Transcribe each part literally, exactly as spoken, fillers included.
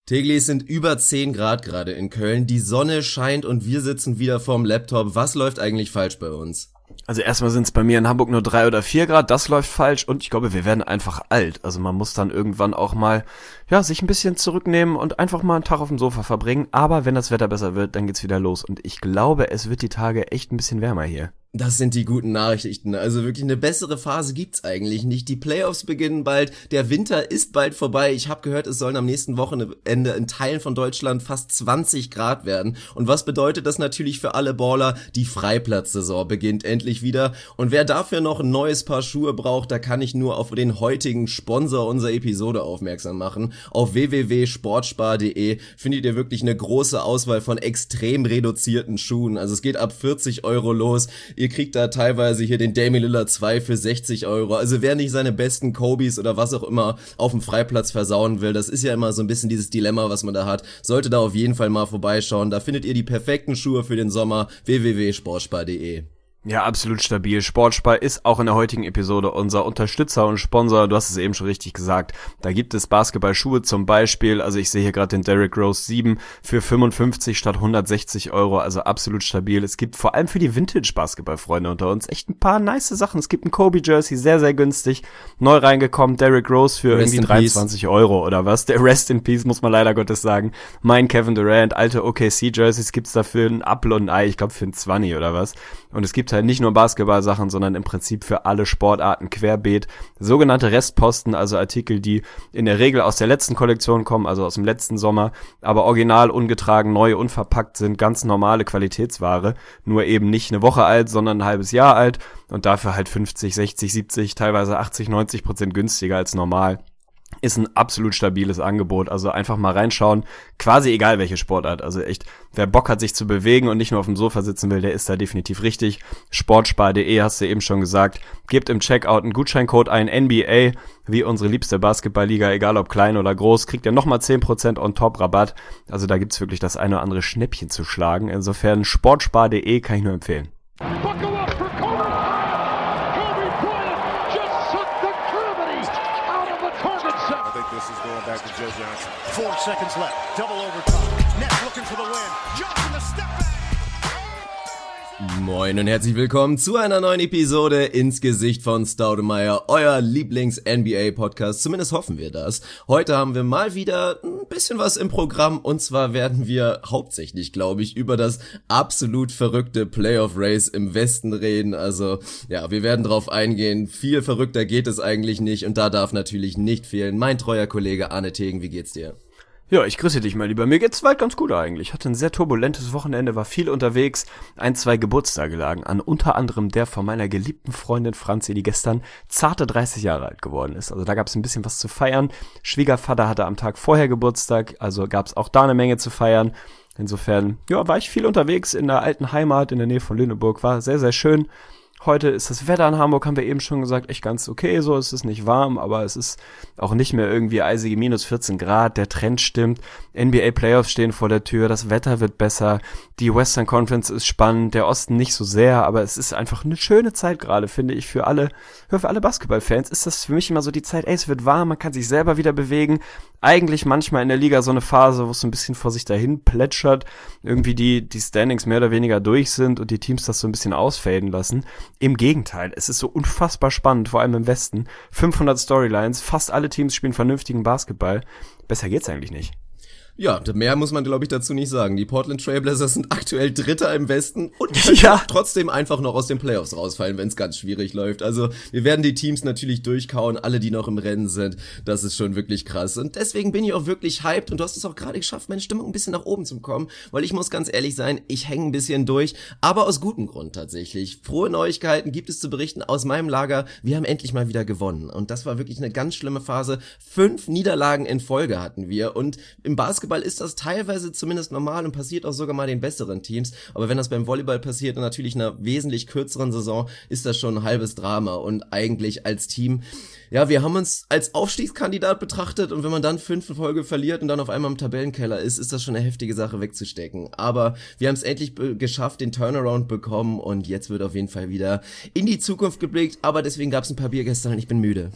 Tegli, es sind über zehn Grad gerade in Köln, die Sonne scheint und wir sitzen wieder vorm Laptop. Was läuft eigentlich falsch bei uns? Also erstmal sind es bei mir in Hamburg nur drei oder vier Grad, das läuft falsch und ich glaube, wir werden einfach alt. Also man muss dann irgendwann auch mal, ja, sich ein bisschen zurücknehmen und einfach mal einen Tag auf dem Sofa verbringen. Aber wenn das Wetter besser wird, dann geht's wieder los und ich glaube, es wird die Tage echt ein bisschen wärmer hier. Das sind die guten Nachrichten. Also wirklich eine bessere Phase gibt's eigentlich nicht. Die Playoffs beginnen bald, der Winter ist bald vorbei. Ich habe gehört, es sollen am nächsten Wochenende in Teilen von Deutschland fast zwanzig Grad werden. Und was bedeutet das natürlich für alle Baller? Die Freiplatzsaison beginnt endlich wieder. Und wer dafür noch ein neues Paar Schuhe braucht, da kann ich nur auf den heutigen Sponsor unserer Episode aufmerksam machen. Auf w w w punkt sportspar punkt de findet ihr wirklich eine große Auswahl von extrem reduzierten Schuhen. Also es geht ab vierzig Euro los. Ihr kriegt da teilweise hier den Damian Lillard zwei für sechzig Euro. Also wer nicht seine besten Kobes oder was auch immer auf dem Freiplatz versauen will, das ist ja immer so ein bisschen dieses Dilemma, was man da hat, sollte da auf jeden Fall mal vorbeischauen. Da findet ihr die perfekten Schuhe für den Sommer. w w w punkt sportspar punkt de. Ja, absolut stabil. Sportspar ist auch in der heutigen Episode unser Unterstützer und Sponsor. Du hast es eben schon richtig gesagt. Da gibt es Basketballschuhe zum Beispiel. Also ich sehe hier gerade den Derrick Rose sieben für fünfundfünfzig statt hundertsechzig Euro. Also absolut stabil. Es gibt vor allem für die Vintage-Basketball-Freunde unter uns echt ein paar nice Sachen. Es gibt ein Kobe-Jersey, sehr, sehr günstig. Neu reingekommen, Derrick Rose für Rest irgendwie dreiundzwanzig Euro oder was. Der Rest in Peace, muss man leider Gottes sagen. Mein Kevin Durant, alte O K C-Jerseys gibt's dafür ein Apfel und ein Ei. Ich glaube für ein zwanzig oder was. Und es gibt halt nicht nur Basketball-Sachen, sondern im Prinzip für alle Sportarten querbeet. Sogenannte Restposten, also Artikel, die in der Regel aus der letzten Kollektion kommen, also aus dem letzten Sommer, aber original, ungetragen, neu, unverpackt sind, ganz normale Qualitätsware, nur eben nicht eine Woche alt, sondern ein halbes Jahr alt und dafür halt fünfzig, sechzig, siebzig, teilweise achtzig, neunzig Prozent günstiger als normal. Ist ein absolut stabiles Angebot, also einfach mal reinschauen, quasi egal welche Sportart, also echt, wer Bock hat sich zu bewegen und nicht nur auf dem Sofa sitzen will, der ist da definitiv richtig. sportspar punkt de hast du eben schon gesagt, gebt im Checkout einen Gutscheincode ein, N B A, wie unsere liebste Basketballliga, egal ob klein oder groß, kriegt ihr nochmal zehn Prozent on top Rabatt, also da gibt's wirklich das eine oder andere Schnäppchen zu schlagen, insofern sportspar punkt de kann ich nur empfehlen. Four seconds left. Double overtime. Nets looking for the win. Johnson a step back. Moin und herzlich willkommen zu einer neuen Episode ins Gesicht von Staudemeyer, euer Lieblings-N B A-Podcast. Zumindest hoffen wir das. Heute haben wir mal wieder ein bisschen was im Programm und zwar werden wir hauptsächlich, glaube ich, über das absolut verrückte Playoff-Race im Westen reden. Also ja, wir werden drauf eingehen. Viel verrückter geht es eigentlich nicht und da darf natürlich nicht fehlen mein treuer Kollege Arne Tegen. Wie geht's dir? Ja, ich grüße dich mal lieber. Mir geht's weit ganz gut eigentlich. Hatte ein sehr turbulentes Wochenende, war viel unterwegs. Ein, zwei Geburtstage lagen an, unter anderem der von meiner geliebten Freundin Franzi, die gestern zarte dreißig Jahre alt geworden ist. Also da gab's ein bisschen was zu feiern. Schwiegervater hatte am Tag vorher Geburtstag, also gab's auch da eine Menge zu feiern. Insofern, ja, war ich viel unterwegs in der alten Heimat in der Nähe von Lüneburg. War sehr, sehr schön. Heute ist das Wetter in Hamburg, haben wir eben schon gesagt, echt ganz okay, so es ist nicht warm, aber es ist auch nicht mehr irgendwie eisige minus vierzehn Grad, der Trend stimmt, N B A Playoffs stehen vor der Tür, das Wetter wird besser, die Western Conference ist spannend, der Osten nicht so sehr, aber es ist einfach eine schöne Zeit gerade, finde ich, für alle, für alle Basketballfans ist das für mich immer so die Zeit, ey, es wird warm, man kann sich selber wieder bewegen, eigentlich manchmal in der Liga so eine Phase, wo es so ein bisschen vor sich dahin plätschert, irgendwie die, die Standings mehr oder weniger durch sind und die Teams das so ein bisschen ausfaden lassen. Im Gegenteil, es ist so unfassbar spannend, vor allem im Westen. fünfhundert Storylines, fast alle Teams spielen vernünftigen Basketball. Besser geht's eigentlich nicht. Ja, mehr muss man, glaube ich, dazu nicht sagen. Die Portland Trail Blazers sind aktuell Dritter im Westen und können ja. trotzdem einfach noch aus den Playoffs rausfallen, wenn es ganz schwierig läuft. Also wir werden die Teams natürlich durchkauen, alle, die noch im Rennen sind. Das ist schon wirklich krass. Und deswegen bin ich auch wirklich hyped und du hast es auch gerade geschafft, meine Stimmung ein bisschen nach oben zu kommen, weil ich muss ganz ehrlich sein, ich hänge ein bisschen durch, aber aus gutem Grund tatsächlich. Frohe Neuigkeiten gibt es zu berichten aus meinem Lager. Wir haben endlich mal wieder gewonnen und das war wirklich eine ganz schlimme Phase. Fünf Niederlagen in Folge hatten wir und im Basketball ist das teilweise zumindest normal und passiert auch sogar mal den besseren Teams, aber wenn das beim Volleyball passiert und natürlich in einer wesentlich kürzeren Saison, ist das schon ein halbes Drama und eigentlich als Team, ja, wir haben uns als Aufstiegskandidat betrachtet und wenn man dann fünf in Folge verliert und dann auf einmal im Tabellenkeller ist, ist das schon eine heftige Sache wegzustecken, aber wir haben es endlich be- geschafft, den Turnaround bekommen und jetzt wird auf jeden Fall wieder in die Zukunft geblickt, aber deswegen gab es ein paar Bier gestern und ich bin müde.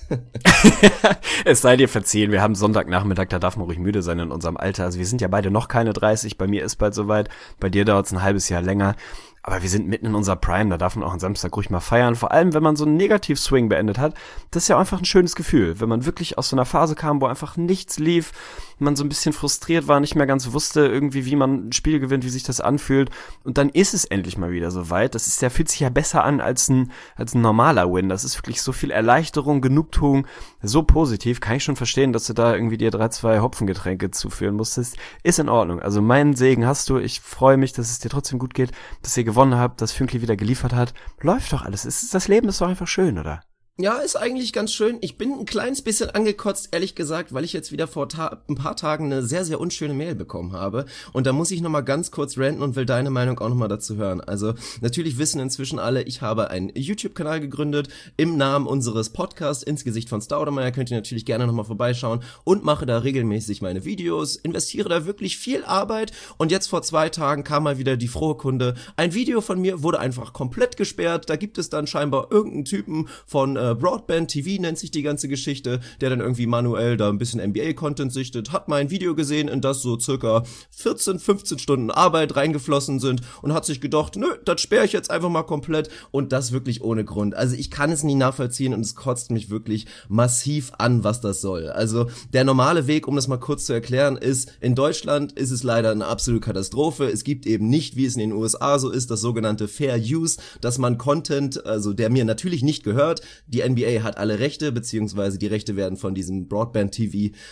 Es sei dir verziehen, wir haben Sonntagnachmittag, da darf man ruhig müde sein in unserem Alter. Also wir sind ja beide noch keine dreißig, bei mir ist bald soweit, bei dir dauert es ein halbes Jahr länger. Aber wir sind mitten in unserer Prime, da darf man auch am Samstag ruhig mal feiern. Vor allem, wenn man so einen Negativ-Swing beendet hat. Das ist ja einfach ein schönes Gefühl. Wenn man wirklich aus so einer Phase kam, wo einfach nichts lief, man so ein bisschen frustriert war, nicht mehr ganz wusste irgendwie, wie man ein Spiel gewinnt, wie sich das anfühlt. Und dann ist es endlich mal wieder soweit. Das ist ja, fühlt sich ja besser an als ein, als ein normaler Win. Das ist wirklich so viel Erleichterung, Genugtuung, so positiv. Kann ich schon verstehen, dass du da irgendwie dir drei, zwei Hopfengetränke zuführen musstest. Ist in Ordnung. Also meinen Segen hast du. Ich freue mich, dass es dir trotzdem gut geht, dass ihr gewonnen habt, dass Fünkli wieder geliefert hat. Läuft doch alles. Es ist, das Leben ist doch einfach schön, oder? Ja, ist eigentlich ganz schön. Ich bin ein kleines bisschen angekotzt, ehrlich gesagt, weil ich jetzt wieder vor ta- ein paar Tagen eine sehr, sehr unschöne Mail bekommen habe. Und da muss ich nochmal ganz kurz ranten und will deine Meinung auch nochmal dazu hören. Also natürlich wissen inzwischen alle, ich habe einen YouTube-Kanal gegründet im Namen unseres Podcasts Ins Gesicht von Staudemeyer. Könnt ihr natürlich gerne nochmal vorbeischauen und mache da regelmäßig meine Videos, investiere da wirklich viel Arbeit. Und jetzt vor zwei Tagen kam mal wieder die frohe Kunde. Ein Video von mir wurde einfach komplett gesperrt. Da gibt es dann scheinbar irgendeinen Typen von Broadband T V nennt sich die ganze Geschichte, der dann irgendwie manuell da ein bisschen N B A-Content sichtet, hat mein Video gesehen, in das so circa vierzehn, fünfzehn Stunden Arbeit reingeflossen sind und hat sich gedacht, nö, das sperre ich jetzt einfach mal komplett und das wirklich ohne Grund. Also ich kann es nie nachvollziehen und es kotzt mich wirklich massiv an, was das soll. Also der normale Weg, um das mal kurz zu erklären, ist, in Deutschland ist es leider eine absolute Katastrophe. Es gibt eben nicht, wie es in den U S A so ist, das sogenannte Fair Use, dass man Content, also der mir natürlich nicht gehört, die N B A hat alle Rechte, beziehungsweise die Rechte werden von diesem Broadband-T V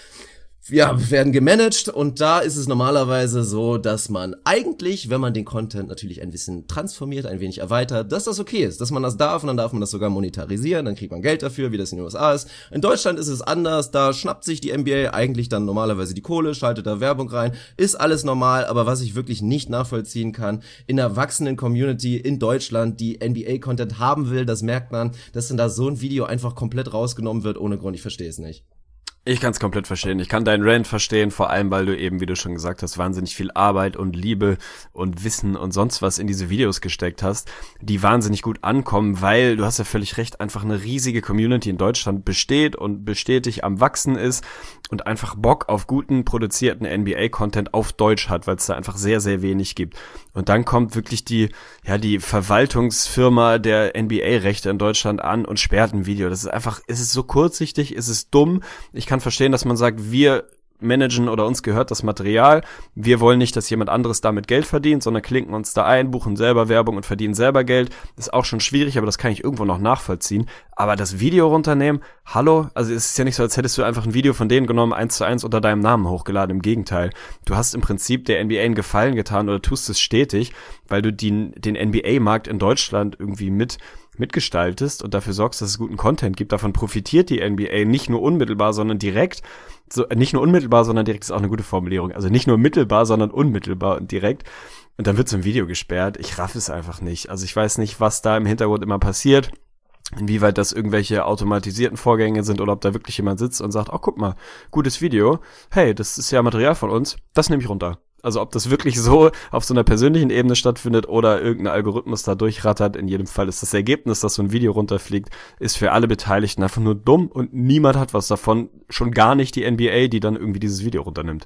ja, werden gemanagt und da ist es normalerweise so, dass man eigentlich, wenn man den Content natürlich ein bisschen transformiert, ein wenig erweitert, dass das okay ist, dass man das darf und dann darf man das sogar monetarisieren, dann kriegt man Geld dafür, wie das in den U S A ist. In Deutschland ist es anders, da schnappt sich die N B A eigentlich dann normalerweise die Kohle, schaltet da Werbung rein, ist alles normal, aber was ich wirklich nicht nachvollziehen kann, in der wachsenden Community in Deutschland, die N B A-Content haben will, das merkt man, dass dann da so ein Video einfach komplett rausgenommen wird, ohne Grund, ich verstehe es nicht. Ich kann es komplett verstehen. Ich kann deinen Rant verstehen, vor allem, weil du eben, wie du schon gesagt hast, wahnsinnig viel Arbeit und Liebe und Wissen und sonst was in diese Videos gesteckt hast, die wahnsinnig gut ankommen, weil, du hast ja völlig recht, einfach eine riesige Community in Deutschland besteht und bestätigt am Wachsen ist und einfach Bock auf guten, produzierten N B A-Content auf Deutsch hat, weil es da einfach sehr, sehr wenig gibt. Und dann kommt wirklich die, ja, die Verwaltungsfirma der N B A-Rechte in Deutschland an und sperrt ein Video. Das ist einfach, es ist so kurzsichtig, es ist dumm. Ich kann verstehen, dass man sagt, wir managen oder uns gehört das Material. Wir wollen nicht, dass jemand anderes damit Geld verdient, sondern klinken uns da ein, buchen selber Werbung und verdienen selber Geld. Das ist auch schon schwierig, aber das kann ich irgendwo noch nachvollziehen. Aber das Video runternehmen, hallo? Also es ist ja nicht so, als hättest du einfach ein Video von denen genommen, eins zu eins unter deinem Namen hochgeladen. Im Gegenteil. Du hast im Prinzip der N B A einen Gefallen getan oder tust es stetig, weil du den, den N B A-Markt in Deutschland irgendwie mit mitgestaltest und dafür sorgst, dass es guten Content gibt. Davon profitiert die N B A nicht nur unmittelbar, sondern direkt. So, nicht nur unmittelbar, sondern direkt ist auch eine gute Formulierung. Also nicht nur mittelbar, sondern unmittelbar und direkt. Und dann wird so ein Video gesperrt. Ich raff es einfach nicht. Also ich weiß nicht, was da im Hintergrund immer passiert. Inwieweit das irgendwelche automatisierten Vorgänge sind oder ob da wirklich jemand sitzt und sagt, oh, guck mal, gutes Video. Hey, das ist ja Material von uns. Das nehme ich runter. Also ob das wirklich so auf so einer persönlichen Ebene stattfindet oder irgendein Algorithmus da durchrattert, in jedem Fall ist das Ergebnis, dass so ein Video runterfliegt, ist für alle Beteiligten einfach nur dumm und niemand hat was davon, schon gar nicht die N B A, die dann irgendwie dieses Video runternimmt.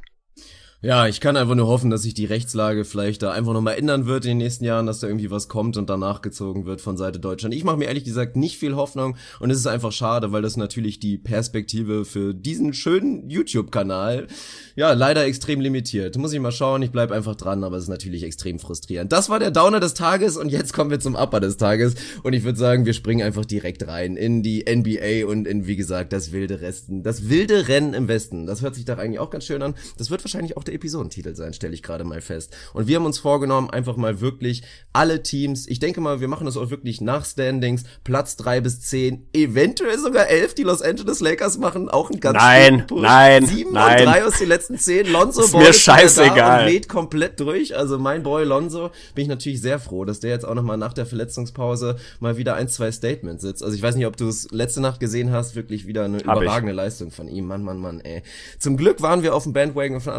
Ja, ich kann einfach nur hoffen, dass sich die Rechtslage vielleicht da einfach nochmal ändern wird in den nächsten Jahren, dass da irgendwie was kommt und danach gezogen wird von Seite Deutschland. Ich mache mir ehrlich gesagt nicht viel Hoffnung und es ist einfach schade, weil das natürlich die Perspektive für diesen schönen YouTube-Kanal ja leider extrem limitiert. Muss ich mal schauen, ich bleib einfach dran, aber es ist natürlich extrem frustrierend. Das war der Downer des Tages und jetzt kommen wir zum Upper des Tages und ich würde sagen, wir springen einfach direkt rein in die N B A und in, wie gesagt, das wilde Resten, das wilde Rennen im Westen. Das hört sich doch eigentlich auch ganz schön an. Das wird wahrscheinlich auch der Episodentitel sein, stelle ich gerade mal fest. Und wir haben uns vorgenommen, einfach mal wirklich alle Teams, ich denke mal, wir machen das auch wirklich nach Standings, Platz drei bis zehn, eventuell sogar elf, die Los Angeles Lakers machen auch einen ganz Nein, Push. nein, sieben nein. und drei aus den letzten zehn. Lonzo ist Ball mir ist scheißegal. Und lädt komplett durch. Also mein Boy Lonzo, bin ich natürlich sehr froh, dass der jetzt auch nochmal nach der Verletzungspause mal wieder ein, zwei Statements sitzt. Also ich weiß nicht, ob du es letzte Nacht gesehen hast, wirklich wieder eine Hab überragende ich. Leistung von ihm. Mann, Mann, Mann, ey. Zum Glück waren wir auf dem Bandwagon von Anfang an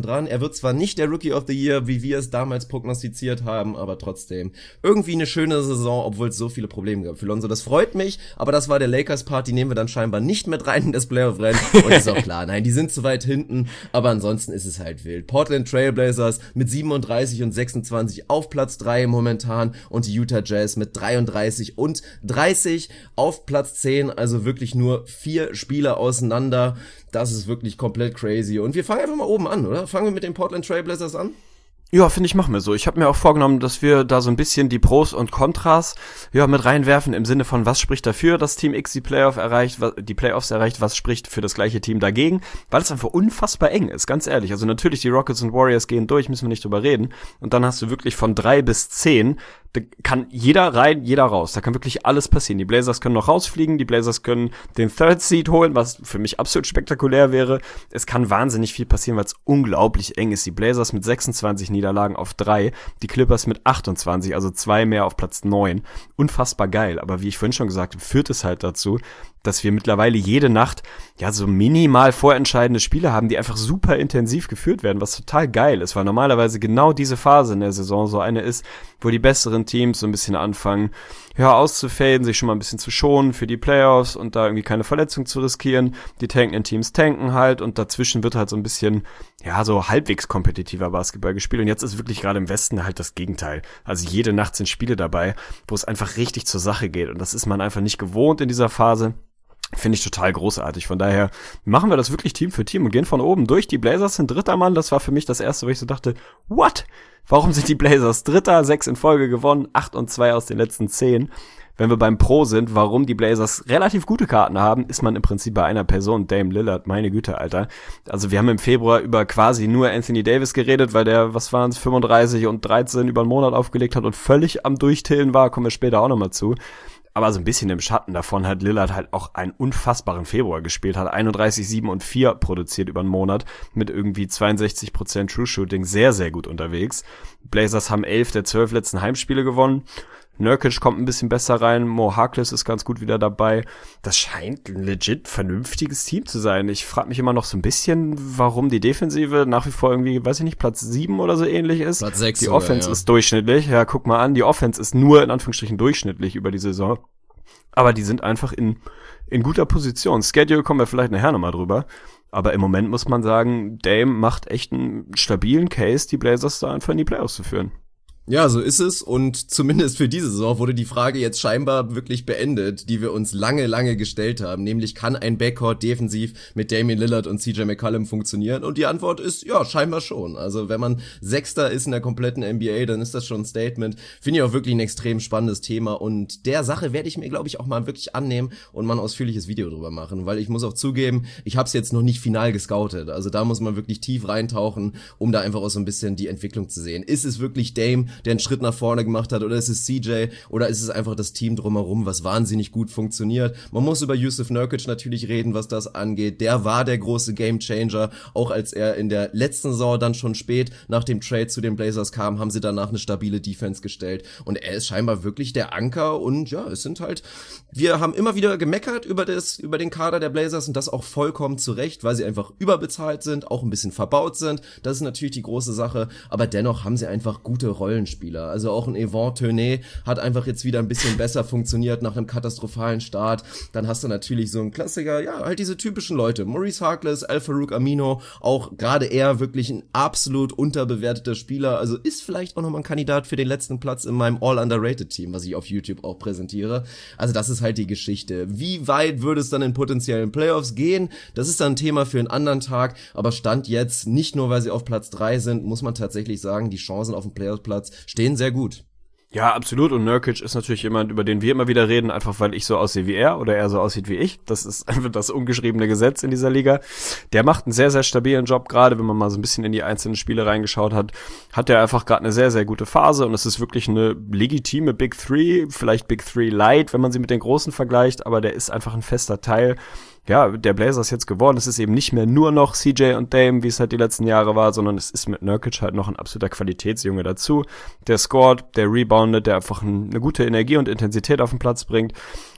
dran. Er wird zwar nicht der Rookie of the Year, wie wir es damals prognostiziert haben, aber trotzdem irgendwie eine schöne Saison, obwohl es so viele Probleme gab für Lonzo. Das freut mich, aber das war der Lakers-Part, die nehmen wir dann scheinbar nicht mit rein in das Playoff-Rennen. Und ist auch klar, nein, die sind zu weit hinten, aber ansonsten ist es halt wild. Portland Trailblazers mit siebenunddreißig und sechsundzwanzig auf Platz drei momentan und die Utah Jazz mit dreiunddreißig und dreißig auf Platz zehn, also wirklich nur vier Spieler auseinander. Das ist wirklich komplett crazy. Und wir fangen einfach mal oben an, oder? Fangen wir mit den Portland Trailblazers an? Ja, finde ich, machen wir so. Ich habe mir auch vorgenommen, dass wir da so ein bisschen die Pros und Kontras ja mit reinwerfen im Sinne von, was spricht dafür, dass Team X die Playoff erreicht, was, die Playoffs erreicht, was spricht für das gleiche Team dagegen, weil es einfach unfassbar eng ist, ganz ehrlich. Also natürlich, die Rockets und Warriors gehen durch, müssen wir nicht drüber reden. Und dann hast du wirklich von drei bis zehn, da kann jeder rein, jeder raus. Da kann wirklich alles passieren. Die Blazers können noch rausfliegen, die Blazers können den Third Seed holen, was für mich absolut spektakulär wäre. Es kann wahnsinnig viel passieren, weil es unglaublich eng ist. Die Blazers mit sechsundzwanzig Niederlagen auf drei, die Clippers mit achtundzwanzig, also zwei mehr auf Platz neun. Unfassbar geil. Aber wie ich vorhin schon gesagt habe, führt es halt dazu, dass wir mittlerweile jede Nacht ja so minimal vorentscheidende Spiele haben, die einfach super intensiv geführt werden, was total geil ist, weil normalerweise genau diese Phase in der Saison so eine ist, wo die besseren Teams so ein bisschen anfangen, ja, auszufaden, sich schon mal ein bisschen zu schonen für die Playoffs und da irgendwie keine Verletzung zu riskieren. Die tankenden Teams tanken halt und dazwischen wird halt so ein bisschen, ja, so halbwegs kompetitiver Basketball gespielt und jetzt ist wirklich gerade im Westen halt das Gegenteil. Also jede Nacht sind Spiele dabei, wo es einfach richtig zur Sache geht und das ist man einfach nicht gewohnt in dieser Phase. Finde ich total großartig. Von daher machen wir das wirklich Team für Team und gehen von oben durch. Die Blazers sind dritter Mann. Das war für mich das erste, wo ich so dachte, what? Warum sind die Blazers dritter? Sechs in Folge gewonnen, acht und zwei aus den letzten zehn. Wenn wir beim Pro sind, warum die Blazers relativ gute Karten haben, ist man im Prinzip bei einer Person, Dame Lillard. Meine Güte, Alter. Also wir haben im Februar über quasi nur Anthony Davis geredet, weil der, was waren es, fünfunddreißig und dreizehn über einen Monat aufgelegt hat und völlig am Durchtillen war. Kommen wir später auch nochmal zu. Aber so ein bisschen im Schatten davon hat Lillard halt auch einen unfassbaren Februar gespielt, hat einunddreißig, sieben und vier produziert über einen Monat mit irgendwie zweiundsechzig Prozent True Shooting, sehr, sehr gut unterwegs. Blazers haben elf der zwölf letzten Heimspiele gewonnen. Nurkic kommt ein bisschen besser rein, Mo Harkless ist ganz gut wieder dabei. Das scheint ein legit vernünftiges Team zu sein. Ich frage mich immer noch so ein bisschen, warum die Defensive nach wie vor irgendwie, weiß ich nicht, Platz sieben oder so ähnlich ist. Platz sechs. Die sogar, Offense ja. ist durchschnittlich. Ja, guck mal an, die Offense ist nur in Anführungsstrichen durchschnittlich über die Saison. Aber die sind einfach in, in guter Position. Schedule kommen wir vielleicht nachher nochmal drüber. Aber im Moment muss man sagen, Dame macht echt einen stabilen Case, die Blazers da einfach in die Playoffs zu führen. Ja, so ist es und zumindest für diese Saison wurde die Frage jetzt scheinbar wirklich beendet, die wir uns lange, lange gestellt haben, nämlich kann ein Backcourt defensiv mit Damian Lillard und C J McCollum funktionieren und die Antwort ist ja, scheinbar schon. Also wenn man Sechster ist in der kompletten N B A, dann ist das schon ein Statement. Finde ich auch wirklich ein extrem spannendes Thema und der Sache werde ich mir, glaube ich, auch mal wirklich annehmen und mal ein ausführliches Video drüber machen, weil ich muss auch zugeben, ich habe es jetzt noch nicht final gescoutet, also da muss man wirklich tief reintauchen, um da einfach auch so ein bisschen die Entwicklung zu sehen. Ist es wirklich Dame, der einen Schritt nach vorne gemacht hat, oder ist es C J, oder ist es einfach das Team drumherum, was wahnsinnig gut funktioniert. Man muss über Jusuf Nurkic natürlich reden, was das angeht. Der war der große Gamechanger, auch als er in der letzten Saison dann schon spät nach dem Trade zu den Blazers kam, haben sie danach eine stabile Defense gestellt und er ist scheinbar wirklich der Anker und ja, es sind halt, wir haben immer wieder gemeckert über das, über den Kader der Blazers und das auch vollkommen zu Recht, weil sie einfach überbezahlt sind, auch ein bisschen verbaut sind. Das ist natürlich die große Sache, aber dennoch haben sie einfach gute Rollenspieler. Also auch ein Yvonne Tourné hat einfach jetzt wieder ein bisschen besser funktioniert nach einem katastrophalen Start. Dann hast du natürlich so einen Klassiker, ja, halt diese typischen Leute. Maurice Harkless, Al-Farouq Amino, auch gerade er wirklich ein absolut unterbewerteter Spieler. Also ist vielleicht auch nochmal ein Kandidat für den letzten Platz in meinem All-Underrated-Team, was ich auf YouTube auch präsentiere. Also das ist halt die Geschichte. Wie weit würde es dann in potenziellen Playoffs gehen? Das ist dann ein Thema für einen anderen Tag. Aber Stand jetzt, nicht nur weil sie auf Platz drei sind, muss man tatsächlich sagen, die Chancen auf den Playoff-Platz stehen sehr gut. Ja, absolut. Und Nurkic ist natürlich jemand, über den wir immer wieder reden, einfach weil ich so aussehe wie er oder er so aussieht wie ich. Das ist einfach das ungeschriebene Gesetz in dieser Liga. Der macht einen sehr, sehr stabilen Job, gerade wenn man mal so ein bisschen in die einzelnen Spiele reingeschaut hat. Hat er einfach gerade eine sehr, sehr gute Phase und es ist wirklich eine legitime Big Three, vielleicht Big Three Light, wenn man sie mit den Großen vergleicht, aber der ist einfach ein fester Teil. Ja, der Blazers jetzt geworden. Es ist eben nicht mehr nur noch C J und Dame, wie es halt die letzten Jahre war, sondern es ist mit Nurkic halt noch ein absoluter Qualitätsjunge dazu. Der scored, der reboundet, der einfach eine gute Energie und Intensität auf den Platz bringt.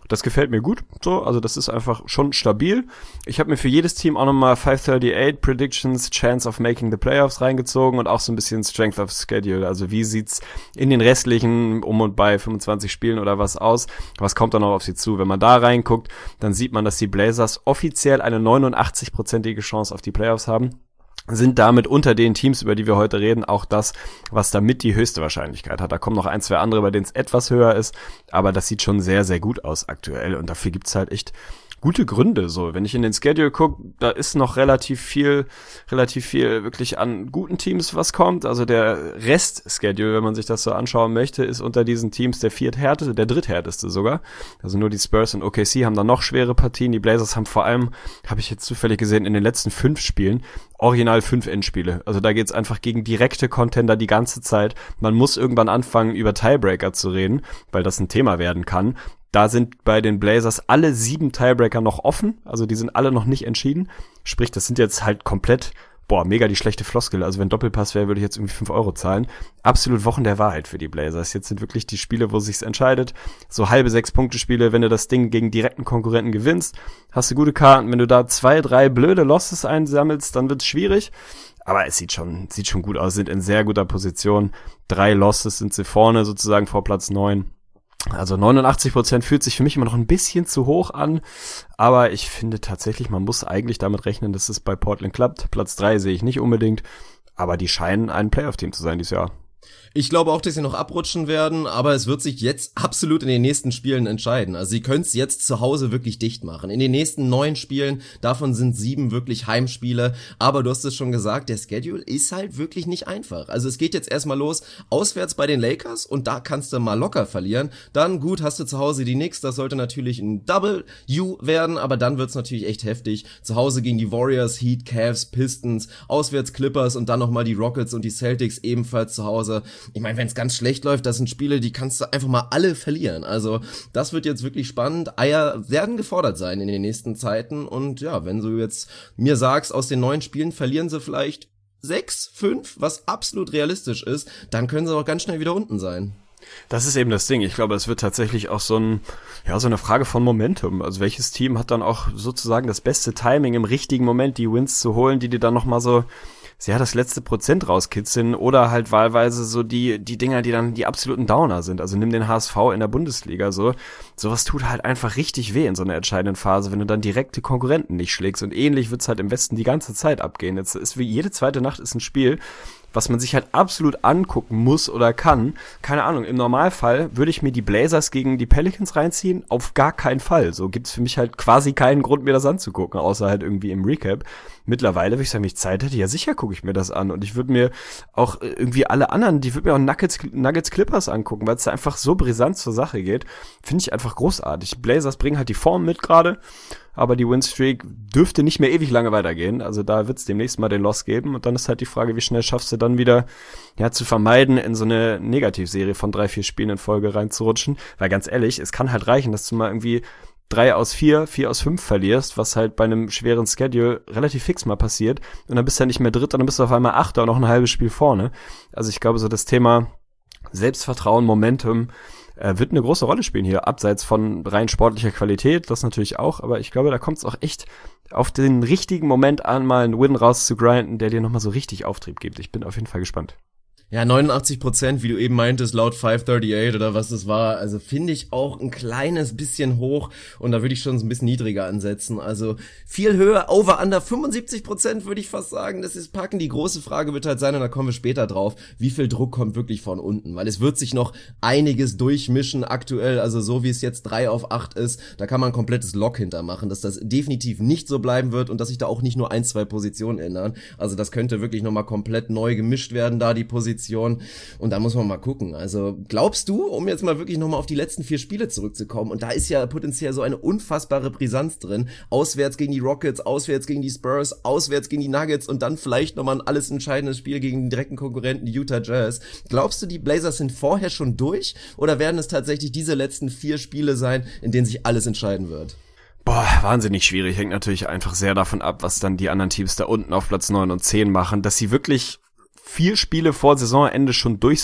Das gefällt mir gut, so, also das ist einfach schon stabil. Ich habe mir für jedes Team auch nochmal fünf achtunddreißig Predictions, Chance of Making the Playoffs reingezogen und auch so ein bisschen Strength of Schedule, also wie sieht's in den restlichen um und bei fünfundzwanzig Spielen oder was aus, was kommt dann noch auf sie zu. Wenn man da reinguckt, dann sieht man, dass die Blazers offiziell eine neunundachtzig-prozentige Chance auf die Playoffs haben, sind damit unter den Teams, über die wir heute reden, auch das, was damit die höchste Wahrscheinlichkeit hat. Da kommen noch ein, zwei andere, bei denen es etwas höher ist, aber das sieht schon sehr, sehr gut aus aktuell und dafür gibt's halt echt gute Gründe, so. Wenn ich in den Schedule gucke, da ist noch relativ viel, relativ viel wirklich an guten Teams, was kommt. Also der Rest-Schedule, wenn man sich das so anschauen möchte, ist unter diesen Teams der vierthärteste, der dritthärteste sogar. Also nur die Spurs und O K C haben da noch schwere Partien. Die Blazers haben vor allem, habe ich jetzt zufällig gesehen, in den letzten fünf Spielen original fünf Endspiele. Also da geht's einfach gegen direkte Contender die ganze Zeit. Man muss irgendwann anfangen, über Tiebreaker zu reden, weil das ein Thema werden kann. Da sind bei den Blazers alle sieben Tiebreaker noch offen, also die sind alle noch nicht entschieden. Sprich, das sind jetzt halt komplett, boah, mega die schlechte Floskel. Also wenn Doppelpass wäre, würde ich jetzt irgendwie fünf Euro zahlen. Absolut Wochen der Wahrheit für die Blazers. Jetzt sind wirklich die Spiele, wo sich's entscheidet. So halbe Sechs-Punkte-Spiele, wenn du das Ding gegen direkten Konkurrenten gewinnst, hast du gute Karten. Wenn du da zwei, drei blöde Losses einsammelst, dann wird's schwierig. Aber es sieht schon, sieht schon gut aus, sind in sehr guter Position. Drei Losses sind sie vorne sozusagen vor Platz neun. Also neunundachtzig Prozent fühlt sich für mich immer noch ein bisschen zu hoch an, aber ich finde tatsächlich, man muss eigentlich damit rechnen, dass es bei Portland klappt. Platz drei sehe ich nicht unbedingt, aber die scheinen ein Playoff-Team zu sein dieses Jahr. Ich glaube auch, dass sie noch abrutschen werden, aber es wird sich jetzt absolut in den nächsten Spielen entscheiden. Also sie können es jetzt zu Hause wirklich dicht machen. In den nächsten neun Spielen, davon sind sieben wirklich Heimspiele, aber du hast es schon gesagt, der Schedule ist halt wirklich nicht einfach. Also es geht jetzt erstmal los, auswärts bei den Lakers und da kannst du mal locker verlieren. Dann gut, hast du zu Hause die Knicks, das sollte natürlich ein Double U werden, aber dann wird's natürlich echt heftig. Zu Hause gegen die Warriors, Heat, Cavs, Pistons, auswärts Clippers und dann nochmal die Rockets und die Celtics ebenfalls zu Hause. Ich meine, wenn es ganz schlecht läuft, das sind Spiele, die kannst du einfach mal alle verlieren. Also das wird jetzt wirklich spannend. Eier werden gefordert sein in den nächsten Zeiten. Und ja, wenn du jetzt mir sagst, aus den neun Spielen verlieren sie vielleicht sechs, fünf, was absolut realistisch ist, dann können sie auch ganz schnell wieder unten sein. Das ist eben das Ding. Ich glaube, es wird tatsächlich auch so ein, ja, so eine Frage von Momentum. Also welches Team hat dann auch sozusagen das beste Timing im richtigen Moment, die Wins zu holen, die dir dann nochmal so, ja, das letzte Prozent rauskitzeln oder halt wahlweise so die die Dinger, die dann die absoluten Downer sind. Also nimm den H S V in der Bundesliga so. Sowas tut halt einfach richtig weh in so einer entscheidenden Phase, wenn du dann direkte Konkurrenten nicht schlägst. Und ähnlich wird's halt im Westen die ganze Zeit abgehen. Jetzt ist wie jede zweite Nacht ist ein Spiel, was man sich halt absolut angucken muss oder kann. Keine Ahnung, im Normalfall würde ich mir die Blazers gegen die Pelicans reinziehen, auf gar keinen Fall. So gibt's für mich halt quasi keinen Grund, mir das anzugucken, außer halt irgendwie im Recap. Mittlerweile, wenn ich sagen, wenn ich Zeit hätte, ja sicher gucke ich mir das an. Und ich würde mir auch irgendwie alle anderen, die würde mir auch Nuggets, Nuggets Clippers angucken, weil es da einfach so brisant zur Sache geht. Finde ich einfach großartig. Blazers bringen halt die Form mit gerade, aber die Winstreak dürfte nicht mehr ewig lange weitergehen. Also da wird es demnächst mal den Loss geben. Und dann ist halt die Frage, wie schnell schaffst du dann wieder, ja, zu vermeiden, in so eine Negativserie von drei, vier Spielen in Folge reinzurutschen. Weil ganz ehrlich, es kann halt reichen, dass du mal irgendwie drei aus vier, vier aus fünf verlierst, was halt bei einem schweren Schedule relativ fix mal passiert. Und dann bist du ja nicht mehr Dritter, dann bist du auf einmal Achter und noch ein halbes Spiel vorne. Also ich glaube, so das Thema Selbstvertrauen, Momentum äh, wird eine große Rolle spielen hier, abseits von rein sportlicher Qualität, das natürlich auch. Aber ich glaube, da kommt es auch echt auf den richtigen Moment an, mal einen Win rauszugrinden, der dir nochmal so richtig Auftrieb gibt. Ich bin auf jeden Fall gespannt. Ja, neunundachtzig Prozent, wie du eben meintest, laut fünf achtunddreißig oder was das war, also finde ich auch ein kleines bisschen hoch und da würde ich schon so ein bisschen niedriger ansetzen, also viel höher, over under fünfundsiebzig Prozent würde ich fast sagen, das ist packen. Die große Frage wird halt sein, und da kommen wir später drauf, wie viel Druck kommt wirklich von unten, weil es wird sich noch einiges durchmischen aktuell, also so wie es jetzt drei auf acht ist, da kann man ein komplettes Lock hintermachen, dass das definitiv nicht so bleiben wird und dass sich da auch nicht nur ein, zwei Positionen ändern, also das könnte wirklich nochmal komplett neu gemischt werden, da die Position. Und da muss man mal gucken. Also glaubst du, um jetzt mal wirklich nochmal auf die letzten vier Spiele zurückzukommen, und da ist ja potenziell so eine unfassbare Brisanz drin, auswärts gegen die Rockets, auswärts gegen die Spurs, auswärts gegen die Nuggets und dann vielleicht nochmal ein alles entscheidendes Spiel gegen den direkten Konkurrenten Utah Jazz. Glaubst du, die Blazers sind vorher schon durch oder werden es tatsächlich diese letzten vier Spiele sein, in denen sich alles entscheiden wird? Boah, wahnsinnig schwierig. Hängt natürlich einfach sehr davon ab, was dann die anderen Teams da unten auf Platz neun und zehn machen, dass sie wirklich vier Spiele vor Saisonende schon durch sind,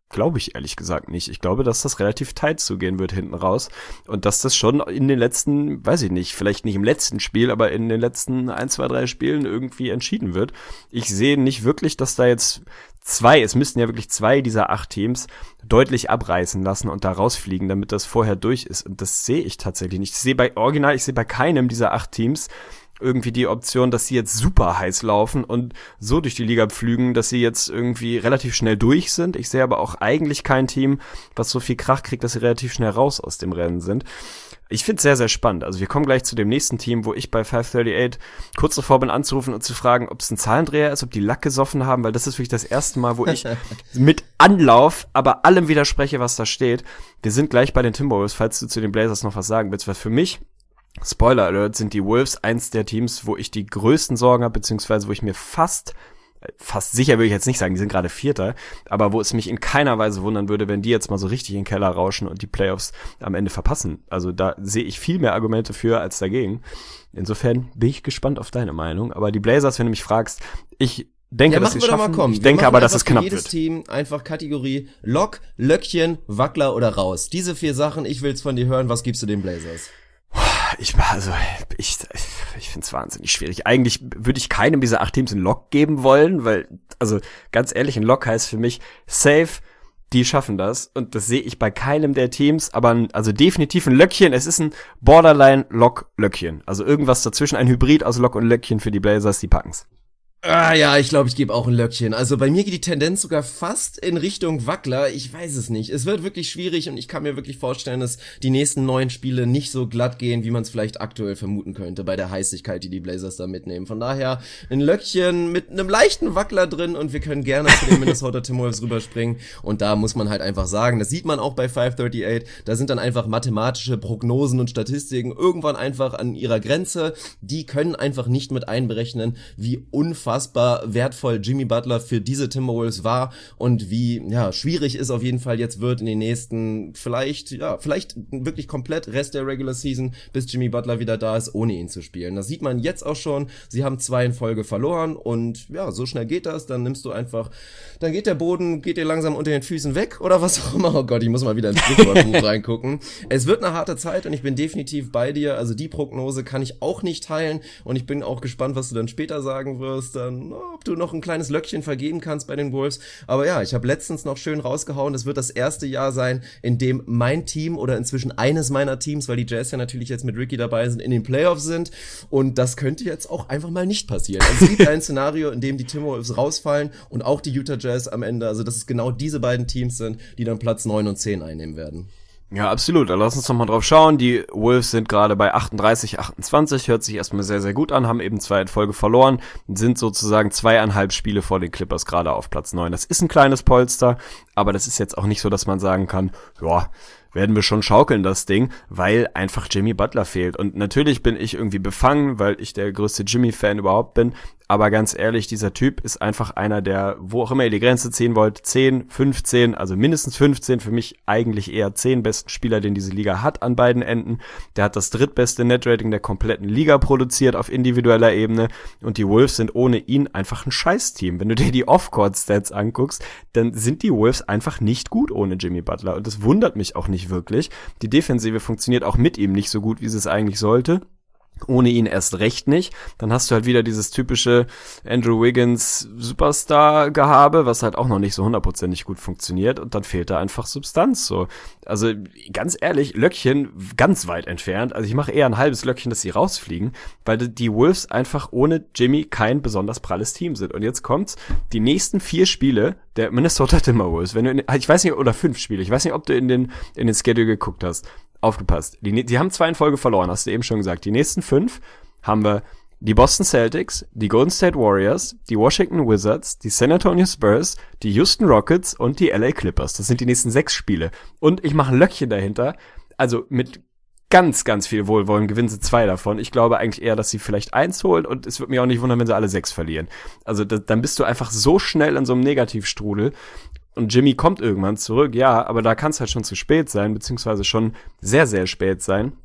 glaube ich ehrlich gesagt nicht. Ich glaube, dass das relativ tight zugehen wird hinten raus und dass das schon in den letzten, weiß ich nicht, vielleicht nicht im letzten Spiel, aber in den letzten ein, zwei, drei Spielen irgendwie entschieden wird. Ich sehe nicht wirklich, dass da jetzt zwei, es müssten ja wirklich zwei dieser acht Teams deutlich abreißen lassen und da rausfliegen, damit das vorher durch ist. Und das sehe ich tatsächlich nicht. Ich sehe bei Original, ich sehe bei keinem dieser acht Teams irgendwie die Option, dass sie jetzt super heiß laufen und so durch die Liga pflügen, dass sie jetzt irgendwie relativ schnell durch sind. Ich sehe aber auch eigentlich kein Team, was so viel Krach kriegt, dass sie relativ schnell raus aus dem Rennen sind. Ich finde es sehr, sehr spannend. Also wir kommen gleich zu dem nächsten Team, wo ich bei fünf acht kurz davor bin anzurufen und zu fragen, ob es ein Zahlendreher ist, ob die Lack gesoffen haben, weil das ist wirklich das erste Mal, wo ich mit Anlauf aber allem widerspreche, was da steht. Wir sind gleich bei den Timberwolves, falls du zu den Blazers noch was sagen willst, weil für mich, Spoiler Alert, sind die Wolves eins der Teams, wo ich die größten Sorgen habe, beziehungsweise wo ich mir fast, fast sicher würde ich jetzt nicht sagen, die sind gerade Vierter, aber wo es mich in keiner Weise wundern würde, wenn die jetzt mal so richtig in den Keller rauschen und die Playoffs am Ende verpassen. Also da sehe ich viel mehr Argumente für als dagegen. Insofern bin ich gespannt auf deine Meinung. Aber die Blazers, wenn du mich fragst, ich denke, ja, dass sie schaffen. Mal ich denke aber, dass es knapp jedes wird. Team einfach Kategorie Lock, Löckchen, Wackler oder raus. Diese vier Sachen, ich will's von dir hören. Was gibst du den Blazers? Ich, also, ich, ich finde es wahnsinnig schwierig. Eigentlich würde ich keinem dieser acht Teams einen Lock geben wollen, weil, also, ganz ehrlich, ein Lock heißt für mich safe, die schaffen das. Und das sehe ich bei keinem der Teams, aber, also definitiv ein Löckchen. Es ist ein Borderline-Lock-Löckchen. Also irgendwas dazwischen, ein Hybrid aus Lock und Löckchen für die Blazers, die packen's. Ah ja, ich glaube, ich gebe auch ein Löckchen. Also bei mir geht die Tendenz sogar fast in Richtung Wackler. Ich weiß es nicht. Es wird wirklich schwierig und ich kann mir wirklich vorstellen, dass die nächsten neun Spiele nicht so glatt gehen, wie man es vielleicht aktuell vermuten könnte bei der Heißigkeit, die die Blazers da mitnehmen. Von daher ein Löckchen mit einem leichten Wackler drin und wir können gerne zu den Minnesota Timberwolves rüberspringen. Und da muss man halt einfach sagen, das sieht man auch bei fünf acht, da sind dann einfach mathematische Prognosen und Statistiken irgendwann einfach an ihrer Grenze. Die können einfach nicht mit einberechnen, wie unfassbar unfassbar wertvoll Jimmy Butler für diese Timberwolves war und wie ja schwierig es auf jeden Fall jetzt wird in den nächsten vielleicht ja vielleicht wirklich komplett Rest der Regular Season, bis Jimmy Butler wieder da ist, ohne ihn zu spielen. Das sieht man jetzt auch schon. Sie haben zwei in Folge verloren und ja, so schnell geht das. Dann nimmst du einfach, dann geht der Boden, geht dir langsam unter den Füßen weg oder was auch immer. Oh Gott, ich muss mal wieder ins Sprichwörterbuch reingucken. Es wird eine harte Zeit und ich bin definitiv bei dir. Also die Prognose kann ich auch nicht teilen und ich bin auch gespannt, was du dann später sagen wirst. Dann, ob du noch ein kleines Löckchen vergeben kannst bei den Wolves. Aber ja, ich habe letztens noch schön rausgehauen, es wird das erste Jahr sein, in dem mein Team oder inzwischen eines meiner Teams, weil die Jazz ja natürlich jetzt mit Ricky dabei sind, in den Playoffs sind. Und das könnte jetzt auch einfach mal nicht passieren. Also es gibt ein Szenario, in dem die Timberwolves rausfallen und auch die Utah Jazz am Ende. Also dass es genau diese beiden Teams sind, die dann Platz neun und zehn einnehmen werden. Ja, absolut. Dann lass uns noch mal drauf schauen. Die Wolves sind gerade bei achtunddreißig, achtundzwanzig. Hört sich erstmal sehr, sehr gut an. Haben eben zwei in Folge verloren. Sind sozusagen zweieinhalb Spiele vor den Clippers gerade auf Platz neun. Das ist ein kleines Polster. Aber das ist jetzt auch nicht so, dass man sagen kann, ja, werden wir schon schaukeln, das Ding, weil einfach Jimmy Butler fehlt. Und natürlich bin ich irgendwie befangen, weil ich der größte Jimmy-Fan überhaupt bin. Aber ganz ehrlich, dieser Typ ist einfach einer, der, wo auch immer ihr die Grenze ziehen wollt, zehn, fünfzehn, also mindestens fünfzehn, für mich eigentlich eher zehn besten Spieler, den diese Liga hat an beiden Enden. Der hat das drittbeste Netrating der kompletten Liga produziert auf individueller Ebene und die Wolves sind ohne ihn einfach ein Scheißteam. Wenn du dir die Off-Court-Stats anguckst, dann sind die Wolves einfach nicht gut ohne Jimmy Butler und das wundert mich auch nicht wirklich. Die Defensive funktioniert auch mit ihm nicht so gut, wie sie es eigentlich sollte. Ohne ihn erst recht nicht. Dann hast du halt wieder dieses typische Andrew Wiggins Superstar-Gehabe, was halt auch noch nicht so hundertprozentig gut funktioniert und dann fehlt da einfach Substanz. So, also ganz ehrlich, Löckchen ganz weit entfernt. Also ich mache eher ein halbes Löckchen, dass sie rausfliegen, weil die Wolves einfach ohne Jimmy kein besonders pralles Team sind. Und jetzt kommt's, die nächsten vier Spiele der Minnesota Timberwolves, wenn du in, ich weiß nicht, oder fünf Spiele, ich weiß nicht, ob du in den in den Schedule geguckt hast. Aufgepasst. Die, die haben zwei in Folge verloren, hast du eben schon gesagt. Die nächsten fünf haben wir die Boston Celtics, die Golden State Warriors, die Washington Wizards, die San Antonio Spurs, die Houston Rockets und die L A Clippers. Das sind die nächsten sechs Spiele. Und ich mache ein Löckchen dahinter. Also mit ganz, ganz viel Wohlwollen gewinnen sie zwei davon. Ich glaube eigentlich eher, dass sie vielleicht eins holen und es wird mich auch nicht wundern, wenn sie alle sechs verlieren. Also da, dann bist du einfach so schnell in so einem Negativstrudel. Und Jimmy kommt irgendwann zurück, ja, aber da kann es halt schon zu spät sein, beziehungsweise schon sehr, sehr spät sein.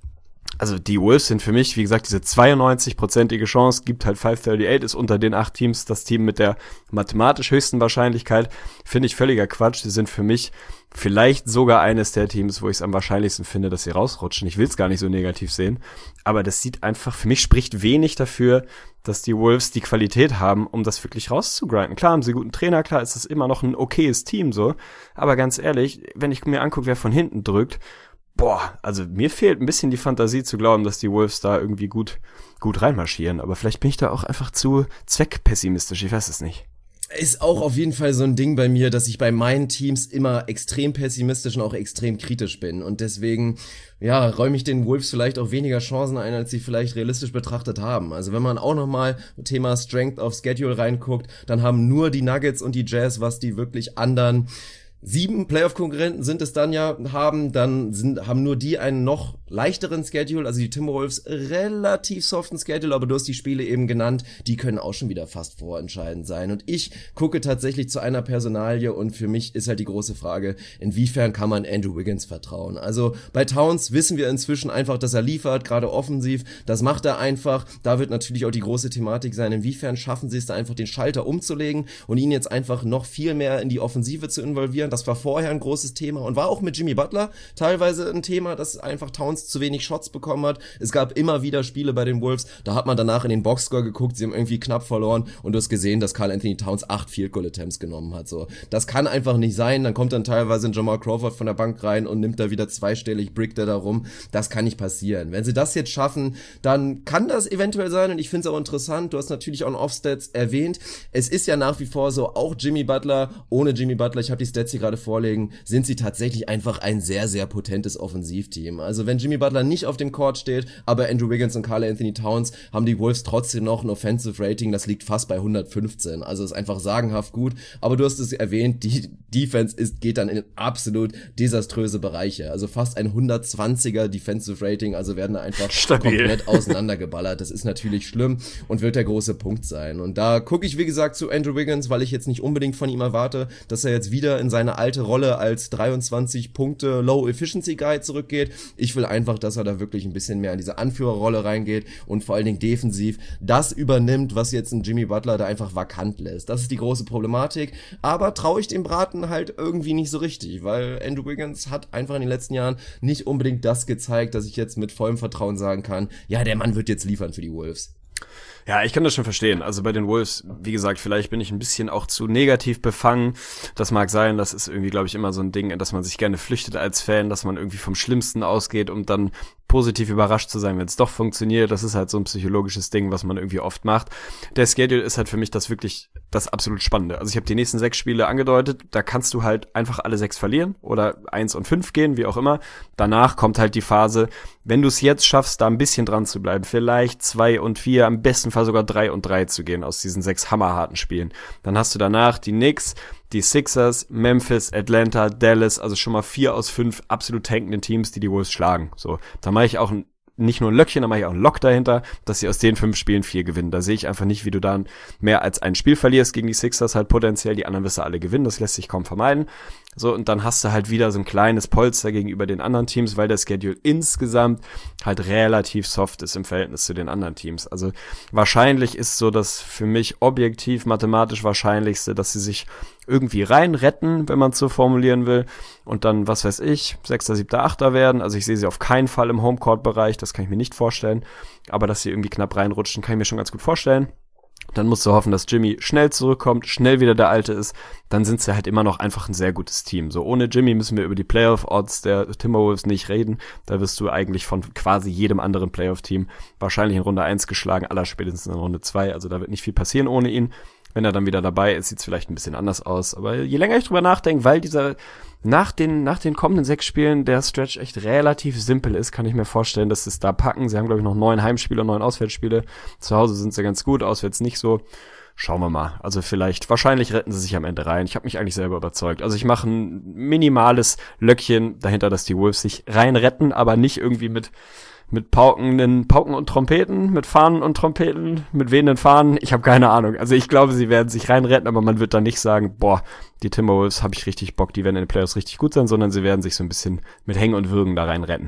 Also die Wolves sind für mich, wie gesagt, diese zweiundneunzig-prozentige Chance, gibt halt fünf achtundachtzig, ist unter den acht Teams das Team mit der mathematisch höchsten Wahrscheinlichkeit. Finde ich völliger Quatsch. Die sind für mich vielleicht sogar eines der Teams, wo ich es am wahrscheinlichsten finde, dass sie rausrutschen. Ich will es gar nicht so negativ sehen, aber das sieht einfach, für mich spricht wenig dafür, dass die Wolves die Qualität haben, um das wirklich rauszugrinden. Klar haben sie einen guten Trainer, klar ist das immer noch ein okayes Team so, aber ganz ehrlich, wenn ich mir angucke, wer von hinten drückt, boah, also mir fehlt ein bisschen die Fantasie zu glauben, dass die Wolves da irgendwie gut gut reinmarschieren. Aber vielleicht bin ich da auch einfach zu zweckpessimistisch, ich weiß es nicht. Ist auch auf jeden Fall so ein Ding bei mir, dass ich bei meinen Teams immer extrem pessimistisch und auch extrem kritisch bin. Und deswegen, ja, räume ich den Wolves vielleicht auch weniger Chancen ein, als sie vielleicht realistisch betrachtet haben. Also wenn man auch nochmal Thema Strength of Schedule reinguckt, dann haben nur die Nuggets und die Jazz, was die wirklich anderen sieben Playoff-Konkurrenten sind es dann ja haben, dann sind, haben nur die einen noch leichteren Schedule, also die Timberwolves relativ soften Schedule, aber du hast die Spiele eben genannt, die können auch schon wieder fast vorentscheidend sein. Und ich gucke tatsächlich zu einer Personalie und für mich ist halt die große Frage, inwiefern kann man Andrew Wiggins vertrauen? Also bei Towns wissen wir inzwischen einfach, dass er liefert, gerade offensiv, das macht er einfach. Da wird natürlich auch die große Thematik sein, inwiefern schaffen sie es da einfach den Schalter umzulegen und ihn jetzt einfach noch viel mehr in die Offensive zu involvieren. Das war vorher ein großes Thema und war auch mit Jimmy Butler teilweise ein Thema, dass einfach Towns zu wenig Shots bekommen hat. Es gab immer wieder Spiele bei den Wolves, da hat man danach in den Boxscore geguckt, sie haben irgendwie knapp verloren und du hast gesehen, dass Karl Anthony Towns acht Field Goal Attempts genommen hat. So, das kann einfach nicht sein. Dann kommt dann teilweise ein Jamal Crawford von der Bank rein und nimmt da wieder zweistellig, brickt er da rum. Das kann nicht passieren. Wenn sie das jetzt schaffen, dann kann das eventuell sein und ich finde es auch interessant. Du hast natürlich auch Offstats erwähnt. Es ist ja nach wie vor so, auch Jimmy Butler, ohne Jimmy Butler, ich habe die Stats hier gerade vorlegen, sind sie tatsächlich einfach ein sehr, sehr potentes Offensivteam. Also wenn Jimmy Butler nicht auf dem Court steht, aber Andrew Wiggins und Karl Anthony Towns, haben die Wolves trotzdem noch ein Offensive Rating, das liegt fast bei hundertfünfzehn. Also ist einfach sagenhaft gut. Aber du hast es erwähnt, die Defense ist, geht dann in absolut desaströse Bereiche. Also fast ein hundertzwanziger Defensive Rating, also werden da einfach Stabil. komplett auseinandergeballert. Das ist natürlich schlimm und wird der große Punkt sein. Und da gucke ich, wie gesagt, zu Andrew Wiggins, weil ich jetzt nicht unbedingt von ihm erwarte, dass er jetzt wieder in seine alte Rolle als dreiundzwanzig Punkte Low Efficiency Guy zurückgeht. Ich will einfach, dass er da wirklich ein bisschen mehr in diese Anführerrolle reingeht und vor allen Dingen defensiv das übernimmt, was jetzt ein Jimmy Butler da einfach vakant lässt. Das ist die große Problematik. Aber traue ich dem Braten halt irgendwie nicht so richtig, weil Andrew Wiggins hat einfach in den letzten Jahren nicht unbedingt das gezeigt, dass ich jetzt mit vollem Vertrauen sagen kann, ja, der Mann wird jetzt liefern für die Wolves. Ja, ich kann das schon verstehen. Also bei den Wolves, wie gesagt, vielleicht bin ich ein bisschen auch zu negativ befangen. Das mag sein, das ist irgendwie, glaube ich, immer so ein Ding, dass man sich gerne flüchtet als Fan, dass man irgendwie vom Schlimmsten ausgeht, um dann positiv überrascht zu sein, wenn es doch funktioniert. Das ist halt so ein psychologisches Ding, was man irgendwie oft macht. Der Schedule ist halt für mich das wirklich das absolut Spannende. Also ich habe die nächsten sechs Spiele angedeutet, da kannst du halt einfach alle sechs verlieren oder eins und fünf gehen, wie auch immer. Danach kommt halt die Phase, wenn du es jetzt schaffst, da ein bisschen dran zu bleiben, vielleicht zwei und vier, am besten Fall sogar drei und drei zu gehen aus diesen sechs hammerharten Spielen. Dann hast du danach die Knicks, die Sixers, Memphis, Atlanta, Dallas, also schon mal vier aus fünf absolut tankenden Teams, die die Wolves schlagen. So, da mache ich auch ein, nicht nur ein Löckchen, da mache ich auch ein Lock dahinter, dass sie aus den fünf Spielen vier gewinnen. Da sehe ich einfach nicht, wie du dann mehr als ein Spiel verlierst gegen die Sixers halt potenziell, die anderen wirst du alle gewinnen, das lässt sich kaum vermeiden. So, und dann hast du halt wieder so ein kleines Polster gegenüber den anderen Teams, weil der Schedule insgesamt halt relativ soft ist im Verhältnis zu den anderen Teams. Also wahrscheinlich ist so das für mich objektiv mathematisch wahrscheinlichste, dass sie sich irgendwie rein retten, wenn man es so formulieren will, und dann, was weiß ich, Sechster, Siebter, Achter werden. Also ich sehe sie auf keinen Fall im Homecourt-Bereich, das kann ich mir nicht vorstellen, aber dass sie irgendwie knapp reinrutschen, kann ich mir schon ganz gut vorstellen. Dann musst du hoffen, dass Jimmy schnell zurückkommt, schnell wieder der Alte ist. Dann sind sie halt immer noch einfach ein sehr gutes Team. So, ohne Jimmy müssen wir über die Playoff-Odds der Timberwolves nicht reden. Da wirst du eigentlich von quasi jedem anderen Playoff-Team wahrscheinlich in Runde eins geschlagen, allerspätestens in Runde zwei. Also da wird nicht viel passieren ohne ihn. Wenn er dann wieder dabei ist, sieht es vielleicht ein bisschen anders aus. Aber je länger ich drüber nachdenke, weil dieser nach den nach den kommenden sechs Spielen der Stretch echt relativ simpel ist, kann ich mir vorstellen, dass sie es da packen. Sie haben, glaube ich, noch neun Heimspiele und neun Auswärtsspiele. Zu Hause sind sie ganz gut, auswärts nicht so. Schauen wir mal. Also vielleicht, wahrscheinlich retten sie sich am Ende rein. Ich habe mich eigentlich selber überzeugt. Also ich mache ein minimales Löckchen dahinter, dass die Wolves sich rein retten, aber nicht irgendwie mit mit Pauken, Pauken und Trompeten, mit Fahnen und Trompeten, mit wehenden Fahnen. Ich habe keine Ahnung. Also ich glaube, sie werden sich reinretten, aber man wird dann nicht sagen, boah, die Timberwolves habe ich richtig Bock, die werden in den Playoffs richtig gut sein, sondern sie werden sich so ein bisschen mit Hängen und Würgen da reinretten.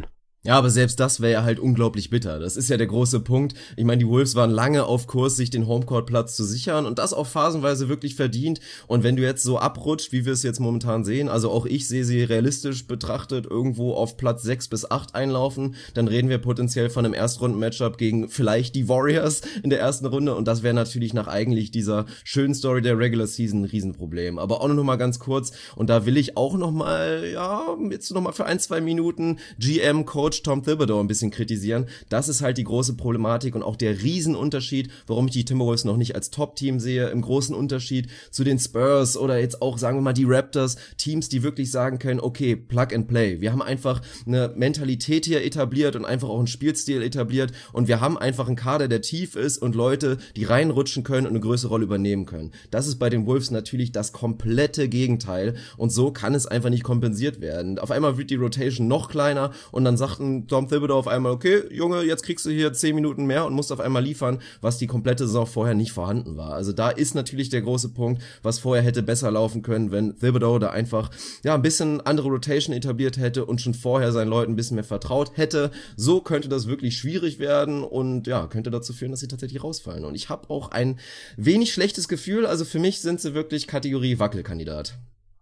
Ja, aber selbst das wäre ja halt unglaublich bitter. Das ist ja der große Punkt. Ich meine, die Wolves waren lange auf Kurs, sich den Homecourt-Platz zu sichern und das auch phasenweise wirklich verdient. Und wenn du jetzt so abrutscht, wie wir es jetzt momentan sehen, also auch ich sehe sie realistisch betrachtet irgendwo auf Platz sechs bis acht einlaufen, dann reden wir potenziell von einem Erstrunden-Matchup gegen vielleicht die Warriors in der ersten Runde und das wäre natürlich nach eigentlich dieser schönen Story der Regular Season ein Riesenproblem. Aber auch noch mal ganz kurz, und da will ich auch noch mal, ja, jetzt noch mal für ein, zwei Minuten G M, Coach Tom Thibodeau ein bisschen kritisieren. Das ist halt die große Problematik und auch der Riesenunterschied, warum ich die Timberwolves noch nicht als Top-Team sehe, im großen Unterschied zu den Spurs oder jetzt auch, sagen wir mal, die Raptors, Teams, die wirklich sagen können, okay, Plug and Play. Wir haben einfach eine Mentalität hier etabliert und einfach auch einen Spielstil etabliert und wir haben einfach einen Kader, der tief ist und Leute, die reinrutschen können und eine größere Rolle übernehmen können. Das ist bei den Wolves natürlich das komplette Gegenteil und so kann es einfach nicht kompensiert werden. Auf einmal wird die Rotation noch kleiner und dann sagt Tom Thibodeau auf einmal, okay, Junge, jetzt kriegst du hier zehn Minuten mehr und musst auf einmal liefern, was die komplette Saison vorher nicht vorhanden war. Also da ist natürlich der große Punkt, was vorher hätte besser laufen können, wenn Thibodeau da einfach ja ein bisschen andere Rotation etabliert hätte und schon vorher seinen Leuten ein bisschen mehr vertraut hätte. So könnte das wirklich schwierig werden und ja, könnte dazu führen, dass sie tatsächlich rausfallen. Und ich habe auch ein wenig schlechtes Gefühl, also für mich sind sie wirklich Kategorie Wackelkandidat.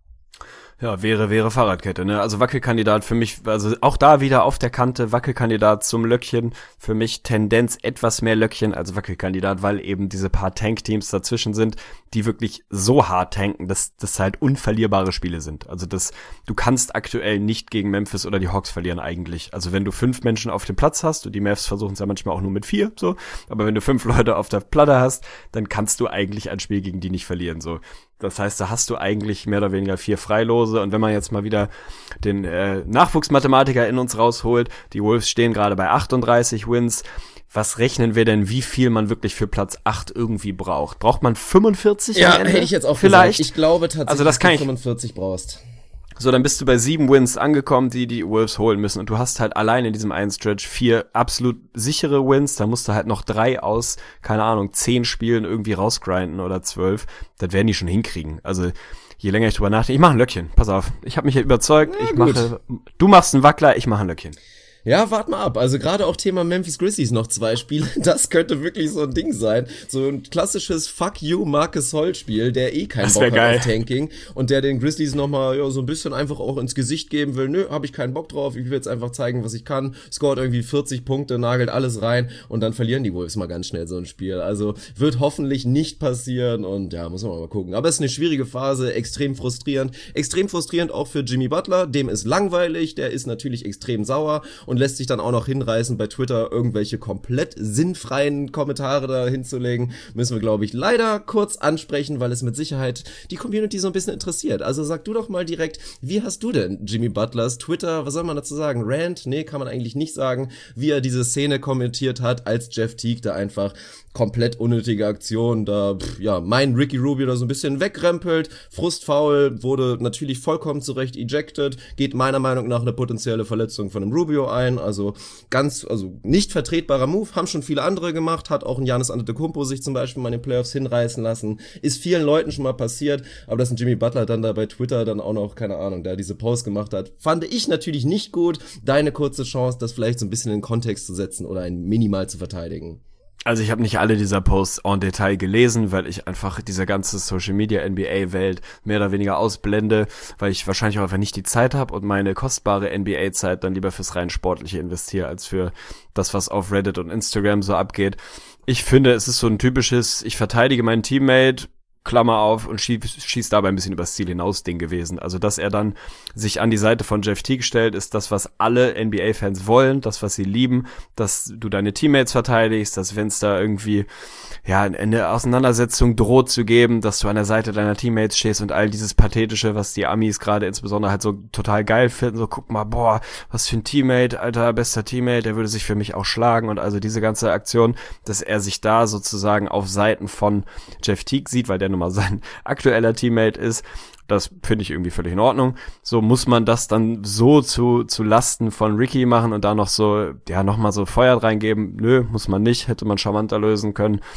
Ja, wäre, wäre Fahrradkette, ne? Also Wackelkandidat für mich, also auch da wieder auf der Kante, Wackelkandidat zum Löckchen. Für mich Tendenz etwas mehr Löckchen als Wackelkandidat, weil eben diese paar Tankteams dazwischen sind, die wirklich so hart tanken, dass das halt unverlierbare Spiele sind. Also das, du kannst aktuell nicht gegen Memphis oder die Hawks verlieren eigentlich. Also wenn du fünf Menschen auf dem Platz hast, und die Mavs versuchen es ja manchmal auch nur mit vier, so, aber wenn du fünf Leute auf der Platte hast, dann kannst du eigentlich ein Spiel gegen die nicht verlieren, so. Das heißt, da hast du eigentlich mehr oder weniger vier Freilose. Und wenn man jetzt mal wieder den äh, Nachwuchsmathematiker in uns rausholt, die Wolves stehen gerade bei achtunddreißig Wins. Was rechnen wir denn, wie viel man wirklich für Platz acht irgendwie braucht? Braucht man fünfundvierzig? Ja, hätte ich jetzt auch vielleicht gesagt. Ich glaube tatsächlich, also das kann dass du ich, fünfundvierzig brauchst. So, dann bist du bei sieben Wins angekommen, die die Wolves holen müssen. Und du hast halt allein in diesem einen Stretch vier absolut sichere Wins. Da musst du halt noch drei aus, keine Ahnung, zehn Spielen irgendwie rausgrinden oder zwölf. Das werden die schon hinkriegen. Also je länger ich drüber nachdenke, ich mache ein Löckchen. Pass auf, ich habe mich hier überzeugt. Ja, ich gut. mache, du machst einen Wackler, ich mache ein Löckchen. Ja, wart mal ab. Also gerade auch Thema Memphis Grizzlies noch zwei Spiele. Das könnte wirklich so ein Ding sein. So ein klassisches Fuck you Marcus Holt Spiel, der eh keinen Bock hat geil. auf Tanking und der den Grizzlies nochmal ja, so ein bisschen einfach auch ins Gesicht geben will. Nö, hab ich keinen Bock drauf. Ich will jetzt einfach zeigen, was ich kann. Scoret irgendwie vierzig Punkte, nagelt alles rein und dann verlieren die Wolves mal ganz schnell so ein Spiel. Also wird hoffentlich nicht passieren und ja, muss man mal gucken. Aber es ist eine schwierige Phase, extrem frustrierend. Extrem frustrierend auch für Jimmy Butler. Dem ist langweilig, der ist natürlich extrem sauer und lässt sich dann auch noch hinreißen, bei Twitter irgendwelche komplett sinnfreien Kommentare da hinzulegen. Müssen wir, glaube ich, leider kurz ansprechen, weil es mit Sicherheit die Community so ein bisschen interessiert. Also sag du doch mal direkt, wie hast du denn Jimmy Butlers Twitter, was soll man dazu sagen? Rant? Nee, kann man eigentlich nicht sagen, wie er diese Szene kommentiert hat, als Jeff Teague da einfach komplett unnötige Aktion, da, pff, ja, mein Ricky Rubio da so ein bisschen wegrempelt, Frustfoul, wurde natürlich vollkommen zurecht ejected, geht meiner Meinung nach eine potenzielle Verletzung von einem Rubio ein, also ganz, also nicht vertretbarer Move, haben schon viele andere gemacht, hat auch ein Giannis Antetokounmpo sich zum Beispiel mal in den Playoffs hinreißen lassen, ist vielen Leuten schon mal passiert, aber dass ein Jimmy Butler dann da bei Twitter dann auch noch, keine Ahnung, da diese Post gemacht hat, fand ich natürlich nicht gut, deine kurze Chance, das vielleicht so ein bisschen in den Kontext zu setzen oder ein minimal zu verteidigen. Also ich habe nicht alle dieser Posts en Detail gelesen, weil ich einfach diese ganze Social-Media-N B A-Welt mehr oder weniger ausblende, weil ich wahrscheinlich auch einfach nicht die Zeit habe und meine kostbare N B A-Zeit dann lieber fürs rein Sportliche investiere, als für das, was auf Reddit und Instagram so abgeht. Ich finde, es ist so ein typisches, ich verteidige meinen Teammate, Klammer auf, und schießt schieß dabei ein bisschen übers Ziel hinaus Ding gewesen. Also, dass er dann sich an die Seite von Jeff Teague stellt, ist das, was alle N B A-Fans wollen, das, was sie lieben, dass du deine Teammates verteidigst, dass wenn es da irgendwie ja eine Auseinandersetzung droht zu geben, dass du an der Seite deiner Teammates stehst und all dieses Pathetische, was die Amis gerade insbesondere halt so total geil finden, so guck mal, boah, was für ein Teammate, alter, bester Teammate, der würde sich für mich auch schlagen, und also diese ganze Aktion, dass er sich da sozusagen auf Seiten von Jeff Teague sieht, weil der nun mal sein aktueller Teammate ist, das finde ich irgendwie völlig in Ordnung. So muss man das dann so zu zu Lasten von Ricky machen und da noch so, ja, nochmal so Feuer reingeben. Nö, muss man nicht, hätte man charmanter lösen können.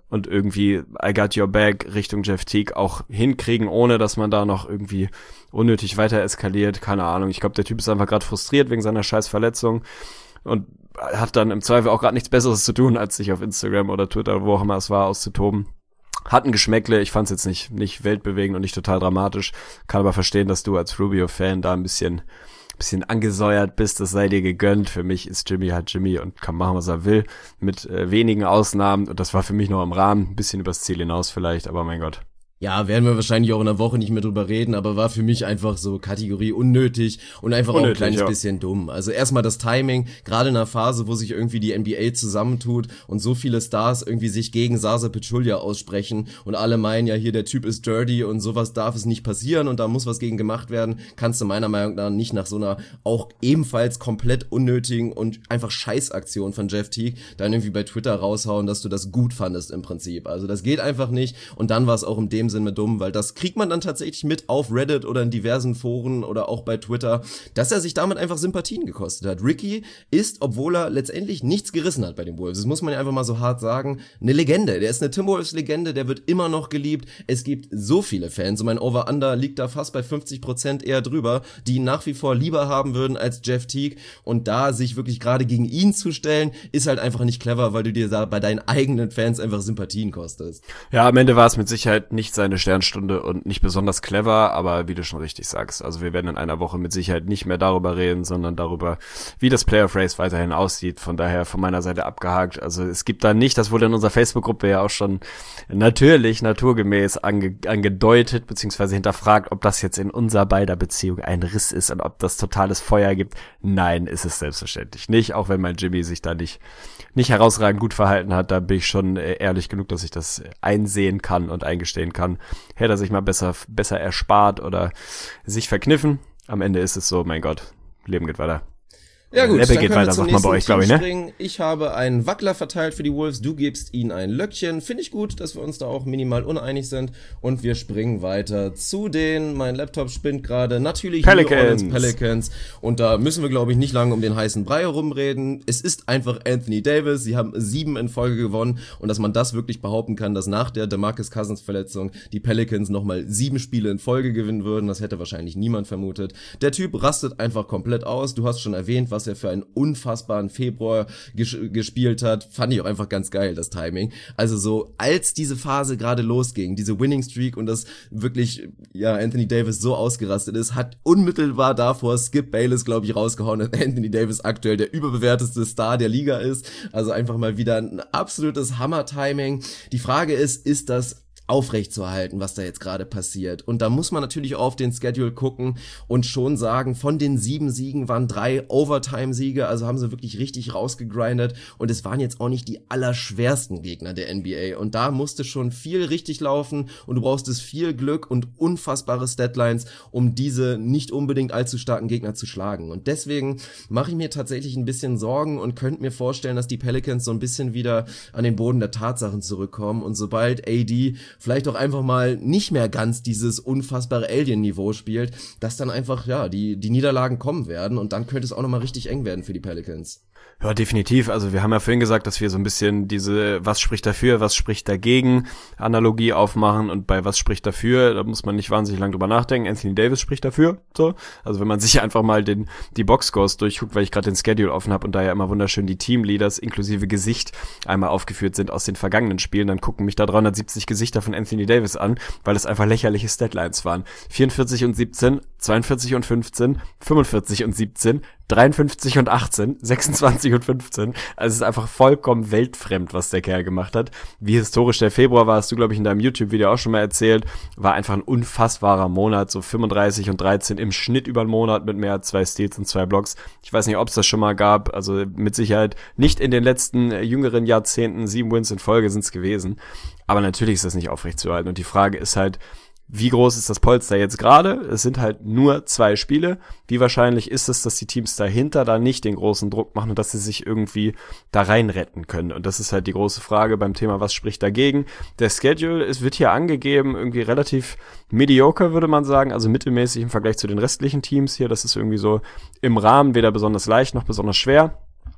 und irgendwie I got your back Richtung Jeff Teague auch hinkriegen, ohne dass man da noch irgendwie unnötig weiter eskaliert. Keine Ahnung. Ich glaube, der Typ ist einfach gerade frustriert wegen seiner scheiß Verletzung und hat dann im Zweifel auch gerade nichts Besseres zu tun, als sich auf Instagram oder Twitter, wo auch immer es war, auszutoben. Hat ein Geschmäckle, ich fand's jetzt nicht nicht weltbewegend und nicht total dramatisch, kann aber verstehen, dass du als Rubio-Fan da ein bisschen bisschen angesäuert bist, das sei dir gegönnt. Für mich ist Jimmy halt Jimmy und kann machen, was er will, mit äh, wenigen Ausnahmen und das war für mich noch im Rahmen, ein bisschen übers Ziel hinaus vielleicht, aber mein Gott. Ja, werden wir wahrscheinlich auch in einer Woche nicht mehr drüber reden, aber war für mich einfach so Kategorie unnötig und einfach unnötig, auch ein kleines ja. bisschen dumm. Also erstmal das Timing, gerade in einer Phase, wo sich irgendwie die N B A zusammentut und so viele Stars irgendwie sich gegen Zaza Pachulia aussprechen und alle meinen ja hier, der Typ ist dirty und sowas darf es nicht passieren und da muss was gegen gemacht werden, kannst du meiner Meinung nach nicht nach so einer auch ebenfalls komplett unnötigen und einfach Scheißaktion von Jeff Teague dann irgendwie bei Twitter raushauen, dass du das gut fandest im Prinzip. Also das geht einfach nicht und dann war es auch in dem Sinne dumm, weil das kriegt man dann tatsächlich mit auf Reddit oder in diversen Foren oder auch bei Twitter, dass er sich damit einfach Sympathien gekostet hat. Ricky ist, obwohl er letztendlich nichts gerissen hat bei den Wolves, das muss man ja einfach mal so hart sagen, eine Legende. Der ist eine Timberwolves-Legende, der wird immer noch geliebt. Es gibt so viele Fans und mein Over-Under liegt da fast bei fünfzig Prozent eher drüber, die ihn nach wie vor lieber haben würden als Jeff Teague und da sich wirklich gerade gegen ihn zu stellen, ist halt einfach nicht clever, weil du dir da bei deinen eigenen Fans einfach Sympathien kostest. Ja, am Ende war es mit Sicherheit nicht seine Sternstunde und nicht besonders clever, aber wie du schon richtig sagst, also wir werden in einer Woche mit Sicherheit nicht mehr darüber reden, sondern darüber, wie das Playoff Race weiterhin aussieht, von daher von meiner Seite abgehakt. Also es gibt da nicht, das wurde in unserer Facebook-Gruppe ja auch schon natürlich naturgemäß ange, angedeutet, beziehungsweise hinterfragt, ob das jetzt in unserer beider Beziehung ein Riss ist und ob das totales Feuer gibt. Nein, ist es selbstverständlich nicht, auch wenn mein Jimmy sich da nicht, nicht herausragend gut verhalten hat, da bin ich schon ehrlich genug, dass ich das einsehen kann und eingestehen kann. Hätte er sich mal besser, besser erspart oder sich verkniffen. Am Ende ist es so, mein Gott, Leben geht weiter. Ja gut, Level dann geht können weiter, wir zum sagt man bei euch, glaube ich, ne? Springen. Ich habe einen Wackler verteilt für die Wolves, du gibst ihnen ein Löckchen. Finde ich gut, dass wir uns da auch minimal uneinig sind. Und wir springen weiter zu den, mein Laptop spinnt gerade, natürlich Pelicans. New Orleans Pelicans. Und da müssen wir, glaube ich, nicht lange um den heißen Brei herumreden. Es ist einfach Anthony Davis. Sie haben sieben in Folge gewonnen. Und dass man das wirklich behaupten kann, dass nach der DeMarcus Cousins Verletzung die Pelicans nochmal sieben Spiele in Folge gewinnen würden, das hätte wahrscheinlich niemand vermutet. Der Typ rastet einfach komplett aus. Du hast schon erwähnt, was er für einen unfassbaren Februar ges- gespielt hat, fand ich auch einfach ganz geil, das Timing. Also so, als diese Phase gerade losging, diese Winning Streak und das wirklich, ja, Anthony Davis so ausgerastet ist, hat unmittelbar davor Skip Bayless, glaube ich, rausgehauen, dass Anthony Davis aktuell der überbewerteste Star der Liga ist. Also einfach mal wieder ein absolutes Hammer-Timing. Die Frage ist, ist das aufrechtzuerhalten, was da jetzt gerade passiert. Und da muss man natürlich auf den Schedule gucken und schon sagen, von den sieben Siegen waren drei Overtime-Siege, also haben sie wirklich richtig rausgegrindet und es waren jetzt auch nicht die allerschwersten Gegner der N B A und da musste schon viel richtig laufen und du brauchst es viel Glück und unfassbare Statlines, um diese nicht unbedingt allzu starken Gegner zu schlagen. Und deswegen mache ich mir tatsächlich ein bisschen Sorgen und könnte mir vorstellen, dass die Pelicans so ein bisschen wieder an den Boden der Tatsachen zurückkommen und sobald A D vielleicht auch einfach mal nicht mehr ganz dieses unfassbare Alien-Niveau spielt, dass dann einfach, ja, die die Niederlagen kommen werden und dann könnte es auch nochmal richtig eng werden für die Pelicans. Ja, definitiv. Also wir haben ja vorhin gesagt, dass wir so ein bisschen diese was spricht dafür, was spricht dagegen Analogie aufmachen und bei was spricht dafür, da muss man nicht wahnsinnig lang drüber nachdenken. Anthony Davis spricht dafür, so. Also wenn man sich einfach mal den die Boxscores durchguckt, weil ich gerade den Schedule offen habe und da ja immer wunderschön die Teamleaders inklusive Gesicht einmal aufgeführt sind aus den vergangenen Spielen, dann gucken mich da dreihundertsiebzig Gesichter von Anthony Davis an, weil es einfach lächerliche Statlines waren. vierundvierzig und siebzehn, zweiundvierzig und fünfzehn, fünfundvierzig und siebzehn, dreiundfünfzig und achtzehn, sechsundzwanzig und fünfzehn. Also es ist einfach vollkommen weltfremd, was der Kerl gemacht hat. Wie historisch der Februar war, hast du, glaube ich, in deinem YouTube-Video auch schon mal erzählt. War einfach ein unfassbarer Monat, so fünfunddreißig und dreizehn im Schnitt über einen Monat mit mehr als zwei Steals und zwei Blocks. Ich weiß nicht, ob es das schon mal gab. Also mit Sicherheit nicht in den letzten äh, jüngeren Jahrzehnten. Sieben Wins in Folge sind es gewesen. Aber natürlich ist das nicht aufrechtzuerhalten. Und die Frage ist halt, wie groß ist das Polster jetzt gerade? Es sind halt nur zwei Spiele. Wie wahrscheinlich ist es, dass die Teams dahinter da nicht den großen Druck machen und dass sie sich irgendwie da rein retten können? Und das ist halt die große Frage beim Thema, was spricht dagegen? Der Schedule, es wird hier angegeben, irgendwie relativ mediocre, würde man sagen, also mittelmäßig im Vergleich zu den restlichen Teams hier. Das ist irgendwie so im Rahmen, weder besonders leicht noch besonders schwer.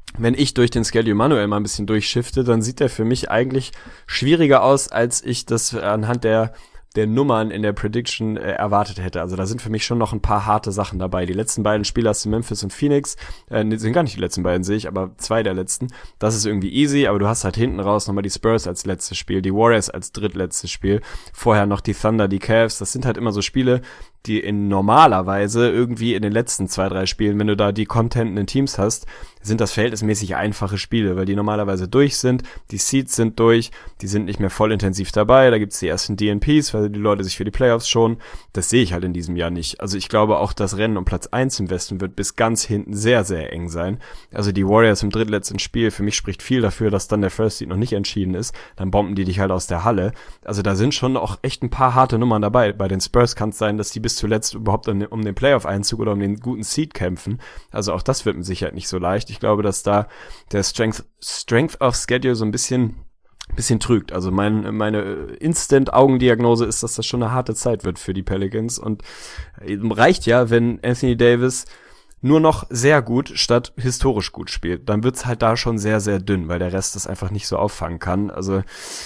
wenn ich durch den Schedule manuell mal ein bisschen durchschifte, dann sieht der für mich eigentlich schwieriger aus, als ich das anhand der der Nummern in der Prediction äh, erwartet hätte. Also da sind für mich schon noch ein paar harte Sachen dabei. Die letzten beiden Spiele hast du Memphis und Phoenix, äh, sind gar nicht die letzten beiden, sehe ich, aber zwei der letzten. Das ist irgendwie easy, aber du hast halt hinten raus nochmal die Spurs als letztes Spiel, die Warriors als drittletztes Spiel, vorher noch die Thunder, die Cavs. Das sind halt immer so Spiele, die in normalerweise irgendwie in den letzten zwei, drei Spielen, wenn du da die contendenden Teams hast, sind das verhältnismäßig einfache Spiele, weil die normalerweise durch sind, die Seeds sind durch, die sind nicht mehr voll intensiv dabei, da gibt's die ersten D N Ps, weil die Leute sich für die Playoffs schonen. Das sehe ich halt in diesem Jahr nicht. Also ich glaube auch, das Rennen um Platz eins im Westen wird bis ganz hinten sehr, sehr eng sein. Also die Warriors im drittletzten Spiel, für mich spricht viel dafür, dass dann der First Seed noch nicht entschieden ist, dann bomben die dich halt aus der Halle. Also da sind schon auch echt ein paar harte Nummern dabei. Bei den Spurs kann es sein, dass die bis zuletzt überhaupt um den, um den Playoff-Einzug oder um den guten Seed kämpfen. Also auch das wird mit Sicherheit nicht so leicht. Ich glaube, dass da der Strength, Strength of Schedule so ein bisschen, bisschen trügt. Also mein, meine Instant-Augendiagnose ist, dass das schon eine harte Zeit wird für die Pelicans. Und reicht ja, wenn Anthony Davis nur noch sehr gut statt historisch gut spielt. Dann wird's halt da schon sehr, sehr dünn, weil der Rest das einfach nicht so auffangen kann. Also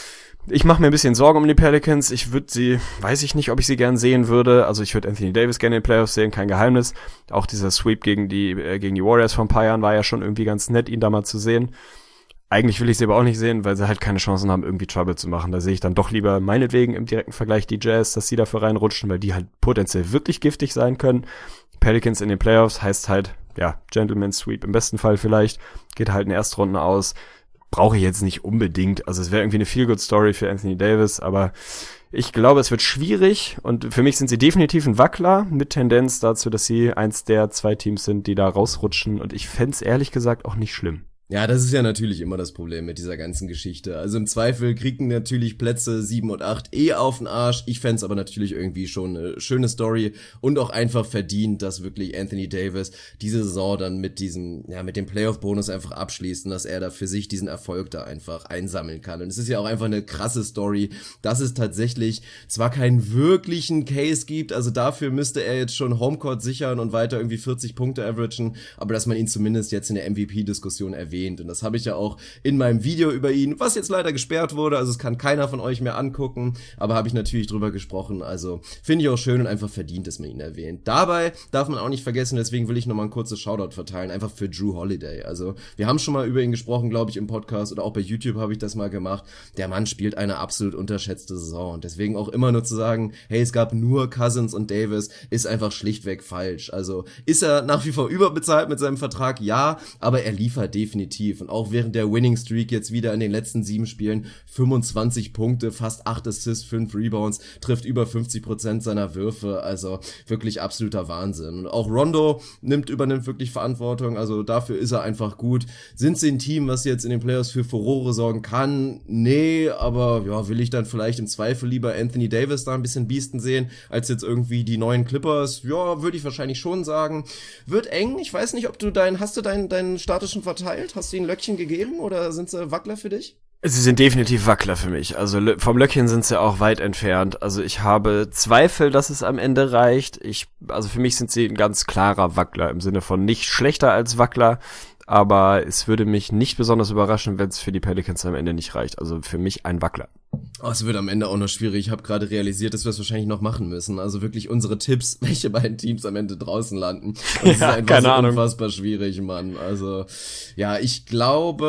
ich mache mir ein bisschen Sorgen um die Pelicans. Ich würde sie, weiß ich nicht, ob ich sie gern sehen würde. Also ich würde Anthony Davis gerne in den Playoffs sehen, kein Geheimnis. Auch dieser Sweep gegen die äh, gegen die Warriors vor ein paar Jahren war ja schon irgendwie ganz nett, ihn da mal zu sehen. Eigentlich will ich sie aber auch nicht sehen, weil sie halt keine Chancen haben, irgendwie Trouble zu machen. Da sehe ich dann doch lieber meinetwegen im direkten Vergleich die Jazz, dass sie dafür reinrutschen, weil die halt potenziell wirklich giftig sein können. Pelicans in den Playoffs heißt halt, ja, Gentleman's Sweep im besten Fall vielleicht. Geht halt in Erstrunden aus. Brauche ich jetzt nicht unbedingt. Also es wäre irgendwie eine Feel-Good-Story für Anthony Davis, aber ich glaube, es wird schwierig und für mich sind sie definitiv ein Wackler mit Tendenz dazu, dass sie eins der zwei Teams sind, die da rausrutschen und ich fände es ehrlich gesagt auch nicht schlimm. Ja, das ist ja natürlich immer das Problem mit dieser ganzen Geschichte. Also im Zweifel kriegen natürlich Plätze sieben und acht eh auf den Arsch. Ich fänd's aber natürlich irgendwie schon eine schöne Story und auch einfach verdient, dass wirklich Anthony Davis diese Saison dann mit diesem, ja, mit dem Playoff-Bonus einfach abschließt und dass er da für sich diesen Erfolg da einfach einsammeln kann. Und es ist ja auch einfach eine krasse Story, dass es tatsächlich zwar keinen wirklichen Case gibt, also dafür müsste er jetzt schon Homecourt sichern und weiter irgendwie vierzig Punkte averagen, aber dass man ihn zumindest jetzt in der M V P-Diskussion erwähnt. Und das habe ich ja auch in meinem Video über ihn, was jetzt leider gesperrt wurde, also es kann keiner von euch mehr angucken, aber habe ich natürlich drüber gesprochen, also finde ich auch schön und einfach verdient, dass man ihn erwähnt. Dabei darf man auch nicht vergessen, deswegen will ich nochmal ein kurzes Shoutout verteilen, einfach für Jrue Holiday. Also wir haben schon mal über ihn gesprochen, glaube ich, im Podcast oder auch bei YouTube habe ich das mal gemacht. Der Mann spielt eine absolut unterschätzte Saison und deswegen auch immer nur zu sagen, hey, es gab nur Cousins und Davis, ist einfach schlichtweg falsch. Also ist er nach wie vor überbezahlt mit seinem Vertrag? Ja, aber er liefert definitiv. Und auch während der Winning Streak jetzt wieder in den letzten sieben Spielen fünfundzwanzig Punkte, fast acht Assists, fünf Rebounds, trifft über fünfzig Prozent seiner Würfe, also wirklich absoluter Wahnsinn. Und auch Rondo nimmt, übernimmt wirklich Verantwortung, also dafür ist er einfach gut. Sind sie ein Team, was jetzt in den Playoffs für Furore sorgen kann? Nee, aber ja, will ich dann vielleicht im Zweifel lieber Anthony Davis da ein bisschen biesten sehen, als jetzt irgendwie die neuen Clippers? Ja, würde ich wahrscheinlich schon sagen. Wird eng, ich weiß nicht, ob du deinen, hast du deinen, deinen statischen verteilt? Hast du ihnen Löckchen gegeben oder sind sie Wackler für dich? Sie sind definitiv Wackler für mich. Also vom Löckchen sind sie auch weit entfernt. Also ich habe Zweifel, dass es am Ende reicht. Ich, also für mich sind sie ein ganz klarer Wackler im Sinne von nicht schlechter als Wackler. Aber es würde mich nicht besonders überraschen, wenn es für die Pelicans am Ende nicht reicht. Also für mich ein Wackler. Oh, es wird am Ende auch noch schwierig. Ich habe gerade realisiert, dass wir es wahrscheinlich noch machen müssen. Also wirklich unsere Tipps, welche beiden Teams am Ende draußen landen. Und das ja, ist einfach keine so Ahnung. Unfassbar schwierig, Mann. Also ja, ich glaube,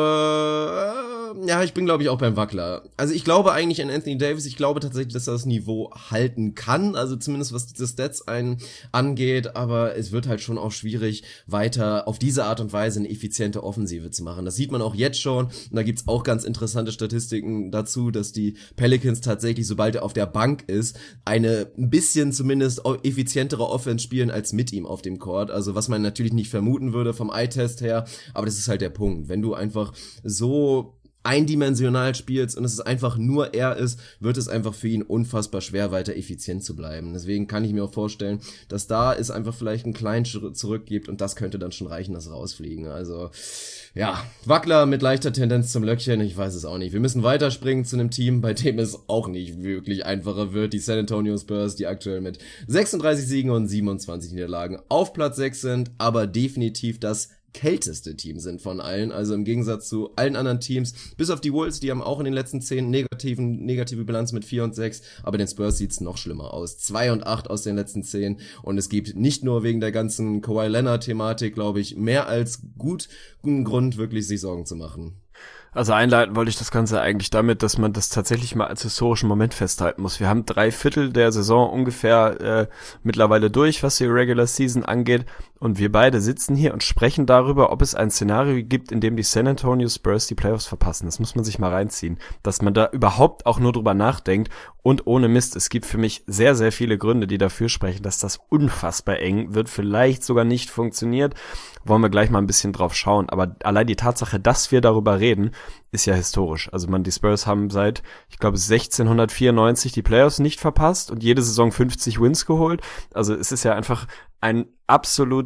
äh, ja, ich bin glaube ich auch beim Wackler. Also ich glaube eigentlich an Anthony Davis. Ich glaube tatsächlich, dass er das Niveau halten kann. Also zumindest was diese Stats ein, angeht. Aber es wird halt schon auch schwierig, weiter auf diese Art und Weise eine effiziente Offensive zu machen. Das sieht man auch jetzt schon. Und da gibt's auch ganz interessante Statistiken dazu, dass die Pelicans tatsächlich, sobald er auf der Bank ist, eine ein bisschen zumindest effizientere Offense spielen als mit ihm auf dem Court. Also was man natürlich nicht vermuten würde vom Eye-Test her, aber das ist halt der Punkt. Wenn du einfach so eindimensional spielst und es ist einfach nur er ist, wird es einfach für ihn unfassbar schwer, weiter effizient zu bleiben. Deswegen kann ich mir auch vorstellen, dass da es einfach vielleicht einen kleinen Schritt zurück gibt und das könnte dann schon reichen, das Rausfliegen. Also ja, Wackler mit leichter Tendenz zum Löckchen, ich weiß es auch nicht. Wir müssen weiterspringen zu einem Team, bei dem es auch nicht wirklich einfacher wird. Die San Antonio Spurs, die aktuell mit sechsunddreißig Siegen und siebenundzwanzig Niederlagen auf Platz sechs sind, aber definitiv das kälteste Team sind von allen, also im Gegensatz zu allen anderen Teams, bis auf die Wolves, die haben auch in den letzten zehn negativen, negative Bilanz mit vier und sechs, aber den Spurs sieht's noch schlimmer aus. zwei und acht aus den letzten zehn und es gibt nicht nur wegen der ganzen Kawhi Leonard-Thematik, glaube ich, mehr als guten Grund, wirklich sich Sorgen zu machen. Also einleiten wollte ich das Ganze eigentlich damit, dass man das tatsächlich mal als historischen Moment festhalten muss. Wir haben drei Viertel der Saison ungefähr äh, mittlerweile durch, was die Regular Season angeht. Und wir beide sitzen hier und sprechen darüber, ob es ein Szenario gibt, in dem die San Antonio Spurs die Playoffs verpassen. Das muss man sich mal reinziehen. Dass man da überhaupt auch nur drüber nachdenkt. Und ohne Mist, es gibt für mich sehr, sehr viele Gründe, die dafür sprechen, dass das unfassbar eng wird, vielleicht sogar nicht funktioniert. Wollen wir gleich mal ein bisschen drauf schauen. Aber allein die Tatsache, dass wir darüber reden, ist ja historisch. Also man, die Spurs haben seit, ich glaube, sechzehnhundertvierundneunzig die Playoffs nicht verpasst und jede Saison fünfzig Wins geholt. Also es ist ja einfach ein absolut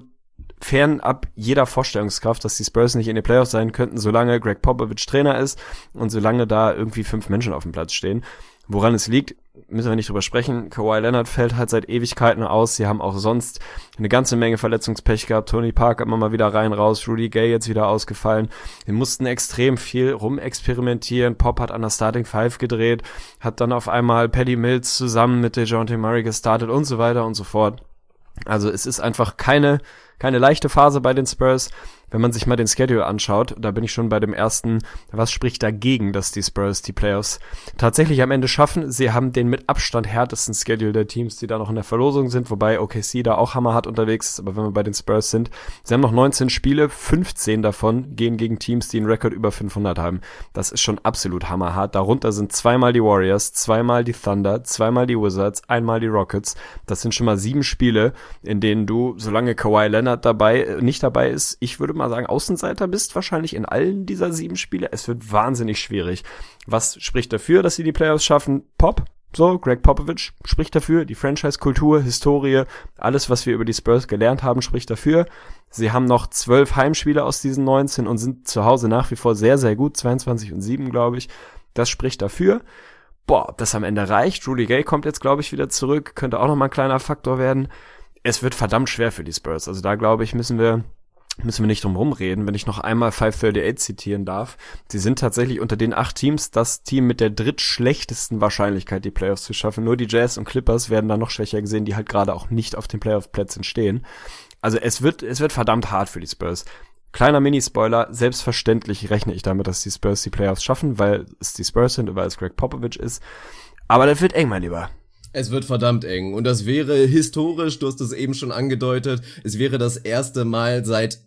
fernab jeder Vorstellungskraft, dass die Spurs nicht in den Playoffs sein könnten, solange Greg Popovich Trainer ist und solange da irgendwie fünf Menschen auf dem Platz stehen. Woran es liegt, müssen wir nicht drüber sprechen. Kawhi Leonard fällt halt seit Ewigkeiten aus. Sie haben auch sonst eine ganze Menge Verletzungspech gehabt. Tony Parker immer mal wieder rein, raus. Rudy Gay jetzt wieder ausgefallen. Wir mussten extrem viel rumexperimentieren. Pop hat an der Starting Five gedreht, hat dann auf einmal Patty Mills zusammen mit DeJounte Murray gestartet und so weiter und so fort. Also es ist einfach keine keine leichte Phase bei den Spurs. Wenn man sich mal den Schedule anschaut, da bin ich schon bei dem ersten, was spricht dagegen, dass die Spurs die Playoffs tatsächlich am Ende schaffen. Sie haben den mit Abstand härtesten Schedule der Teams, die da noch in der Verlosung sind, wobei O K C da auch hammerhart unterwegs ist, aber wenn wir bei den Spurs sind, sie haben noch neunzehn Spiele, fünfzehn davon gehen gegen Teams, die einen Rekord über fünfhundert haben. Das ist schon absolut hammerhart. Darunter sind zweimal die Warriors, zweimal die Thunder, zweimal die Wizards, einmal die Rockets. Das sind schon mal sieben Spiele, in denen du, solange Kawhi Leonard dabei, nicht dabei ist, ich würde mal sagen, Außenseiter bist wahrscheinlich in allen dieser sieben Spiele. Es wird wahnsinnig schwierig. Was spricht dafür, dass sie die Playoffs schaffen? Pop. So, Greg Popovich spricht dafür. Die Franchise-Kultur, Historie, alles, was wir über die Spurs gelernt haben, spricht dafür. Sie haben noch zwölf Heimspiele aus diesen neunzehn und sind zu Hause nach wie vor sehr, sehr gut. zweiundzwanzig und sieben, glaube ich. Das spricht dafür. Boah, ob das am Ende reicht. Rudy Gay kommt jetzt, glaube ich, wieder zurück. Könnte auch nochmal ein kleiner Faktor werden. Es wird verdammt schwer für die Spurs. Also da, glaube ich, müssen wir müssen wir nicht drum rumreden, wenn ich noch einmal five thirty-eight zitieren darf. Sie sind tatsächlich unter den acht Teams das Team mit der drittschlechtesten Wahrscheinlichkeit, die Playoffs zu schaffen. Nur die Jazz und Clippers werden da noch schwächer gesehen, die halt gerade auch nicht auf den Playoff-Plätzen stehen. Also es wird es wird verdammt hart für die Spurs. Kleiner Mini-Spoiler, selbstverständlich rechne ich damit, dass die Spurs die Playoffs schaffen, weil es die Spurs sind und weil es Greg Popovich ist. Aber das wird eng, mein Lieber. Es wird verdammt eng und das wäre historisch, du hast es eben schon angedeutet, es wäre das erste Mal seit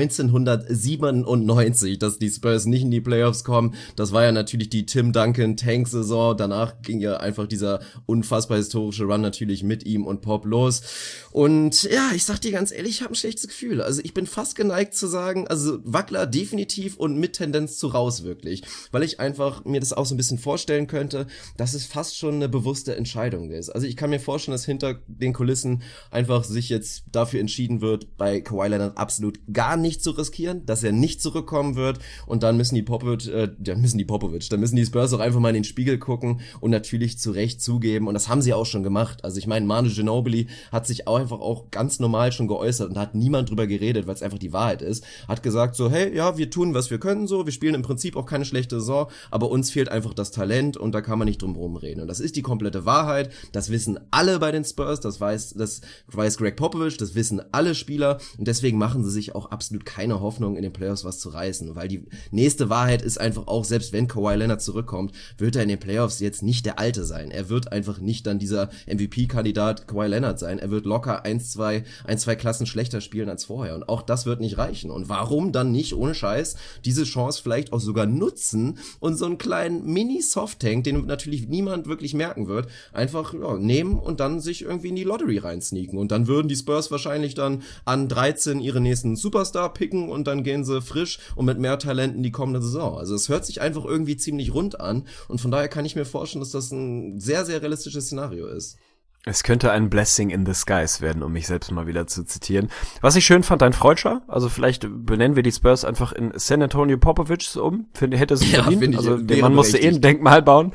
neunzehnhundertsiebenundneunzig, dass die Spurs nicht in die Playoffs kommen. Das war ja natürlich die Tim Duncan Tank-Saison. Danach ging ja einfach dieser unfassbar historische Run natürlich mit ihm und Pop los. Und ja, ich sag dir ganz ehrlich, ich habe ein schlechtes Gefühl. Also ich bin fast geneigt zu sagen, also Wackler definitiv und mit Tendenz zu raus wirklich. Weil ich einfach mir das auch so ein bisschen vorstellen könnte, dass es fast schon eine bewusste Entscheidung ist. Also ich kann mir vorstellen, dass hinter den Kulissen einfach sich jetzt dafür entschieden wird, bei Kawhi Leonard absolut gar nicht zu riskieren, dass er nicht zurückkommen wird und dann müssen die Popovich, äh, dann müssen die Popovich, dann müssen die Spurs auch einfach mal in den Spiegel gucken und natürlich zu Recht zugeben und das haben sie auch schon gemacht. Also ich meine, Manu Ginobili hat sich auch einfach auch ganz normal schon geäußert und da hat niemand drüber geredet, weil es einfach die Wahrheit ist. Hat gesagt so, hey, ja, wir tun, was wir können so, wir spielen im Prinzip auch keine schlechte Saison, aber uns fehlt einfach das Talent und da kann man nicht drum herum reden. Und das ist die komplette Wahrheit, das wissen alle bei den Spurs, das weiß, das weiß Greg Popovich, das wissen alle Spieler und deswegen machen sie sich auch absolut keine Hoffnung, in den Playoffs was zu reißen, weil die nächste Wahrheit ist einfach auch, selbst wenn Kawhi Leonard zurückkommt, wird er in den Playoffs jetzt nicht der Alte sein. Er wird einfach nicht dann dieser M V P-Kandidat Kawhi Leonard sein. Er wird locker eins, zwei, ein, zwei Klassen schlechter spielen als vorher und auch das wird nicht reichen. Und warum dann nicht, ohne Scheiß, diese Chance vielleicht auch sogar nutzen und so einen kleinen Mini-Soft-Tank, den natürlich niemand wirklich merken wird, einfach ja, nehmen und dann sich irgendwie in die Lottery reinsneaken. Und dann würden die Spurs wahrscheinlich dann an dreizehn ihre nächsten Superstar picken und dann gehen sie frisch und mit mehr Talenten die kommende Saison. Also es hört sich einfach irgendwie ziemlich rund an und von daher kann ich mir vorstellen, dass das ein sehr, sehr realistisches Szenario ist. Es könnte ein Blessing in the skies werden, um mich selbst mal wieder zu zitieren. Was ich schön fand, dein Freudscher, also vielleicht benennen wir die Spurs einfach in San Antonio Popovich um, finde, hätte es ja, verdient, ich, also der Mann musste eh ein Denkmal bauen.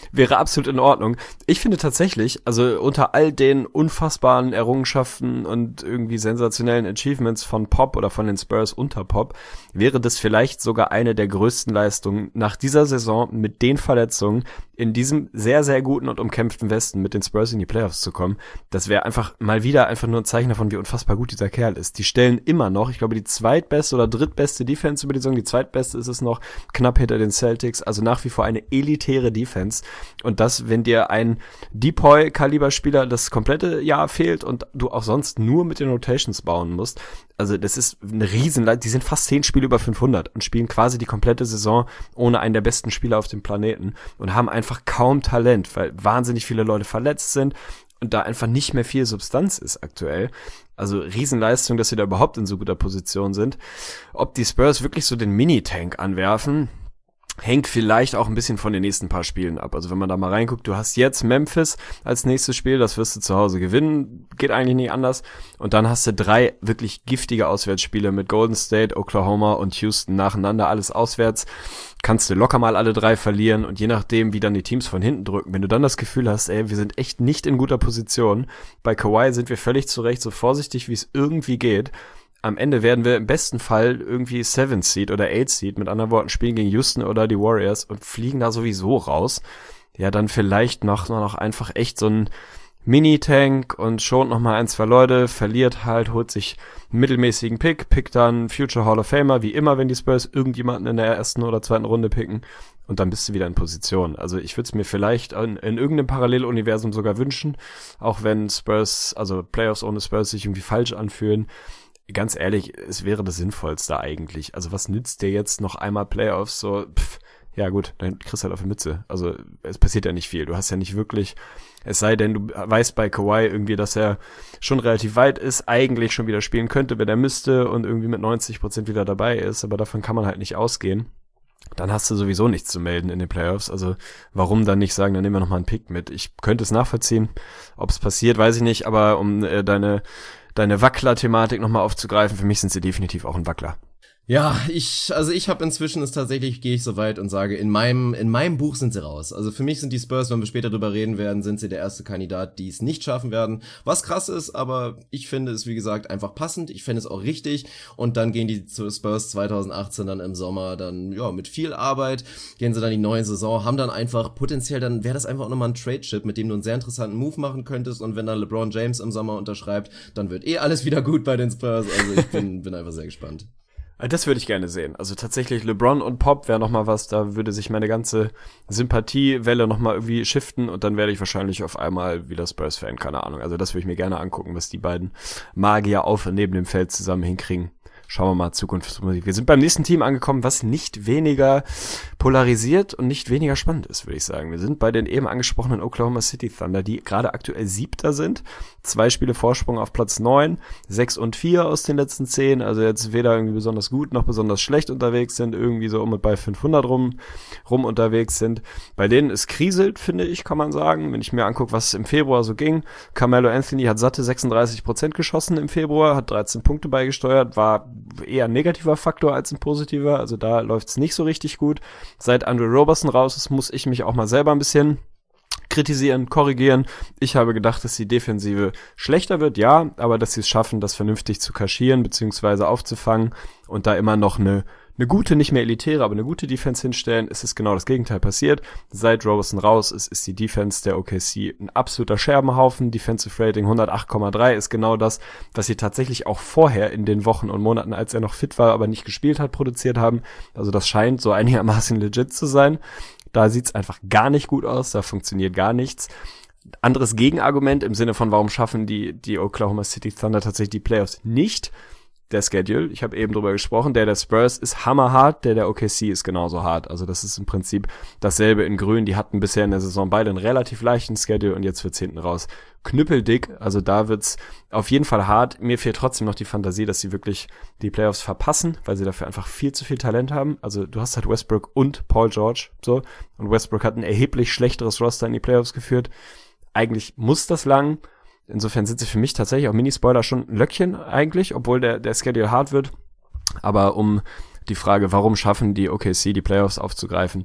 wäre absolut in Ordnung. Ich finde tatsächlich, also unter all den unfassbaren Errungenschaften und irgendwie sensationellen Achievements von Pop oder von den Spurs unter Pop, wäre das vielleicht sogar eine der größten Leistungen nach dieser Saison mit den Verletzungen in diesem sehr, sehr guten und umkämpften Westen mit den Spurs in die Playoffs zu kommen. Das wäre einfach mal wieder einfach nur ein Zeichen davon, wie unfassbar gut dieser Kerl ist. Die stellen immer noch, ich glaube, die zweitbeste oder drittbeste Defense über die Saison, die zweitbeste ist es noch, knapp hinter den Celtics, also nach wie vor eine elitäre Defense. Und das, wenn dir ein Depoy-Kaliber-Spieler das komplette Jahr fehlt und du auch sonst nur mit den Rotations bauen musst, also das ist eine Riesenleistung. Die sind fast zehn Spiele über fünfhundert und spielen quasi die komplette Saison ohne einen der besten Spieler auf dem Planeten und haben einfach kaum Talent, weil wahnsinnig viele Leute verletzt sind und da einfach nicht mehr viel Substanz ist aktuell. Also Riesenleistung, dass sie da überhaupt in so guter Position sind. Ob die Spurs wirklich so den Mini-Tank anwerfen, hängt vielleicht auch ein bisschen von den nächsten paar Spielen ab. Also wenn man da mal reinguckt, du hast jetzt Memphis als nächstes Spiel, das wirst du zu Hause gewinnen, geht eigentlich nicht anders. Und dann hast du drei wirklich giftige Auswärtsspiele mit Golden State, Oklahoma und Houston nacheinander, alles auswärts. Kannst du locker mal alle drei verlieren und je nachdem, wie dann die Teams von hinten drücken, wenn du dann das Gefühl hast, ey, wir sind echt nicht in guter Position, bei Kawhi sind wir völlig zu Recht so vorsichtig, wie es irgendwie geht. Am Ende werden wir im besten Fall irgendwie Seventh Seed oder Eighth Seed, mit anderen Worten, spielen gegen Houston oder die Warriors und fliegen da sowieso raus. Ja, dann vielleicht noch, noch einfach echt so ein Mini-Tank und schont noch mal ein, zwei Leute, verliert halt, holt sich einen mittelmäßigen Pick, pickt dann Future Hall of Famer, wie immer, wenn die Spurs irgendjemanden in der ersten oder zweiten Runde picken und dann bist du wieder in Position. Also ich würde es mir vielleicht in, in irgendeinem Paralleluniversum sogar wünschen, auch wenn Spurs, also Playoffs ohne Spurs sich irgendwie falsch anfühlen. Ganz ehrlich, es wäre das Sinnvollste eigentlich. Also was nützt dir jetzt noch einmal Playoffs? So, pff, ja gut, dann kriegst du halt auf die Mütze. Also es passiert ja nicht viel. Du hast ja nicht wirklich, es sei denn, du weißt bei Kawhi irgendwie, dass er schon relativ weit ist, eigentlich schon wieder spielen könnte, wenn er müsste und irgendwie mit neunzig Prozent wieder dabei ist. Aber davon kann man halt nicht ausgehen. Dann hast du sowieso nichts zu melden in den Playoffs. Also warum dann nicht sagen, dann nehmen wir nochmal einen Pick mit. Ich könnte es nachvollziehen. Ob es passiert, weiß ich nicht. Aber um äh, deine deine Wackler-Thematik nochmal aufzugreifen, für mich sind sie definitiv auch ein Wackler. Ja, ich, also ich habe inzwischen es tatsächlich, gehe ich so weit und sage, in meinem, in meinem Buch sind sie raus. Also für mich sind die Spurs, wenn wir später drüber reden werden, sind sie der erste Kandidat, die es nicht schaffen werden. Was krass ist, aber ich finde es, wie gesagt, einfach passend. Ich finde es auch richtig. Und dann gehen die Spurs zwanzig achtzehn dann im Sommer dann, ja, mit viel Arbeit, gehen sie dann die neue Saison, haben dann einfach potenziell, dann wäre das einfach auch nochmal ein Trade-Chip, mit dem du einen sehr interessanten Move machen könntest. Und wenn dann LeBron James im Sommer unterschreibt, dann wird eh alles wieder gut bei den Spurs. Also ich bin, bin einfach sehr gespannt. Das würde ich gerne sehen. Also tatsächlich LeBron und Pop wäre noch mal was, da würde sich meine ganze Sympathiewelle noch mal irgendwie shiften und dann werde ich wahrscheinlich auf einmal wieder Spurs-Fan, keine Ahnung. Also das würde ich mir gerne angucken, was die beiden Magier auf und neben dem Feld zusammen hinkrigen. Schauen wir mal, Zukunftsmusik. Wir sind beim nächsten Team angekommen, was nicht weniger polarisiert und nicht weniger spannend ist, würde ich sagen. Wir sind bei den eben angesprochenen Oklahoma City Thunder, die gerade aktuell Siebter sind. Zwei Spiele Vorsprung auf Platz neun, sechs und vier aus den letzten zehn. Also jetzt weder irgendwie besonders gut noch besonders schlecht unterwegs sind, irgendwie so um und bei fünfhundert rum, rum unterwegs sind. Bei denen es kriselt, finde ich, kann man sagen. Wenn ich mir angucke, was im Februar so ging. Carmelo Anthony hat satte sechsunddreißig Prozent geschossen im Februar, hat dreizehn Punkte beigesteuert, war eher ein negativer Faktor als ein positiver, also da läuft's nicht so richtig gut. Seit Andre Roberson raus ist, muss ich mich auch mal selber ein bisschen kritisieren, korrigieren. Ich habe gedacht, dass die Defensive schlechter wird, ja, aber dass sie es schaffen, das vernünftig zu kaschieren bzw. aufzufangen und da immer noch eine eine gute, nicht mehr elitäre, aber eine gute Defense hinstellen, ist es genau das Gegenteil passiert. Seit Roberson raus ist, ist die Defense der O K C ein absoluter Scherbenhaufen. Defensive Rating hundertacht Komma drei ist genau das, was sie tatsächlich auch vorher in den Wochen und Monaten, als er noch fit war, aber nicht gespielt hat, produziert haben. Also das scheint so einigermaßen legit zu sein. Da sieht's einfach gar nicht gut aus, da funktioniert gar nichts. Anderes Gegenargument im Sinne von, warum schaffen die, die Oklahoma City Thunder tatsächlich die Playoffs nicht? Der Schedule, ich habe eben drüber gesprochen, der der Spurs ist hammerhart, der der O K C ist genauso hart. Also das ist im Prinzip dasselbe in grün. Die hatten bisher in der Saison beide einen relativ leichten Schedule und jetzt wird's hinten raus knüppeldick. Also da wird's auf jeden Fall hart. Mir fehlt trotzdem noch die Fantasie, dass sie wirklich die Playoffs verpassen, weil sie dafür einfach viel zu viel Talent haben. Also du hast halt Westbrook und Paul George, so. Und Westbrook hat ein erheblich schlechteres Roster in die Playoffs geführt. Eigentlich muss das lang. Insofern sind sie für mich tatsächlich auch Mini-Spoiler schon ein Löckchen eigentlich, obwohl der, der Schedule hart wird. Aber um die Frage, warum schaffen die O K C die Playoffs aufzugreifen,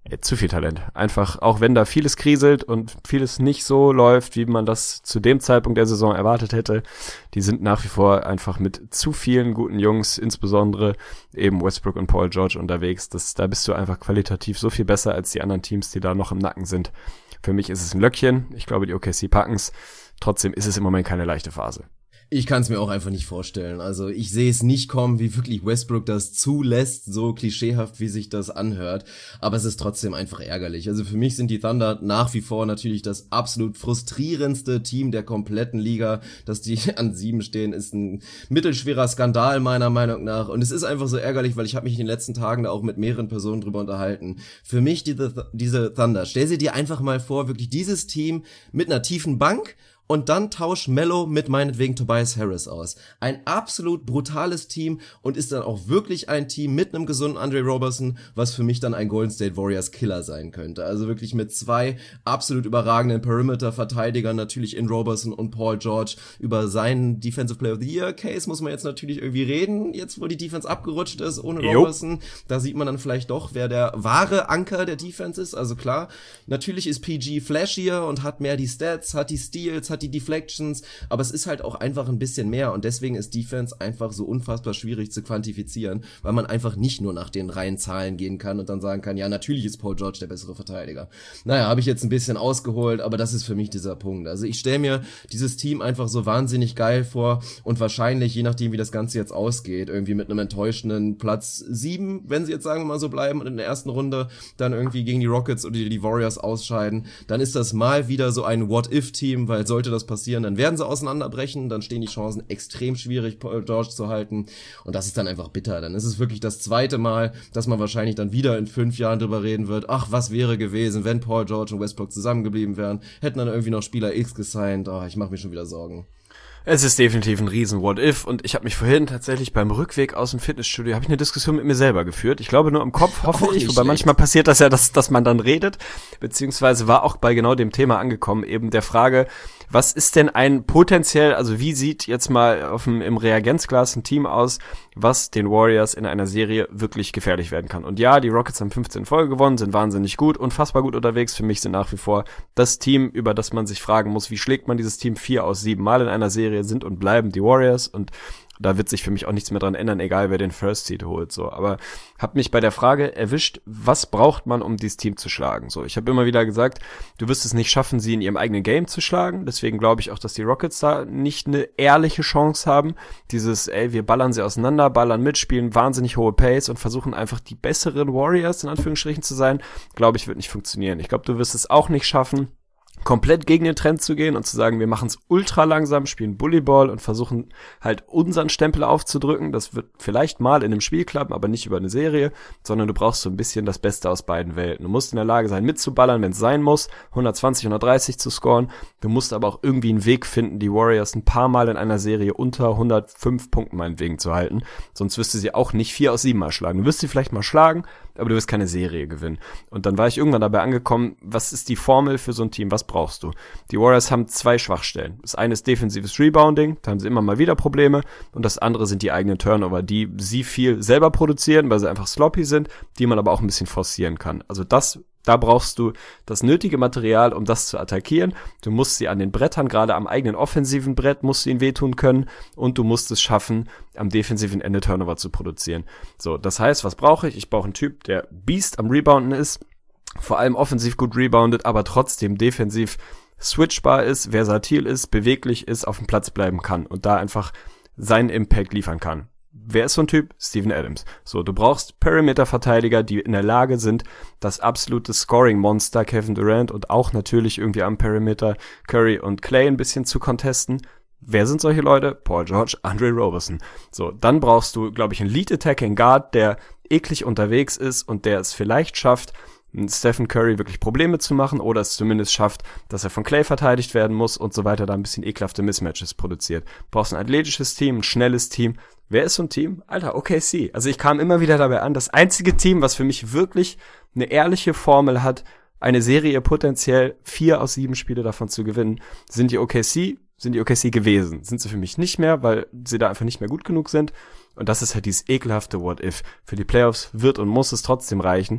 Ey, zu viel Talent. Einfach, auch wenn da vieles kriselt und vieles nicht so läuft, wie man das zu dem Zeitpunkt der Saison erwartet hätte, die sind nach wie vor einfach mit zu vielen guten Jungs, insbesondere eben Westbrook und Paul George unterwegs. Das, da bist du einfach qualitativ so viel besser als die anderen Teams, die da noch im Nacken sind. Für mich ist es ein Löckchen. Ich glaube, die O K C packen's. Trotzdem ist es im Moment keine leichte Phase. Ich kann es mir auch einfach nicht vorstellen. Also ich sehe es nicht kommen, wie wirklich Westbrook das zulässt, so klischeehaft, wie sich das anhört. Aber es ist trotzdem einfach ärgerlich. Also für mich sind die Thunder nach wie vor natürlich das absolut frustrierendste Team der kompletten Liga. Dass die an sieben stehen, ist ein mittelschwerer Skandal meiner Meinung nach. Und es ist einfach so ärgerlich, weil ich habe mich in den letzten Tagen da auch mit mehreren Personen drüber unterhalten. Für mich diese, diese Thunder, stell sie dir einfach mal vor, wirklich dieses Team mit einer tiefen Bank. Und dann tausch Melo mit meinetwegen Tobias Harris aus. Ein absolut brutales Team und ist dann auch wirklich ein Team mit einem gesunden Andre Roberson, was für mich dann ein Golden State Warriors Killer sein könnte. Also wirklich mit zwei absolut überragenden Perimeter-Verteidigern, natürlich in Roberson und Paul George. Über seinen Defensive Player of the Year Case muss man jetzt natürlich irgendwie reden, jetzt wo die Defense abgerutscht ist ohne Roberson. Da sieht man dann vielleicht doch, wer der wahre Anker der Defense ist. Also klar, natürlich ist P G flashier und hat mehr die Stats, hat die Steals, hat die Deflections, aber es ist halt auch einfach ein bisschen mehr und deswegen ist Defense einfach so unfassbar schwierig zu quantifizieren, weil man einfach nicht nur nach den reinen Zahlen gehen kann und dann sagen kann, ja, natürlich ist Paul George der bessere Verteidiger. Naja, habe ich jetzt ein bisschen ausgeholt, aber das ist für mich dieser Punkt. Also ich stelle mir dieses Team einfach so wahnsinnig geil vor und wahrscheinlich, je nachdem wie das Ganze jetzt ausgeht, irgendwie mit einem enttäuschenden Platz sieben, wenn sie jetzt sagen wir mal so bleiben und in der ersten Runde dann irgendwie gegen die Rockets oder die Warriors ausscheiden, dann ist das mal wieder so ein What-If-Team, weil sollte das passieren, dann werden sie auseinanderbrechen, dann stehen die Chancen extrem schwierig, Paul George zu halten und das ist dann einfach bitter. Dann ist es wirklich das zweite Mal, dass man wahrscheinlich dann wieder in fünf Jahren drüber reden wird, ach, was wäre gewesen, wenn Paul George und Westbrook zusammengeblieben wären, hätten dann irgendwie noch Spieler X gesigned, oh, ich mache mir schon wieder Sorgen. Es ist definitiv ein riesen What-If und ich habe mich vorhin tatsächlich beim Rückweg aus dem Fitnessstudio, habe ich eine Diskussion mit mir selber geführt. Ich glaube nur im Kopf, hoffe ich, wobei schlecht. Manchmal passiert das ja, dass, dass man dann redet, beziehungsweise war auch bei genau dem Thema angekommen, eben der Frage, was ist denn ein potenziell, also wie sieht jetzt mal auf dem, im Reagenzglas ein Team aus, was den Warriors in einer Serie wirklich gefährlich werden kann? Und ja, die Rockets haben fünfzehn in Folge gewonnen, sind wahnsinnig gut, unfassbar gut unterwegs. Für mich sind nach wie vor das Team, über das man sich fragen muss, wie schlägt man dieses Team vier aus sieben Mal in einer Serie, sind und bleiben die Warriors und da wird sich für mich auch nichts mehr dran ändern, egal wer den First Seed holt, so. Aber hab mich bei der Frage erwischt, was braucht man, um dieses Team zu schlagen, so. Ich habe immer wieder gesagt, du wirst es nicht schaffen, sie in ihrem eigenen Game zu schlagen. Deswegen glaube ich auch, dass die Rockets da nicht eine ehrliche Chance haben. Dieses, ey, wir ballern sie auseinander, ballern mit, spielen wahnsinnig hohe Pace und versuchen einfach die besseren Warriors, in Anführungsstrichen, zu sein, glaube ich, wird nicht funktionieren. Ich glaube, du wirst es auch nicht schaffen, komplett gegen den Trend zu gehen und zu sagen, wir machen es ultra langsam, spielen Bullyball und versuchen halt unseren Stempel aufzudrücken. Das wird vielleicht mal in einem Spiel klappen, aber nicht über eine Serie, sondern du brauchst so ein bisschen das Beste aus beiden Welten. Du musst in der Lage sein, mitzuballern, wenn es sein muss, hundertzwanzig, hundertdreißig zu scoren. Du musst aber auch irgendwie einen Weg finden, die Warriors ein paar Mal in einer Serie unter hundertfünf Punkten meinetwegen zu halten. Sonst wirst du sie auch nicht vier aus sieben Mal schlagen. Du wirst sie vielleicht mal schlagen, aber du wirst keine Serie gewinnen. Und dann war ich irgendwann dabei angekommen, was ist die Formel für so ein Team? Was brauchst du? Die Warriors haben zwei Schwachstellen. Das eine ist defensives Rebounding, da haben sie immer mal wieder Probleme. Und das andere sind die eigenen Turnover, die sie viel selber produzieren, weil sie einfach sloppy sind, die man aber auch ein bisschen forcieren kann. Also das Da brauchst du das nötige Material, um das zu attackieren. Du musst sie an den Brettern, gerade am eigenen offensiven Brett, musst du ihnen wehtun können. Und du musst es schaffen, am defensiven Ende Turnover zu produzieren. So, das heißt, was brauche ich? Ich brauche einen Typ, der Beast am Rebounden ist, vor allem offensiv gut reboundet, aber trotzdem defensiv switchbar ist, versatil ist, beweglich ist, auf dem Platz bleiben kann und da einfach seinen Impact liefern kann. Wer ist so ein Typ? Steven Adams. So, du brauchst Perimeter-Verteidiger, die in der Lage sind, das absolute Scoring-Monster Kevin Durant und auch natürlich irgendwie am Perimeter Curry und Clay ein bisschen zu contesten. Wer sind solche Leute? Paul George, Andre Roberson. So, dann brauchst du, glaube ich, einen Lead-Attacking Guard, der eklig unterwegs ist und der es vielleicht schafft, Stephen Curry wirklich Probleme zu machen oder es zumindest schafft, dass er von Clay verteidigt werden muss und so weiter, da ein bisschen ekelhafte Mismatches produziert. Du brauchst ein athletisches Team, ein schnelles Team. Wer ist so ein Team? Alter, O K C. Also ich kam immer wieder dabei an, das einzige Team, was für mich wirklich eine ehrliche Formel hat, eine Serie potenziell vier aus sieben Spiele davon zu gewinnen, sind die O K C, sind die O K C gewesen. Sind sie für mich nicht mehr, weil sie da einfach nicht mehr gut genug sind. Und das ist halt dieses ekelhafte What-If. Für die Playoffs wird und muss es trotzdem reichen.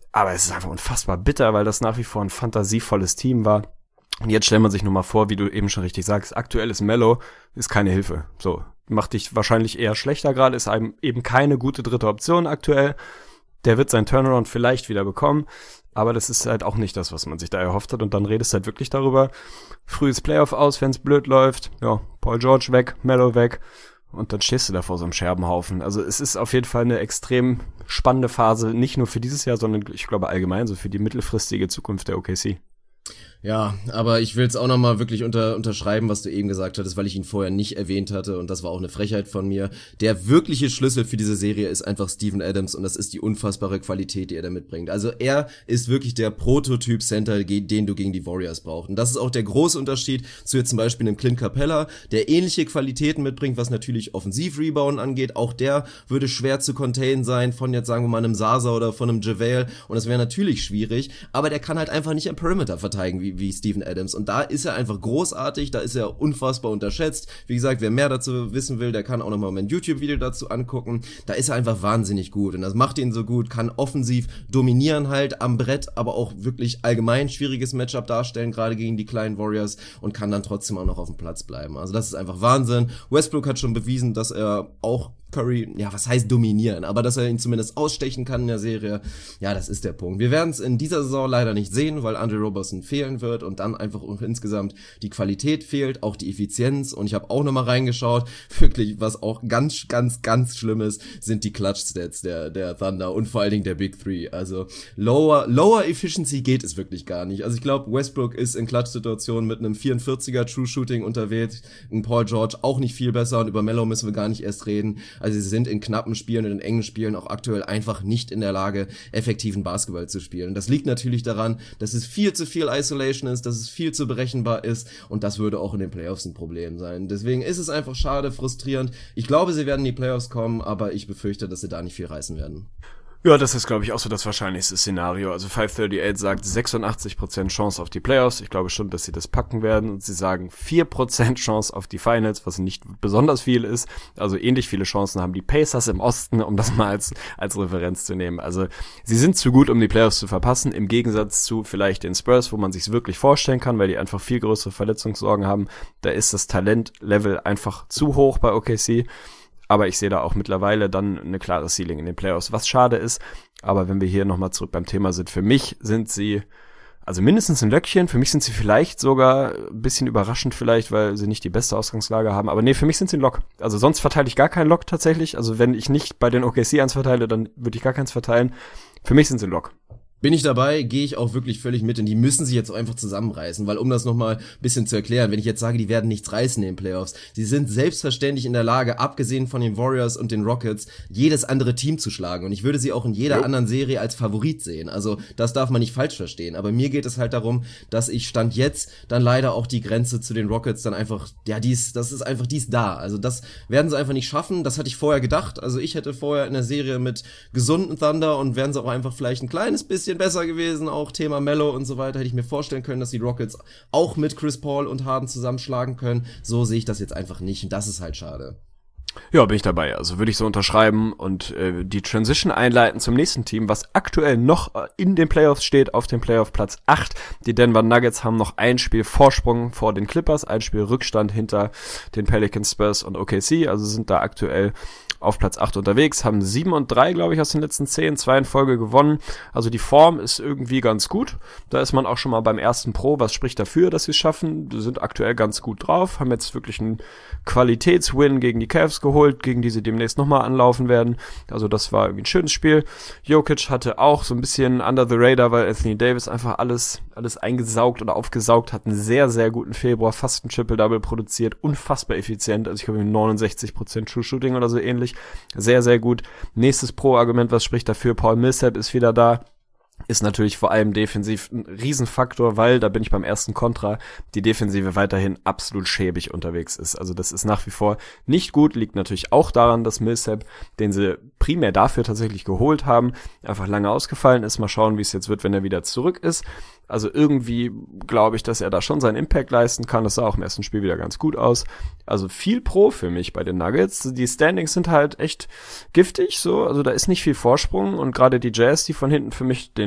Aber es ist einfach unfassbar bitter, weil das nach wie vor ein fantasievolles Team war. Und jetzt stellt man sich nur mal vor, wie du eben schon richtig sagst, aktuell ist Melo, ist keine Hilfe. So, macht dich wahrscheinlich eher schlechter gerade, ist einem eben keine gute dritte Option aktuell. Der wird seinen Turnaround vielleicht wieder bekommen, aber das ist halt auch nicht das, was man sich da erhofft hat. Und dann redest du halt wirklich darüber, frühes Playoff aus, wenn es blöd läuft, ja, Paul George weg, Melo weg. Und dann stehst du da vor so einem Scherbenhaufen. Also es ist auf jeden Fall eine extrem spannende Phase, nicht nur für dieses Jahr, sondern ich glaube allgemein so für die mittelfristige Zukunft der O K C. Ja, aber ich will es auch nochmal wirklich unter, unterschreiben, was du eben gesagt hattest, weil ich ihn vorher nicht erwähnt hatte und das war auch eine Frechheit von mir. Der wirkliche Schlüssel für diese Serie ist einfach Steven Adams und das ist die unfassbare Qualität, die er da mitbringt. Also er ist wirklich der Prototyp-Center, den du gegen die Warriors brauchst. Und das ist auch der große Unterschied zu jetzt zum Beispiel einem Clint Capella, der ähnliche Qualitäten mitbringt, was natürlich Offensiv-Rebound angeht. Auch der würde schwer zu containen sein von jetzt sagen wir mal einem Sasa oder von einem JaVale und das wäre natürlich schwierig, aber der kann halt einfach nicht am Perimeter verteidigen, wie wie Steven Adams. Und da ist er einfach großartig, da ist er unfassbar unterschätzt. Wie gesagt, wer mehr dazu wissen will, der kann auch nochmal mein YouTube-Video dazu angucken. Da ist er einfach wahnsinnig gut und das macht ihn so gut, kann offensiv dominieren halt am Brett, aber auch wirklich allgemein schwieriges Matchup darstellen, gerade gegen die kleinen Warriors und kann dann trotzdem auch noch auf dem Platz bleiben. Also das ist einfach Wahnsinn. Westbrook hat schon bewiesen, dass er auch Curry, ja, was heißt dominieren, aber dass er ihn zumindest ausstechen kann in der Serie, ja, das ist der Punkt. Wir werden es in dieser Saison leider nicht sehen, weil Andre Robertson fehlen wird und dann einfach insgesamt die Qualität fehlt, auch die Effizienz und ich habe auch nochmal reingeschaut, wirklich, was auch ganz, ganz, ganz schlimm ist, sind die Clutch-Stats der, der Thunder und vor allen Dingen der Big Three, also lower, lower Efficiency geht es wirklich gar nicht, also ich glaube, Westbrook ist in Clutch-Situationen mit einem vierundvierziger True Shooting unterwegs, ein Paul George auch nicht viel besser und über Melo müssen wir gar nicht erst reden. Also sie sind in knappen Spielen und in engen Spielen auch aktuell einfach nicht in der Lage, effektiven Basketball zu spielen. Das liegt natürlich daran, dass es viel zu viel Isolation ist, dass es viel zu berechenbar ist und das würde auch in den Playoffs ein Problem sein. Deswegen ist es einfach schade, frustrierend. Ich glaube, sie werden in die Playoffs kommen, aber ich befürchte, dass sie da nicht viel reißen werden. Ja, das ist, glaube ich, auch so das wahrscheinlichste Szenario. Also fünf achtunddreißig sagt sechsundachtzig Prozent Chance auf die Playoffs. Ich glaube schon, dass sie das packen werden. Und sie sagen vier Prozent Chance auf die Finals, was nicht besonders viel ist. Also ähnlich viele Chancen haben die Pacers im Osten, um das mal als, als Referenz zu nehmen. Also sie sind zu gut, um die Playoffs zu verpassen, im Gegensatz zu vielleicht den Spurs, wo man sich's wirklich vorstellen kann, weil die einfach viel größere Verletzungssorgen haben. Da ist das Talentlevel einfach zu hoch bei O K C. Aber ich sehe da auch mittlerweile dann eine klare Ceiling in den Playoffs, was schade ist. Aber wenn wir hier nochmal zurück beim Thema sind, für mich sind sie, also mindestens ein Löckchen, für mich sind sie vielleicht sogar ein bisschen überraschend vielleicht, weil sie nicht die beste Ausgangslage haben. Aber nee, für mich sind sie ein Lock. Also sonst verteile ich gar keinen Lock tatsächlich. Also wenn ich nicht bei den O K C eins verteile, dann würde ich gar keins verteilen. Für mich sind sie ein Lock. Bin ich dabei, gehe ich auch wirklich völlig mit, denn die müssen sich jetzt auch einfach zusammenreißen, weil um das nochmal ein bisschen zu erklären, wenn ich jetzt sage, die werden nichts reißen in den Playoffs, sie sind selbstverständlich in der Lage, abgesehen von den Warriors und den Rockets, jedes andere Team zu schlagen und ich würde sie auch in jeder jo. anderen Serie als Favorit sehen, also das darf man nicht falsch verstehen, aber mir geht es halt darum, dass ich Stand jetzt dann leider auch die Grenze zu den Rockets dann einfach, ja, die ist, das ist einfach, die ist da, also das werden sie einfach nicht schaffen, das hatte ich vorher gedacht, also ich hätte vorher in der Serie mit gesunden Thunder und wären sie auch einfach vielleicht ein kleines bisschen besser gewesen, auch Thema Melo und so weiter, hätte ich mir vorstellen können, dass die Rockets auch mit Chris Paul und Harden zusammenschlagen können. So sehe ich das jetzt einfach nicht und das ist halt schade. Ja, bin ich dabei. Also würde ich so unterschreiben und äh, die Transition einleiten zum nächsten Team, was aktuell noch in den Playoffs steht, auf dem Playoff Platz acht. Die Denver Nuggets haben noch ein Spiel Vorsprung vor den Clippers, ein Spiel Rückstand hinter den Pelicans, Spurs und O K C, also sind da aktuell auf Platz acht unterwegs, haben sieben und drei, glaube ich, aus den letzten zehn, zwei in Folge gewonnen. Also die Form ist irgendwie ganz gut. Da ist man auch schon mal beim ersten Pro. Was spricht dafür, dass sie es schaffen? Die sind aktuell ganz gut drauf, haben jetzt wirklich einen Qualitätswin gegen die Cavs geholt, gegen die sie demnächst nochmal anlaufen werden. Also das war irgendwie ein schönes Spiel. Jokic hatte auch so ein bisschen under the radar, weil Anthony Davis einfach alles, alles eingesaugt oder aufgesaugt hat. Einen sehr, sehr guten Februar, fast ein Triple-Double produziert, unfassbar effizient. Also ich glaube neunundsechzig Prozent True Shooting oder so ähnlich. Sehr, sehr gut. Nächstes Pro-Argument, was spricht dafür? Paul Millsap ist wieder da. Ist natürlich vor allem defensiv ein Riesenfaktor, weil, da bin ich beim ersten Kontra, die Defensive weiterhin absolut schäbig unterwegs ist. Also das ist nach wie vor nicht gut, liegt natürlich auch daran, dass Millsap, den sie primär dafür tatsächlich geholt haben, einfach lange ausgefallen ist. Mal schauen, wie es jetzt wird, wenn er wieder zurück ist. Also irgendwie glaube ich, dass er da schon seinen Impact leisten kann. Das sah auch im ersten Spiel wieder ganz gut aus. Also viel Pro für mich bei den Nuggets. Die Standings sind halt echt giftig, so. Also da ist nicht viel Vorsprung und gerade die Jazz, die von hinten für mich den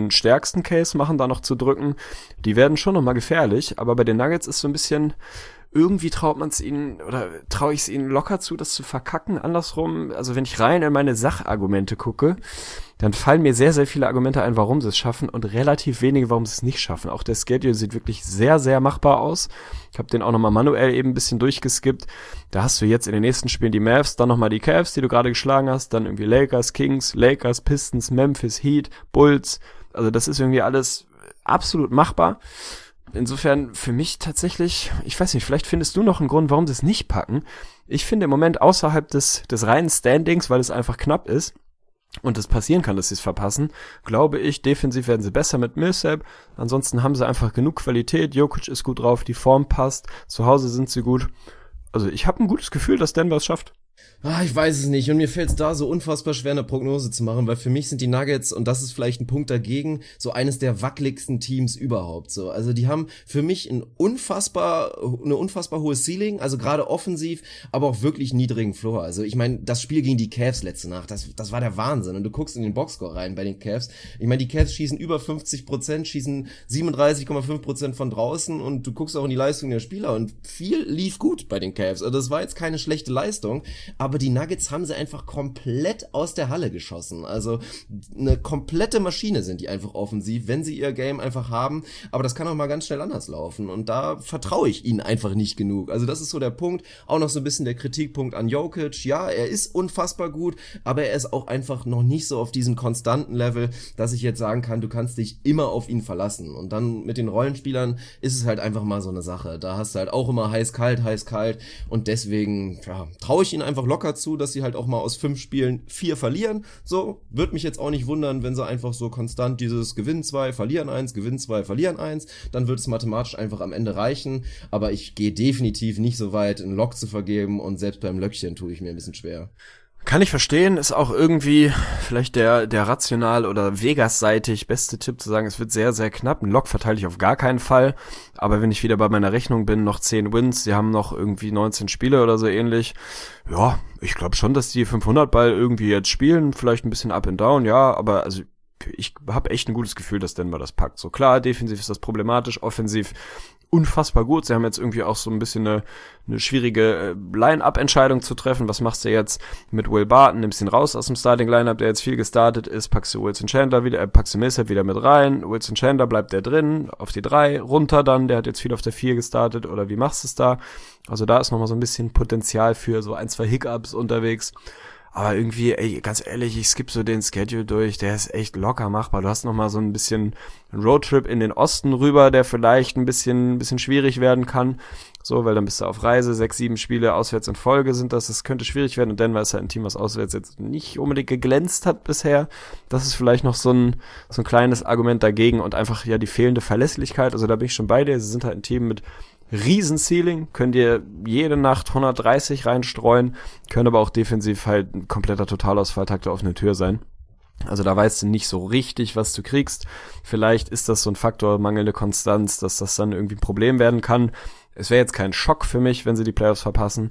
den stärksten Case machen, da noch zu drücken. Die werden schon nochmal gefährlich, aber bei den Nuggets ist so ein bisschen, irgendwie traut man es ihnen, oder traue ich es ihnen locker zu, das zu verkacken. Andersrum, also wenn ich rein in meine Sachargumente gucke, dann fallen mir sehr, sehr viele Argumente ein, warum sie es schaffen und relativ wenige, warum sie es nicht schaffen. Auch der Schedule sieht wirklich sehr, sehr machbar aus. Ich habe den auch nochmal manuell eben ein bisschen durchgeskippt. Da hast du jetzt in den nächsten Spielen die Mavs, dann nochmal die Cavs, die du gerade geschlagen hast, dann irgendwie Lakers, Kings, Lakers, Pistons, Memphis, Heat, Bulls. Also das ist irgendwie alles absolut machbar. Insofern für mich tatsächlich, ich weiß nicht, vielleicht findest du noch einen Grund, warum sie es nicht packen. Ich finde im Moment außerhalb des, des reinen Standings, weil es einfach knapp ist und es passieren kann, dass sie es verpassen, glaube ich, defensiv werden sie besser mit Millsap. Ansonsten haben sie einfach genug Qualität. Jokic ist gut drauf, die Form passt, zu Hause sind sie gut. Also ich habe ein gutes Gefühl, dass Denver es schafft. Ah, ich weiß es nicht und mir fällt es da so unfassbar schwer, eine Prognose zu machen, weil für mich sind die Nuggets, und das ist vielleicht ein Punkt dagegen, so eines der wackeligsten Teams überhaupt. So, also die haben für mich ein unfassbar, eine unfassbar hohe Ceiling, also gerade offensiv, aber auch wirklich niedrigen Floor. Also ich meine, das Spiel gegen die Cavs letzte Nacht, das, das war der Wahnsinn. Und du guckst in den Boxscore rein bei den Cavs. Ich meine, die Cavs schießen über fünfzig Prozent, schießen siebenunddreißig Komma fünf Prozent von draußen und du guckst auch in die Leistung der Spieler und viel lief gut bei den Cavs. Also das war jetzt keine schlechte Leistung, aber die Nuggets haben sie einfach komplett aus der Halle geschossen. Also eine komplette Maschine sind die einfach offensiv, wenn sie ihr Game einfach haben. Aber das kann auch mal ganz schnell anders laufen. Und da vertraue ich ihnen einfach nicht genug. Also das ist so der Punkt. Auch noch so ein bisschen der Kritikpunkt an Jokic. Ja, er ist unfassbar gut, aber er ist auch einfach noch nicht so auf diesem konstanten Level, dass ich jetzt sagen kann, du kannst dich immer auf ihn verlassen. Und dann mit den Rollenspielern ist es halt einfach mal so eine Sache. Da hast du halt auch immer heiß-kalt, heiß-kalt. Und deswegen ja, traue ich ihnen einfach locker zu, dass sie halt auch mal aus fünf Spielen vier verlieren. So, wird mich jetzt auch nicht wundern, wenn sie einfach so konstant dieses Gewinnen zwei, verlieren eins, Gewinnen zwei, verlieren eins, dann wird es mathematisch einfach am Ende reichen. Aber ich gehe definitiv nicht so weit, einen Lock zu vergeben und selbst beim Löckchen tue ich mir ein bisschen schwer. Kann ich verstehen, ist auch irgendwie vielleicht der der rational oder Vegas-seitig beste Tipp zu sagen, es wird sehr, sehr knapp. Ein Lock verteile ich auf gar keinen Fall, aber wenn ich wieder bei meiner Rechnung bin, noch zehn Wins, sie haben noch irgendwie neunzehn Spiele oder so ähnlich. Ja, ich glaube schon, dass die fünfhundert-Ball irgendwie jetzt spielen, vielleicht ein bisschen up and down, ja, aber also ich habe echt ein gutes Gefühl, dass Denver das packt. So klar, defensiv ist das problematisch, offensiv unfassbar gut. Sie haben jetzt irgendwie auch so ein bisschen eine, eine schwierige Line-Up-Entscheidung zu treffen. Was machst du jetzt mit Will Barton? Nimmst ihn raus aus dem Starting-Line-Up, der jetzt viel gestartet ist, packst du Wilson Chandler wieder, äh, packst du Millsap wieder mit rein. Wilson Chandler bleibt der drin, auf die drei, runter dann, der hat jetzt viel auf der vier gestartet, oder wie machst du es da? Also da ist nochmal so ein bisschen Potenzial für so ein, zwei Hiccups unterwegs. Aber irgendwie, ey, ganz ehrlich, ich skippe so den Schedule durch, der ist echt locker machbar. Du hast noch mal so ein bisschen einen Roadtrip in den Osten rüber, der vielleicht ein bisschen ein bisschen schwierig werden kann. So, weil dann bist du auf Reise, sechs, sieben Spiele auswärts in Folge sind das. Das könnte schwierig werden. Und Denver ist halt ein Team, was auswärts jetzt nicht unbedingt geglänzt hat bisher. Das ist vielleicht noch so ein so ein kleines Argument dagegen und einfach ja die fehlende Verlässlichkeit. Also da bin ich schon bei dir. Sie sind halt ein Team mit Riesen-Ceiling, könnt ihr jede Nacht hundertdreißig reinstreuen, können aber auch defensiv halt ein kompletter Totalausfall, Tag der offenen Tür sein. Also da weißt du nicht so richtig, was du kriegst. Vielleicht ist das so ein Faktor, mangelnde Konstanz, dass das dann irgendwie ein Problem werden kann. Es wäre jetzt kein Schock für mich, wenn sie die Playoffs verpassen.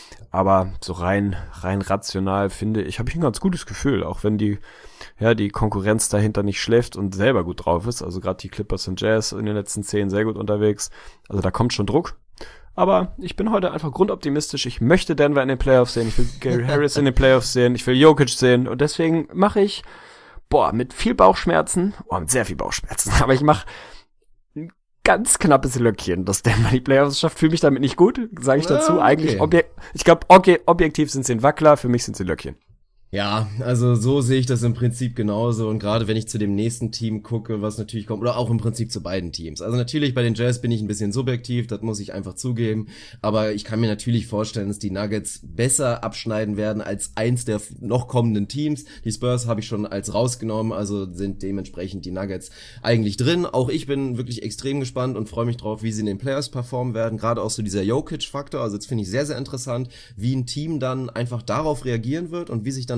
Aber so rein, rein rational finde ich, habe ich ein ganz gutes Gefühl, auch wenn die, ja, die Konkurrenz dahinter nicht schläft und selber gut drauf ist. Also gerade die Clippers und Jazz in den letzten zehn sehr gut unterwegs. Also da kommt schon Druck. Aber ich bin heute einfach grundoptimistisch. Ich möchte Denver in den Playoffs sehen. Ich will Gary Harris in den Playoffs sehen. Ich will Jokic sehen. Und deswegen mache ich, boah, mit viel Bauchschmerzen, boah, mit sehr viel Bauchschmerzen, aber ich mache ganz knappes Löckchen, dass Denver die Playoffs schafft. Fühle mich damit nicht gut, sage ich dazu. Okay. Eigentlich, obje- ich glaube, okay, objektiv sind sie ein Wackler, für mich sind sie Löckchen. Ja, also so sehe ich das im Prinzip genauso, und gerade wenn ich zu dem nächsten Team gucke, was natürlich kommt, oder auch im Prinzip zu beiden Teams. Also natürlich bei den Jazz bin ich ein bisschen subjektiv, das muss ich einfach zugeben, aber ich kann mir natürlich vorstellen, dass die Nuggets besser abschneiden werden als eins der noch kommenden Teams. Die Spurs habe ich schon als rausgenommen, also sind dementsprechend die Nuggets eigentlich drin. Auch ich bin wirklich extrem gespannt und freue mich drauf, wie sie in den Playoffs performen werden, gerade auch so dieser Jokic-Faktor, also das finde ich sehr, sehr interessant, wie ein Team dann einfach darauf reagieren wird und wie sich dann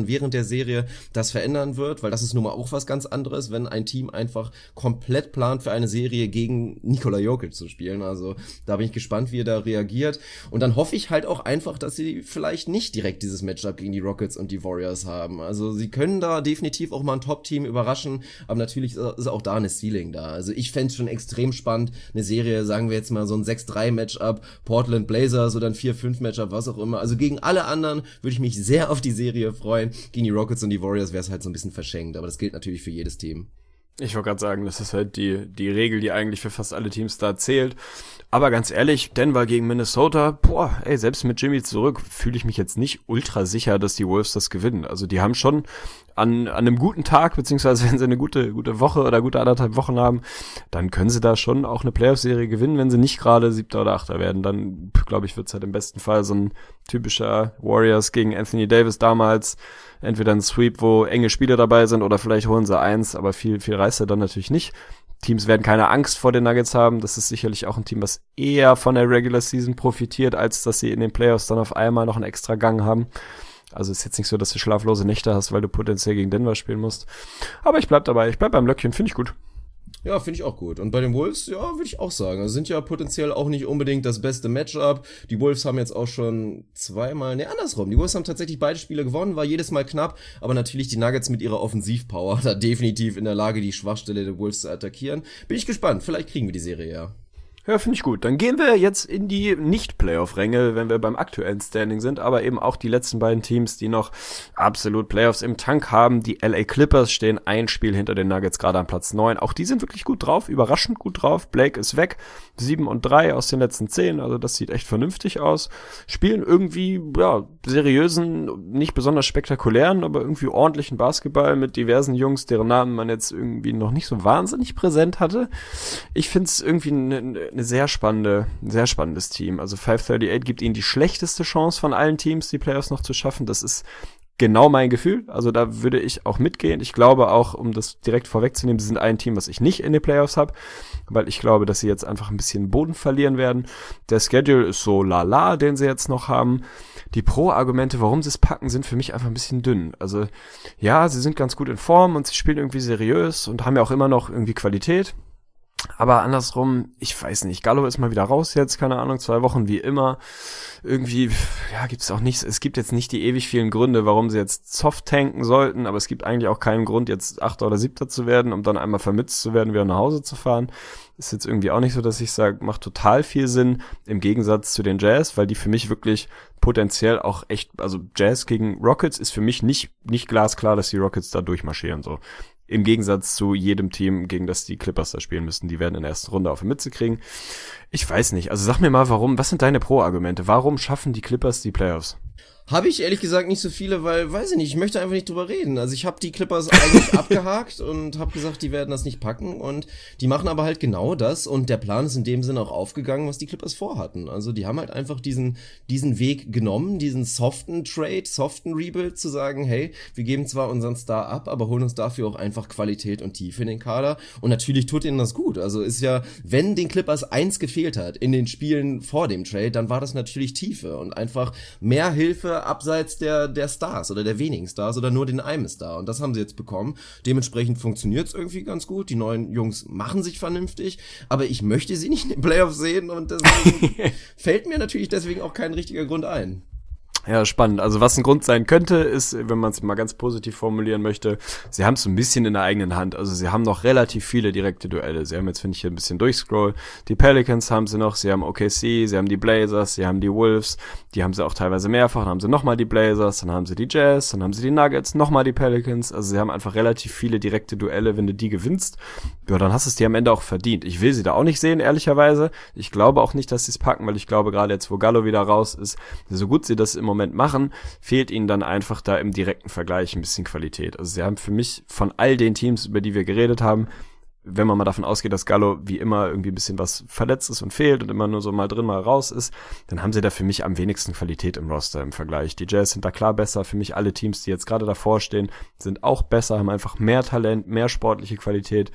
dann während der Serie das verändern wird, weil das ist nun mal auch was ganz anderes, wenn ein Team einfach komplett plant, für eine Serie gegen Nikola Jokic zu spielen. Also da bin ich gespannt, wie er da reagiert. Und dann hoffe ich halt auch einfach, dass sie vielleicht nicht direkt dieses Matchup gegen die Rockets und die Warriors haben. Also sie können da definitiv auch mal ein Top-Team überraschen, aber natürlich ist auch da eine Ceiling da. Also ich fände es schon extrem spannend, eine Serie, sagen wir jetzt mal so ein sechs drei Matchup, Portland Blazers oder ein vier fünf Matchup, was auch immer. Also gegen alle anderen würde ich mich sehr auf die Serie freuen. Gegen die Rockets und die Warriors wäre es halt so ein bisschen verschenkt, aber das gilt natürlich für jedes Team. Ich wollte gerade sagen, das ist halt die die Regel, die eigentlich für fast alle Teams da zählt. Aber ganz ehrlich, Denver gegen Minnesota, boah, ey, selbst mit Jimmy zurück fühle ich mich jetzt nicht ultra sicher, dass die Wolves das gewinnen. Also die haben schon an an einem guten Tag, beziehungsweise wenn sie eine gute gute Woche oder gute anderthalb Wochen haben, dann können sie da schon auch eine Playoff-Serie gewinnen, wenn sie nicht gerade Siebter oder Achter werden. Dann, glaube ich, wird's halt im besten Fall so ein typischer Warriors gegen Anthony Davis damals. Entweder ein Sweep, wo enge Spieler dabei sind, oder vielleicht holen sie eins, aber viel viel reißt er dann natürlich nicht. Teams werden keine Angst vor den Nuggets haben. Das ist sicherlich auch ein Team, was eher von der Regular Season profitiert, als dass sie in den Playoffs dann auf einmal noch einen extra Gang haben. Also ist jetzt nicht so, dass du schlaflose Nächte hast, weil du potenziell gegen Denver spielen musst. Aber ich bleib dabei. Ich bleib beim Löckchen. Finde ich gut. Ja, finde ich auch gut. Und bei den Wolves, ja, würde ich auch sagen. Also sind ja potenziell auch nicht unbedingt das beste Matchup. Die Wolves haben jetzt auch schon zweimal, ne, andersrum. Die Wolves haben tatsächlich beide Spiele gewonnen, war jedes Mal knapp, aber natürlich die Nuggets mit ihrer Offensivpower da definitiv in der Lage, die Schwachstelle der Wolves zu attackieren. Bin ich gespannt. Vielleicht kriegen wir die Serie, ja. Ja, finde ich gut. Dann gehen wir jetzt in die Nicht-Playoff-Ränge, wenn wir beim aktuellen Standing sind, aber eben auch die letzten beiden Teams, die noch absolut Playoffs im Tank haben. Die L A Clippers stehen ein Spiel hinter den Nuggets, gerade an Platz neun. Auch die sind wirklich gut drauf, überraschend gut drauf. Blake ist weg, sieben und drei aus den letzten zehn, also das sieht echt vernünftig aus. Spielen irgendwie, ja, seriösen, nicht besonders spektakulären, aber irgendwie ordentlichen Basketball mit diversen Jungs, deren Namen man jetzt irgendwie noch nicht so wahnsinnig präsent hatte. Ich find's irgendwie eine eine sehr spannende, sehr spannendes Team. Also fünf acht gibt ihnen die schlechteste Chance von allen Teams, die Playoffs noch zu schaffen. Das ist genau mein Gefühl. Also da würde ich auch mitgehen. Ich glaube auch, um das direkt vorwegzunehmen, sie sind ein Team, was ich nicht in den Playoffs habe, weil ich glaube, dass sie jetzt einfach ein bisschen Boden verlieren werden. Der Schedule ist so lala, den sie jetzt noch haben. Die Pro-Argumente, warum sie es packen, sind für mich einfach ein bisschen dünn. Also ja, sie sind ganz gut in Form und sie spielen irgendwie seriös und haben ja auch immer noch irgendwie Qualität. Aber andersrum, ich weiß nicht, Gallo ist mal wieder raus jetzt, keine Ahnung, zwei Wochen wie immer. Irgendwie, ja, gibt es auch nichts, es gibt jetzt nicht die ewig vielen Gründe, warum sie jetzt soft tanken sollten, aber es gibt eigentlich auch keinen Grund, jetzt Achter oder Siebter zu werden, um dann einmal vermitzt zu werden, wieder nach Hause zu fahren. Ist jetzt irgendwie auch nicht so, dass ich sage, macht total viel Sinn, im Gegensatz zu den Jazz, weil die für mich wirklich potenziell auch echt, also Jazz gegen Rockets ist für mich nicht, nicht glasklar, dass die Rockets da durchmarschieren, so. Im Gegensatz zu jedem Team, gegen das die Clippers da spielen müssen. Die werden in der ersten Runde auf die Mütze kriegen. Ich weiß nicht. Also sag mir mal, warum, was sind deine Pro-Argumente? Warum schaffen die Clippers die Playoffs? Habe ich ehrlich gesagt nicht so viele, weil, weiß ich nicht, ich möchte einfach nicht drüber reden. Also ich habe die Clippers eigentlich abgehakt und habe gesagt, die werden das nicht packen und die machen aber halt genau das und der Plan ist in dem Sinne auch aufgegangen, was die Clippers vorhatten. Also die haben halt einfach diesen diesen Weg genommen, diesen soften Trade, soften Rebuild, zu sagen, hey, wir geben zwar unseren Star ab, aber holen uns dafür auch einfach Qualität und Tiefe in den Kader und natürlich tut ihnen das gut. Also ist ja, wenn den Clippers eins gefehlt hat in den Spielen vor dem Trade, dann war das natürlich Tiefe und einfach mehr Hilfe abseits der der Stars oder der wenigen Stars oder nur den einen Star. Und das haben sie jetzt bekommen. Dementsprechend funktioniert es irgendwie ganz gut. Die neuen Jungs machen sich vernünftig, aber ich möchte sie nicht in den Playoffs sehen und deswegen fällt mir natürlich deswegen auch kein richtiger Grund ein. Ja, spannend. Also was ein Grund sein könnte, ist, wenn man es mal ganz positiv formulieren möchte, sie haben es so ein bisschen in der eigenen Hand. Also sie haben noch relativ viele direkte Duelle. Sie haben jetzt, finde ich, hier ein bisschen durchscroll. Die Pelicans haben sie noch, sie haben O K C, sie haben die Blazers, sie haben die Wolves, die haben sie auch teilweise mehrfach. Dann haben sie nochmal die Blazers, dann haben sie die Jazz, dann haben sie die Nuggets, nochmal die Pelicans. Also sie haben einfach relativ viele direkte Duelle. Wenn du die gewinnst, ja, dann hast du es dir am Ende auch verdient. Ich will sie da auch nicht sehen, ehrlicherweise. Ich glaube auch nicht, dass sie es packen, weil ich glaube, gerade jetzt, wo Gallo wieder raus ist, so gut sie das im Moment machen, fehlt ihnen dann einfach da im direkten Vergleich ein bisschen Qualität. Also sie haben für mich von all den Teams, über die wir geredet haben, wenn man mal davon ausgeht, dass Gallo wie immer irgendwie ein bisschen was verletzt ist und fehlt und immer nur so mal drin, mal raus ist, dann haben sie da für mich am wenigsten Qualität im Roster im Vergleich. Die Jazz sind da klar besser. Für mich alle Teams, die jetzt gerade davor stehen, sind auch besser, haben einfach mehr Talent, mehr sportliche Qualität.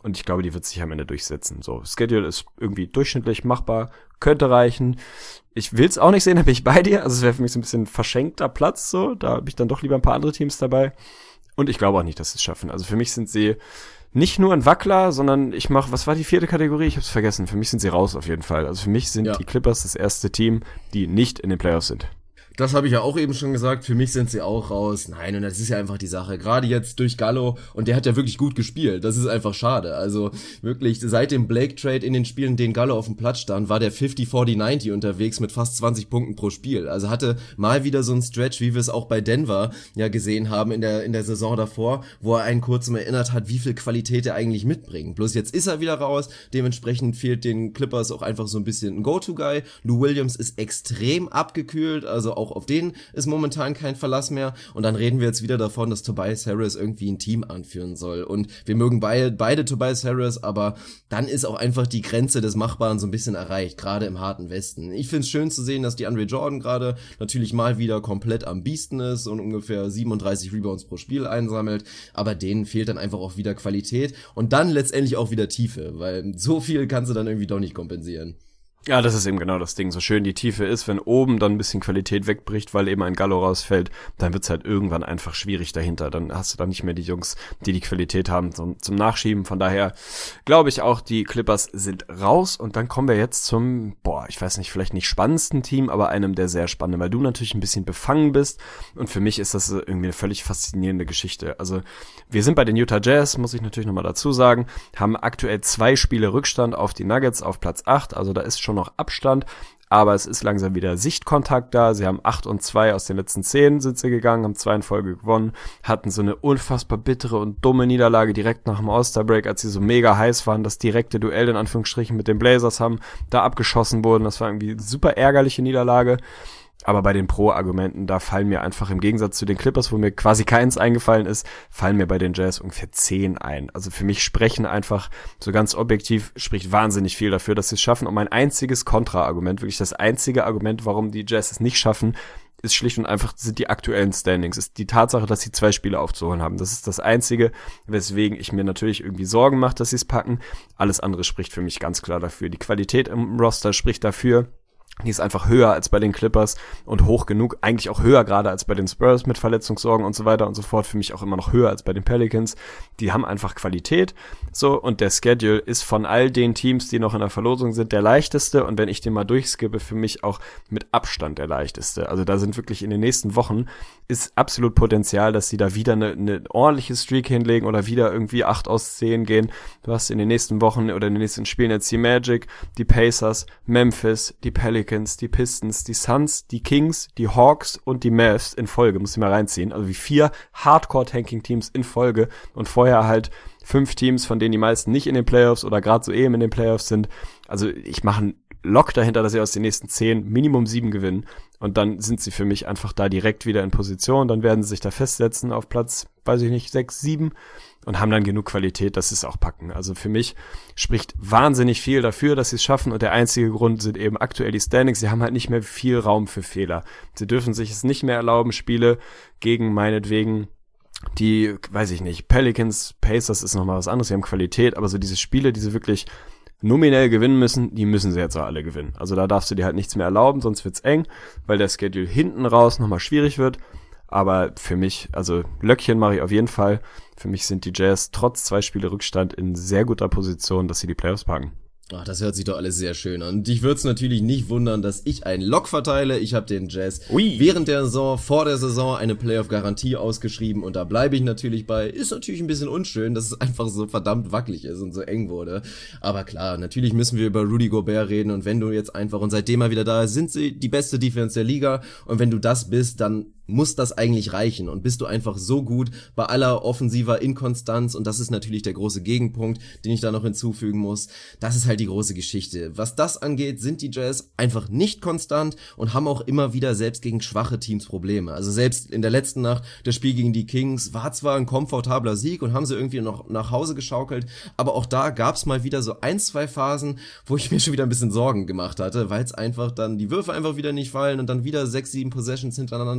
und ich glaube, die wird sich am Ende durchsetzen. So, Schedule ist irgendwie durchschnittlich machbar, könnte reichen. Ich will's auch nicht sehen, da bin ich bei dir. Also es wäre für mich so ein bisschen verschenkter Platz, so. Da habe ich dann doch lieber ein paar andere Teams dabei. Und ich glaube auch nicht, dass sie es schaffen. Also für mich sind sie nicht nur ein Wackler, sondern ich mache, was war die vierte Kategorie? Ich habe es vergessen. Für mich sind sie raus auf jeden Fall. Also für mich sind ja. die Clippers das erste Team, die nicht in den Playoffs sind. Das habe ich ja auch eben schon gesagt, für mich sind sie auch raus. Nein, und das ist ja einfach die Sache. Gerade jetzt durch Gallo, und der hat ja wirklich gut gespielt. Das ist einfach schade. Also wirklich, seit dem Blake-Trade in den Spielen, in denen Gallo auf dem Platz stand, war der fünfzig vierzig neunzig unterwegs mit fast zwanzig Punkten pro Spiel. Also hatte mal wieder so einen Stretch, wie wir es auch bei Denver ja gesehen haben in der in der Saison davor, wo er einen kurz mal erinnert hat, wie viel Qualität er eigentlich mitbringt. Bloß jetzt ist er wieder raus. Dementsprechend fehlt den Clippers auch einfach so ein bisschen ein Go-To-Guy. Lou Williams ist extrem abgekühlt, also auch Auch auf den ist momentan kein Verlass mehr. Und dann reden wir jetzt wieder davon, dass Tobias Harris irgendwie ein Team anführen soll. Und wir mögen beide, beide Tobias Harris, aber dann ist auch einfach die Grenze des Machbaren so ein bisschen erreicht, gerade im harten Westen. Ich finde es schön zu sehen, dass die DeAndre Jordan gerade natürlich mal wieder komplett am Biesten ist und ungefähr siebenunddreißig Rebounds pro Spiel einsammelt. Aber denen fehlt dann einfach auch wieder Qualität und dann letztendlich auch wieder Tiefe, weil so viel kannst du dann irgendwie doch nicht kompensieren. Ja, das ist eben genau das Ding. So schön die Tiefe ist, wenn oben dann ein bisschen Qualität wegbricht, weil eben ein Gallo rausfällt, dann wird's halt irgendwann einfach schwierig dahinter. Dann hast du dann nicht mehr die Jungs, die die Qualität haben zum, zum Nachschieben. Von daher glaube ich auch, die Clippers sind raus. Und dann kommen wir jetzt zum, boah, ich weiß nicht, vielleicht nicht spannendsten Team, aber einem der sehr spannenden, weil du natürlich ein bisschen befangen bist. Und für mich ist das irgendwie eine völlig faszinierende Geschichte. Also wir sind bei den Utah Jazz, muss ich natürlich nochmal dazu sagen, haben aktuell zwei Spiele Rückstand auf die Nuggets auf Platz acht. Also da ist schon noch Abstand, aber es ist langsam wieder Sichtkontakt da. Sie haben acht und zwei aus den letzten zehn sind sie gegangen, haben zwei in Folge gewonnen, hatten so eine unfassbar bittere und dumme Niederlage direkt nach dem All-Star-Break, als sie so mega heiß waren, das direkte Duell in Anführungsstrichen mit den Blazers haben, da abgeschossen wurden. Das war irgendwie eine super ärgerliche Niederlage. Aber bei den Pro-Argumenten, da fallen mir einfach im Gegensatz zu den Clippers, wo mir quasi keins eingefallen ist, fallen mir bei den Jazz ungefähr zehn ein. Also für mich sprechen einfach, so ganz objektiv, spricht wahnsinnig viel dafür, dass sie es schaffen. Und mein einziges Kontra-Argument, wirklich das einzige Argument, warum die Jazz es nicht schaffen, ist schlicht und einfach, sind die aktuellen Standings. Ist die Tatsache, dass sie zwei Spiele aufzuholen haben. Das ist das Einzige, weswegen ich mir natürlich irgendwie Sorgen mache, dass sie es packen. Alles andere spricht für mich ganz klar dafür. Die Qualität im Roster spricht dafür. Die ist einfach höher als bei den Clippers und hoch genug, eigentlich auch höher gerade als bei den Spurs mit Verletzungssorgen und so weiter und so fort, für mich auch immer noch höher als bei den Pelicans. Die haben einfach Qualität, so, und der Schedule ist von all den Teams, die noch in der Verlosung sind, der leichteste, und wenn ich den mal durchskippe, für mich auch mit Abstand der leichteste. Also da sind wirklich in den nächsten Wochen ist absolut Potenzial, dass sie da wieder eine, eine ordentliche Streak hinlegen oder wieder irgendwie acht aus zehn gehen. Du hast in den nächsten Wochen oder in den nächsten Spielen jetzt die Magic, die Pacers, Memphis, die Pelicans, die Pistons, die Suns, die Kings, die Hawks und die Mavs in Folge. Muss ich mal reinziehen. Also wie vier Hardcore-Tanking-Teams in Folge und vorher halt fünf Teams, von denen die meisten nicht in den Playoffs oder gerade so eben in den Playoffs sind. Also ich mache einen Lock dahinter, dass sie aus den nächsten zehn Minimum sieben gewinnen. Und dann sind sie für mich einfach da direkt wieder in Position. Dann werden sie sich da festsetzen auf Platz, weiß ich nicht, sechs, sieben und haben dann genug Qualität, dass sie es auch packen. Also für mich spricht wahnsinnig viel dafür, dass sie es schaffen. Und der einzige Grund sind eben aktuell die Standings. Sie haben halt nicht mehr viel Raum für Fehler. Sie dürfen sich es nicht mehr erlauben, Spiele gegen meinetwegen die, weiß ich nicht, Pelicans, Pacers ist nochmal was anderes. Sie haben Qualität, aber so diese Spiele, die sie wirklich nominell gewinnen müssen, die müssen sie jetzt auch alle gewinnen. Also da darfst du dir halt nichts mehr erlauben, sonst wird's eng, weil der Schedule hinten raus nochmal schwierig wird. Aber für mich, also Löckchen mache ich auf jeden Fall. Für mich sind die Jazz trotz zwei Spiele Rückstand in sehr guter Position, dass sie die Playoffs packen. Ach, das hört sich doch alles sehr schön an. Und dich würde es natürlich nicht wundern, dass ich einen Lock verteile. Ich habe den Jazz Ui. während der Saison, vor der Saison eine Playoff-Garantie ausgeschrieben und da bleibe ich natürlich bei. Ist natürlich ein bisschen unschön, dass es einfach so verdammt wackelig ist und so eng wurde. Aber klar, natürlich müssen wir über Rudy Gobert reden und wenn du jetzt einfach, und seitdem er wieder da ist, sind sie die beste Defense der Liga und wenn du das bist, dann muss das eigentlich reichen und bist du einfach so gut bei aller offensiver Inkonstanz und das ist natürlich der große Gegenpunkt, den ich da noch hinzufügen muss. Das ist halt die große Geschichte. Was das angeht, sind die Jazz einfach nicht konstant und haben auch immer wieder selbst gegen schwache Teams Probleme. Also selbst in der letzten Nacht, das Spiel gegen die Kings, war zwar ein komfortabler Sieg und haben sie irgendwie noch nach Hause geschaukelt, aber auch da gab's mal wieder so ein, zwei Phasen, wo ich mir schon wieder ein bisschen Sorgen gemacht hatte, weil es einfach dann, die Würfe einfach wieder nicht fallen und dann wieder sechs, sieben Possessions hintereinander ins Land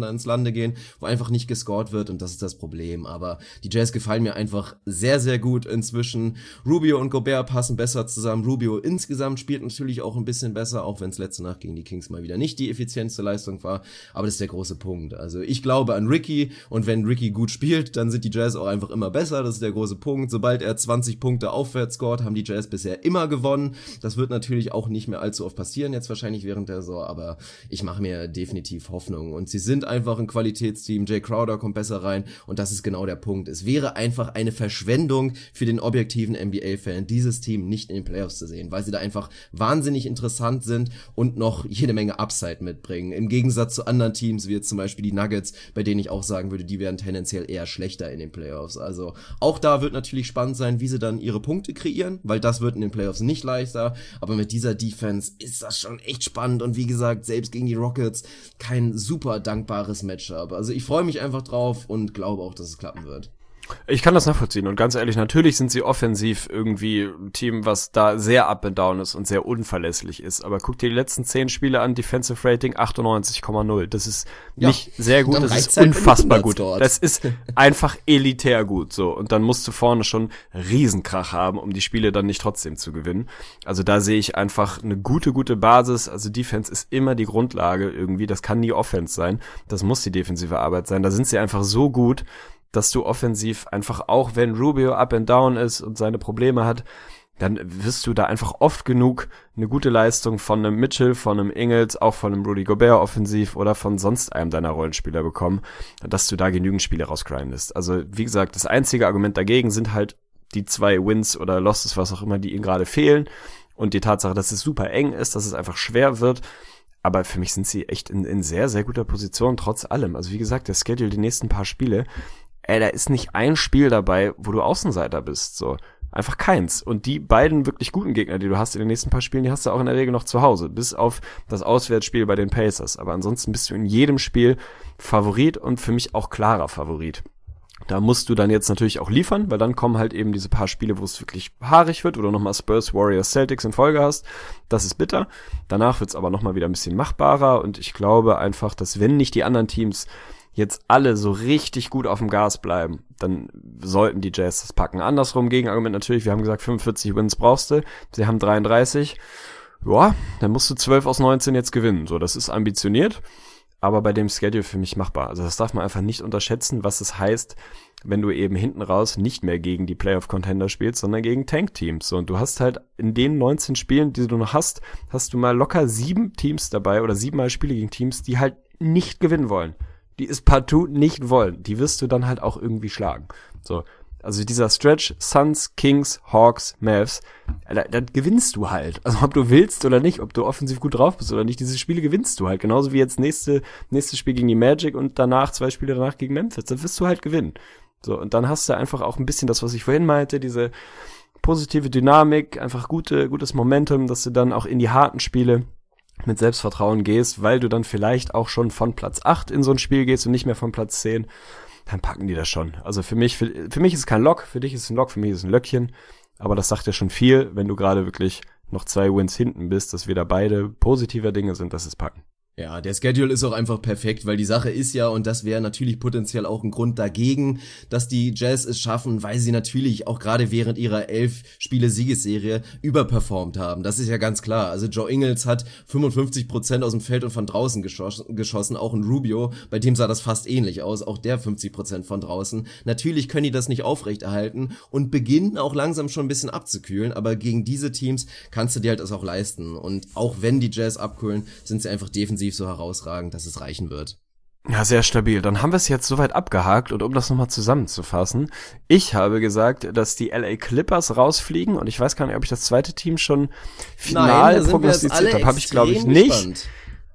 zustande gehen, wo einfach nicht gescored wird und das ist das Problem. Aber die Jazz gefallen mir einfach sehr, sehr gut inzwischen. Rubio und Gobert passen besser zusammen. Rubio insgesamt spielt natürlich auch ein bisschen besser, auch wenn es letzte Nacht gegen die Kings mal wieder nicht die effizienteste Leistung war. Aber das ist der große Punkt. Also ich glaube an Ricky und wenn Ricky gut spielt, dann sind die Jazz auch einfach immer besser. Das ist der große Punkt. Sobald er zwanzig Punkte aufwärts scored, haben die Jazz bisher immer gewonnen. Das wird natürlich auch nicht mehr allzu oft passieren, jetzt wahrscheinlich während der Saison, aber ich mache mir definitiv Hoffnung. Und sie sind einfach ein Qualitätsteam. Jay Crowder kommt besser rein und das ist genau der Punkt. Es wäre einfach eine Verschwendung für den objektiven N B A-Fan, dieses Team nicht in den Playoffs zu sehen, weil sie da einfach wahnsinnig interessant sind und noch jede Menge Upside mitbringen. Im Gegensatz zu anderen Teams, wie jetzt zum Beispiel die Nuggets, bei denen ich auch sagen würde, die werden tendenziell eher schlechter in den Playoffs. Also auch da wird natürlich spannend sein, wie sie dann ihre Punkte kreieren, weil das wird in den Playoffs nicht leichter, aber mit dieser Defense ist das schon echt spannend und wie gesagt, selbst gegen die Rockets kein super dankbares Matchup. Also ich freue mich einfach drauf und glaube auch, dass es klappen wird. Ich kann das nachvollziehen und ganz ehrlich, natürlich sind sie offensiv irgendwie ein Team, was da sehr up and down ist und sehr unverlässlich ist, aber guck dir die letzten zehn Spiele an, Defensive Rating achtundneunzig Komma null, das ist ja nicht sehr gut, das ist unfassbar gut, dort. Das ist einfach elitär gut, so, und dann musst du vorne schon Riesenkrach haben, um die Spiele dann nicht trotzdem zu gewinnen, also da sehe ich einfach eine gute, gute Basis, also Defense ist immer die Grundlage irgendwie, das kann nie Offense sein, das muss die defensive Arbeit sein, da sind sie einfach so gut, dass du offensiv einfach auch, wenn Rubio up and down ist und seine Probleme hat, dann wirst du da einfach oft genug eine gute Leistung von einem Mitchell, von einem Ingles, auch von einem Rudy Gobert offensiv oder von sonst einem deiner Rollenspieler bekommen, dass du da genügend Spiele rausgrindest. Also wie gesagt, das einzige Argument dagegen sind halt die zwei Wins oder Losses, was auch immer, die ihnen gerade fehlen und die Tatsache, dass es super eng ist, dass es einfach schwer wird. Aber für mich sind sie echt in, in sehr, sehr guter Position, trotz allem. Also wie gesagt, der Schedule, die nächsten paar Spiele, ey, da ist nicht ein Spiel dabei, wo du Außenseiter bist, so. Einfach keins. Und die beiden wirklich guten Gegner, die du hast in den nächsten paar Spielen, die hast du auch in der Regel noch zu Hause. Bis auf das Auswärtsspiel bei den Pacers. Aber ansonsten bist du in jedem Spiel Favorit und für mich auch klarer Favorit. Da musst du dann jetzt natürlich auch liefern, weil dann kommen halt eben diese paar Spiele, wo es wirklich haarig wird, wo du nochmal Spurs, Warriors, Celtics in Folge hast. Das ist bitter. Danach wird's aber nochmal wieder ein bisschen machbarer und ich glaube einfach, dass wenn nicht die anderen Teams jetzt alle so richtig gut auf dem Gas bleiben, dann sollten die Jazz das packen. Andersrum, Gegenargument natürlich, wir haben gesagt, fünfundvierzig Wins brauchst du, sie haben dreiunddreißig. Ja, dann musst du zwölf aus neunzehn jetzt gewinnen. So, das ist ambitioniert, aber bei dem Schedule für mich machbar. Also das darf man einfach nicht unterschätzen, was es heißt, wenn du eben hinten raus nicht mehr gegen die Playoff-Contender spielst, sondern gegen Tank-Teams. So, und du hast halt in den neunzehn Spielen, die du noch hast, hast du mal locker sieben Teams dabei oder siebenmal Spiele gegen Teams, die halt nicht gewinnen wollen. Die es partout nicht wollen. Die wirst du dann halt auch irgendwie schlagen. So, also dieser Stretch, Suns, Kings, Hawks, Mavs, da, da gewinnst du halt. Also ob du willst oder nicht, ob du offensiv gut drauf bist oder nicht, diese Spiele gewinnst du halt. Genauso wie jetzt nächste nächstes Spiel gegen die Magic und danach zwei Spiele danach gegen Memphis. Da wirst du halt gewinnen. So, und dann hast du einfach auch ein bisschen das, was ich vorhin meinte, diese positive Dynamik, einfach gute gutes Momentum, dass du dann auch in die harten Spiele mit Selbstvertrauen gehst, weil du dann vielleicht auch schon von Platz acht in so ein Spiel gehst und nicht mehr von Platz zehn, dann packen die das schon. Also für mich, für, für mich ist es kein Lock, für dich ist es ein Lock, für mich ist es ein Löckchen, aber das sagt ja schon viel, wenn du gerade wirklich noch zwei Wins hinten bist, dass wir da beide positiver Dinge sind, dass es packen. Ja, der Schedule ist auch einfach perfekt, weil die Sache ist ja, und das wäre natürlich potenziell auch ein Grund dagegen, dass die Jazz es schaffen, weil sie natürlich auch gerade während ihrer elf Spiele Siegesserie überperformt haben. Das ist ja ganz klar. Also Joe Ingles hat fünfundfünfzig Prozent aus dem Feld und von draußen geschossen, geschossen, auch ein Rubio, bei dem sah das fast ähnlich aus, auch der fünfzig Prozent von draußen. Natürlich können die das nicht aufrechterhalten und beginnen auch langsam schon ein bisschen abzukühlen, aber gegen diese Teams kannst du dir halt das auch leisten. Und auch wenn die Jazz abkühlen, sind sie einfach defensiv so herausragend, dass es reichen wird. Ja, sehr stabil. Dann haben wir es jetzt soweit abgehakt und um das nochmal zusammenzufassen, ich habe gesagt, dass die L A Clippers rausfliegen und ich weiß gar nicht, ob ich das zweite Team schon final Nein, prognostiziert habe. Habe ich, glaube ich, nicht. Gespannt.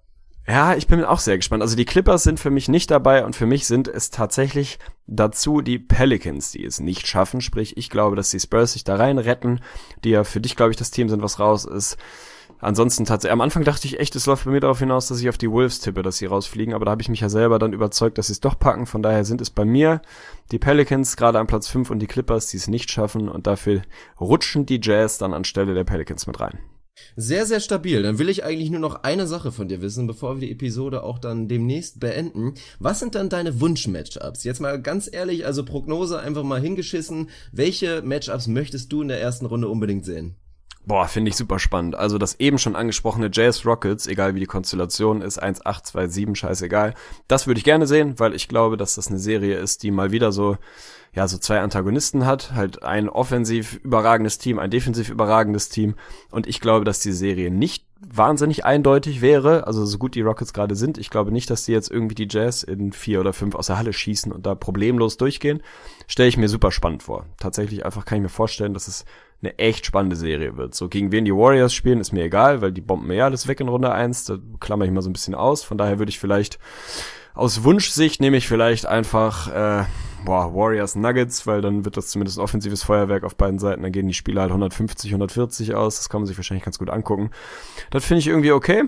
Ja, ich bin auch sehr gespannt. Also die Clippers sind für mich nicht dabei und für mich sind es tatsächlich dazu die Pelicans, die es nicht schaffen. Sprich, ich glaube, dass die Spurs sich da rein retten, die ja für dich, glaube ich, das Team sind, was raus ist. Ansonsten tatsächlich, am Anfang dachte ich echt, es läuft bei mir darauf hinaus, dass ich auf die Wolves tippe, dass sie rausfliegen, aber da habe ich mich ja selber dann überzeugt, dass sie es doch packen, von daher sind es bei mir die Pelicans gerade an Platz fünf und die Clippers, die es nicht schaffen und dafür rutschen die Jazz dann anstelle der Pelicans mit rein. Sehr, sehr stabil. Dann will ich eigentlich nur noch eine Sache von dir wissen, bevor wir die Episode auch dann demnächst beenden. Was sind dann deine Wunsch-Matchups? Jetzt mal ganz ehrlich, also Prognose einfach mal hingeschissen. Welche Matchups möchtest du in der ersten Runde unbedingt sehen? Boah, finde ich super spannend. Also das eben schon angesprochene Jazz Rockets, egal wie die Konstellation ist, eins acht zwei sieben, scheißegal. Das würde ich gerne sehen, weil ich glaube, dass das eine Serie ist, die mal wieder so, ja, so zwei Antagonisten hat. Halt ein offensiv überragendes Team, ein defensiv überragendes Team. Und ich glaube, dass die Serie nicht wahnsinnig eindeutig wäre, also so gut die Rockets gerade sind. Ich glaube nicht, dass die jetzt irgendwie die Jazz in vier oder fünf aus der Halle schießen und da problemlos durchgehen. Stelle ich mir super spannend vor. Tatsächlich einfach kann ich mir vorstellen, dass es eine echt spannende Serie wird. So, gegen wen die Warriors spielen, ist mir egal, weil die bomben mir ja alles weg in Runde eins. Da klammer ich mal so ein bisschen aus. Von daher würde ich vielleicht, aus Wunschsicht nehme ich vielleicht einfach, äh, boah, Warriors Nuggets, weil dann wird das zumindest offensives Feuerwerk auf beiden Seiten. Dann gehen die Spiele halt hundertfünfzig, hundertvierzig aus. Das kann man sich wahrscheinlich ganz gut angucken. Das finde ich irgendwie okay.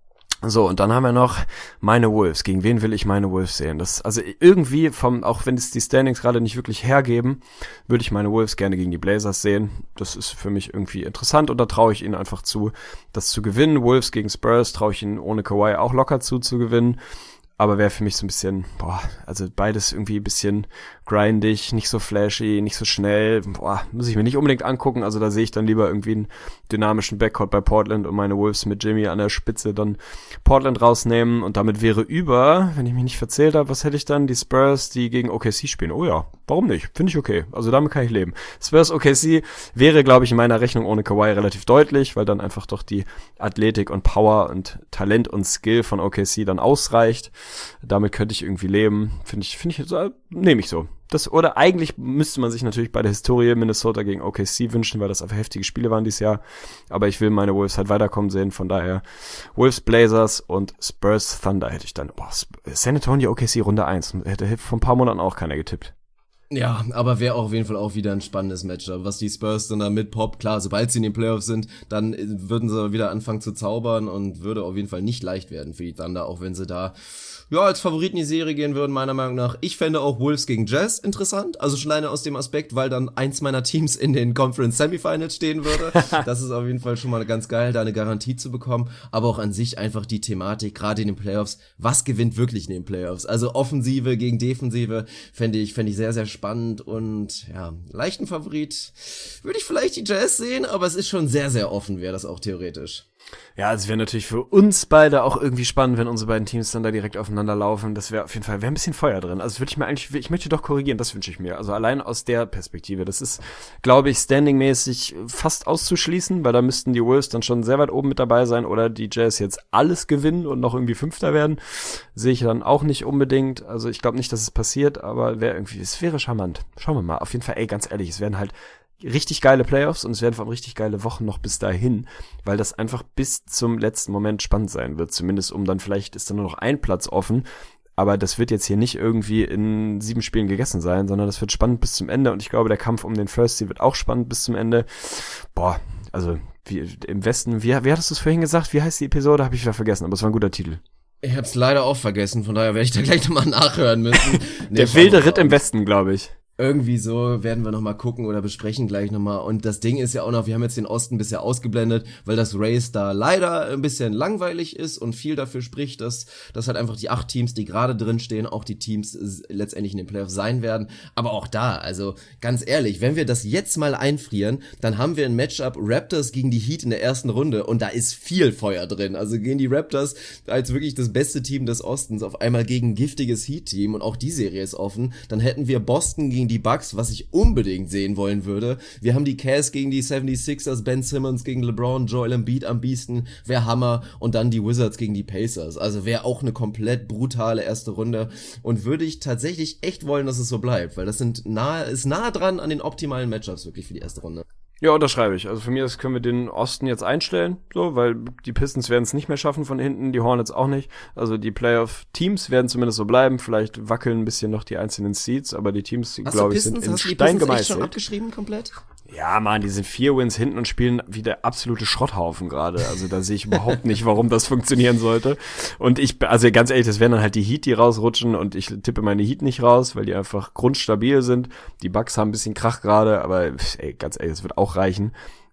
So, und dann haben wir noch meine Wolves. Gegen wen will ich meine Wolves sehen? Das, also irgendwie vom, auch wenn es die Standings gerade nicht wirklich hergeben, würde ich meine Wolves gerne gegen die Blazers sehen. Das ist für mich irgendwie interessant und da traue ich ihnen einfach zu, das zu gewinnen. Wolves gegen Spurs traue ich ihnen ohne Kawhi auch locker zu, zu gewinnen. Aber wäre für mich so ein bisschen, boah, also beides irgendwie ein bisschen grindig, nicht so flashy, nicht so schnell, boah, muss ich mir nicht unbedingt angucken, also da sehe ich dann lieber irgendwie einen dynamischen Backcourt bei Portland und meine Wolves mit Jimmy an der Spitze dann Portland rausnehmen und damit wäre über, wenn ich mich nicht verzählt habe, was hätte ich dann? Die Spurs, die gegen O K C spielen. Oh ja, warum nicht? Finde ich okay, also damit kann ich leben. Spurs O K C wäre, glaube ich, in meiner Rechnung ohne Kawhi relativ deutlich, weil dann einfach doch die Athletik und Power und Talent und Skill von O K C dann ausreicht. Damit könnte ich irgendwie leben. Finde ich, finde ich, so, nehme ich so. Das, oder eigentlich müsste man sich natürlich bei der Historie Minnesota gegen O K C wünschen, weil das einfach heftige Spiele waren dieses Jahr. Aber ich will meine Wolves halt weiterkommen sehen. Von daher Wolves, Blazers und Spurs Thunder hätte ich dann. Boah, San Antonio O K C Runde eins. Hätte vor ein paar Monaten auch keiner getippt. Ja, aber wäre auf jeden Fall auch wieder ein spannendes Matchup, was die Spurs dann da mit Pop, klar, sobald sie in den Playoffs sind, dann würden sie wieder anfangen zu zaubern und würde auf jeden Fall nicht leicht werden für die Thunder, auch wenn sie da ja, als Favoriten in die Serie gehen würden, meiner Meinung nach. Ich fände auch Wolves gegen Jazz interessant, also schon alleine aus dem Aspekt, weil dann eins meiner Teams in den Conference Semifinals stehen würde. Das ist auf jeden Fall schon mal ganz geil, da eine Garantie zu bekommen, aber auch an sich einfach die Thematik, gerade in den Playoffs, was gewinnt wirklich in den Playoffs? Also Offensive gegen Defensive fände ich, fände ich sehr, sehr spannend und ja, leichten Favorit würde ich vielleicht die Jazz sehen, aber es ist schon sehr, sehr offen, wäre das auch theoretisch. Ja, es wäre natürlich für uns beide auch irgendwie spannend, wenn unsere beiden Teams dann da direkt aufeinander laufen. Das wäre auf jeden Fall, wäre ein bisschen Feuer drin. Also würde ich mir eigentlich, ich möchte doch korrigieren, das wünsche ich mir. Also allein aus der Perspektive. Das ist, glaube ich, standingmäßig fast auszuschließen, weil da müssten die Wolves dann schon sehr weit oben mit dabei sein oder die Jazz jetzt alles gewinnen und noch irgendwie Fünfter werden. Sehe ich dann auch nicht unbedingt. Also ich glaube nicht, dass es passiert, aber wäre irgendwie, es wäre charmant. Schauen wir mal. Auf jeden Fall, ey, ganz ehrlich, es werden halt richtig geile Playoffs und es werden vor allem richtig geile Wochen noch bis dahin, weil das einfach bis zum letzten Moment spannend sein wird, zumindest um dann, vielleicht ist dann nur noch ein Platz offen, aber das wird jetzt hier nicht irgendwie in sieben Spielen gegessen sein, sondern das wird spannend bis zum Ende und ich glaube, der Kampf um den First Seed wird auch spannend bis zum Ende. Boah, also wie, im Westen, wie, wie hattest du es vorhin gesagt? Wie heißt die Episode? Habe ich wieder vergessen, aber es war ein guter Titel. Ich hab's leider auch vergessen, von daher werde ich da gleich nochmal nachhören müssen. Nee, der wilde Ritt im Westen, glaube ich. Irgendwie so werden wir nochmal gucken oder besprechen gleich nochmal. Und das Ding ist ja auch noch, wir haben jetzt den Osten bisher ausgeblendet, weil das Race da leider ein bisschen langweilig ist und viel dafür spricht, dass, dass halt einfach die acht Teams, die gerade drin stehen, auch die Teams letztendlich in den Playoffs sein werden. Aber auch da, also ganz ehrlich, wenn wir das jetzt mal einfrieren, dann haben wir ein Matchup Raptors gegen die Heat in der ersten Runde und da ist viel Feuer drin. Also gehen die Raptors als wirklich das beste Team des Ostens auf einmal gegen ein giftiges Heat-Team und auch die Serie ist offen. Dann hätten wir Boston gegen die Bucks, was ich unbedingt sehen wollen würde. Wir haben die Cavs gegen die seventy-sixers, Ben Simmons gegen LeBron, Joel Embiid am besten, wäre Hammer und dann die Wizards gegen die Pacers. Also wäre auch eine komplett brutale erste Runde und würde ich tatsächlich echt wollen, dass es so bleibt, weil das sind nahe, ist nahe dran an den optimalen Matchups wirklich für die erste Runde. Ja, unterschreibe ich. Also für mich können wir den Osten jetzt einstellen, so, weil die Pistons werden es nicht mehr schaffen von hinten, die Hornets auch nicht. Also die Playoff-Teams werden zumindest so bleiben. Vielleicht wackeln ein bisschen noch die einzelnen Seeds, aber die Teams, glaube ich, sind in Stein gemeißelt. Hast du die Pistons echt schon abgeschrieben komplett? Ja, Mann, die sind vier Wins hinten und spielen wie der absolute Schrotthaufen gerade. Also da sehe ich überhaupt nicht, warum das funktionieren sollte. Und ich, also ganz ehrlich, das wären dann halt die Heat, die rausrutschen und ich tippe meine Heat nicht raus, weil die einfach grundstabil sind. Die Bucks haben ein bisschen Krach gerade, aber ey, ganz ehrlich, das wird auch reichen.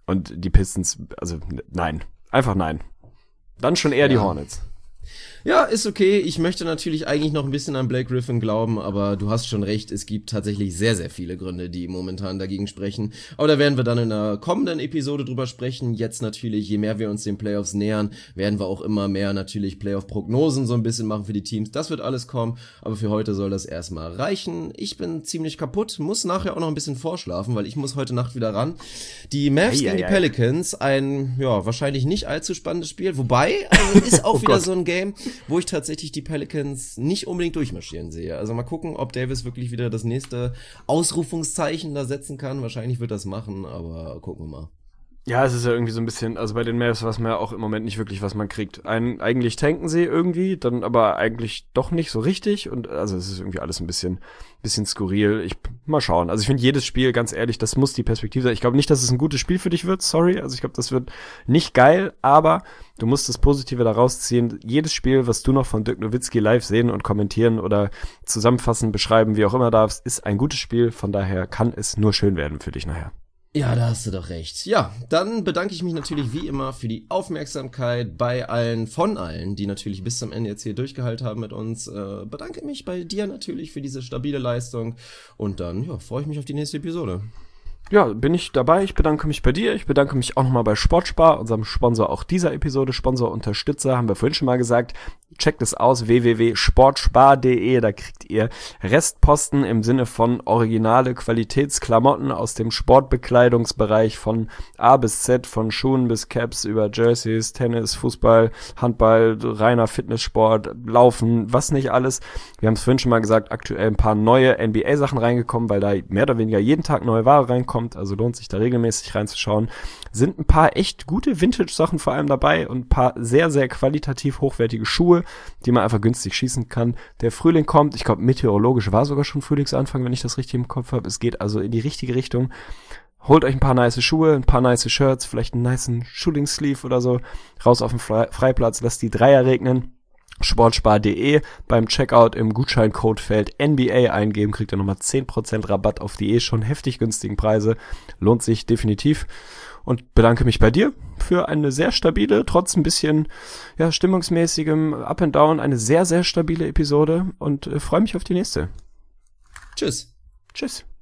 Und die Pistons, also nein, einfach nein. Dann schon eher ja. die Hornets. Ja, ist okay. Ich möchte natürlich eigentlich noch ein bisschen an Blake Griffin glauben, aber du hast schon recht, es gibt tatsächlich sehr, sehr viele Gründe, die momentan dagegen sprechen. Aber da werden wir dann in einer kommenden Episode drüber sprechen. Jetzt natürlich, je mehr wir uns den Playoffs nähern, werden wir auch immer mehr natürlich Playoff-Prognosen so ein bisschen machen für die Teams. Das wird alles kommen, aber für heute soll das erstmal reichen. Ich bin ziemlich kaputt, muss nachher auch noch ein bisschen vorschlafen, weil ich muss heute Nacht wieder ran. Die Mavs gegen die Pelicans, ein, ja, wahrscheinlich nicht allzu spannendes Spiel, wobei, also ist auch oh wieder Gott. so ein Game, wo ich tatsächlich die Pelicans nicht unbedingt durchmarschieren sehe. Also mal gucken, ob Davis wirklich wieder das nächste Ausrufungszeichen da setzen kann. Wahrscheinlich wird das machen, aber gucken wir mal. Ja, es ist ja irgendwie so ein bisschen, also bei den Mavs weiß man ja auch im Moment nicht wirklich, was man kriegt. Ein, eigentlich tanken sie irgendwie, dann aber eigentlich doch nicht so richtig und also es ist irgendwie alles ein bisschen, bisschen skurril. Ich, mal schauen. Also ich finde jedes Spiel, ganz ehrlich, das muss die Perspektive sein. Ich glaube nicht, dass es ein gutes Spiel für dich wird, sorry. Also ich glaube, das wird nicht geil, aber du musst das Positive daraus ziehen. Jedes Spiel, was du noch von Dirk Nowitzki live sehen und kommentieren oder zusammenfassen, beschreiben, wie auch immer darfst, ist ein gutes Spiel. Von daher kann es nur schön werden für dich nachher. Ja, da hast du doch recht. Ja, dann bedanke ich mich natürlich wie immer für die Aufmerksamkeit bei allen, von allen, die natürlich bis zum Ende jetzt hier durchgehalten haben mit uns. Äh, bedanke mich bei dir natürlich für diese stabile Leistung und dann ja, freue ich mich auf die nächste Episode. Ja, bin ich dabei. Ich bedanke mich bei dir. Ich bedanke mich auch nochmal bei Sportspar, unserem Sponsor auch dieser Episode, Sponsor, Unterstützer, haben wir vorhin schon mal gesagt. Checkt es aus, w w w punkt sportspar punkt d e, da kriegt ihr Restposten im Sinne von originale Qualitätsklamotten aus dem Sportbekleidungsbereich von A bis Z, von Schuhen bis Caps über Jerseys, Tennis, Fußball, Handball, reiner Fitnesssport, Laufen, was nicht alles. Wir haben es vorhin schon mal gesagt, aktuell ein paar neue N B A-Sachen reingekommen, weil da mehr oder weniger jeden Tag neue Ware reinkommt, also lohnt sich da regelmäßig reinzuschauen. Sind ein paar echt gute Vintage-Sachen vor allem dabei und ein paar sehr, sehr qualitativ hochwertige Schuhe, die man einfach günstig schießen kann. Der Frühling kommt, ich glaube meteorologisch war sogar schon Frühlingsanfang, wenn ich das richtig im Kopf habe. Es geht also in die richtige Richtung. Holt euch ein paar nice Schuhe, ein paar nice Shirts, vielleicht einen nicen Shooting Sleeve oder so. Raus auf den Fre- Freiplatz, lasst die Dreier regnen. sportspar punkt d e beim Checkout im Gutscheincodefeld N B A eingeben, kriegt ihr nochmal zehn Prozent Rabatt auf die eh schon heftig günstigen Preise. Lohnt sich definitiv. Und bedanke mich bei dir für eine sehr stabile, trotz ein bisschen ja stimmungsmäßigem Up and Down, eine sehr, sehr stabile Episode und äh, freue mich auf die nächste. Tschüss. Tschüss.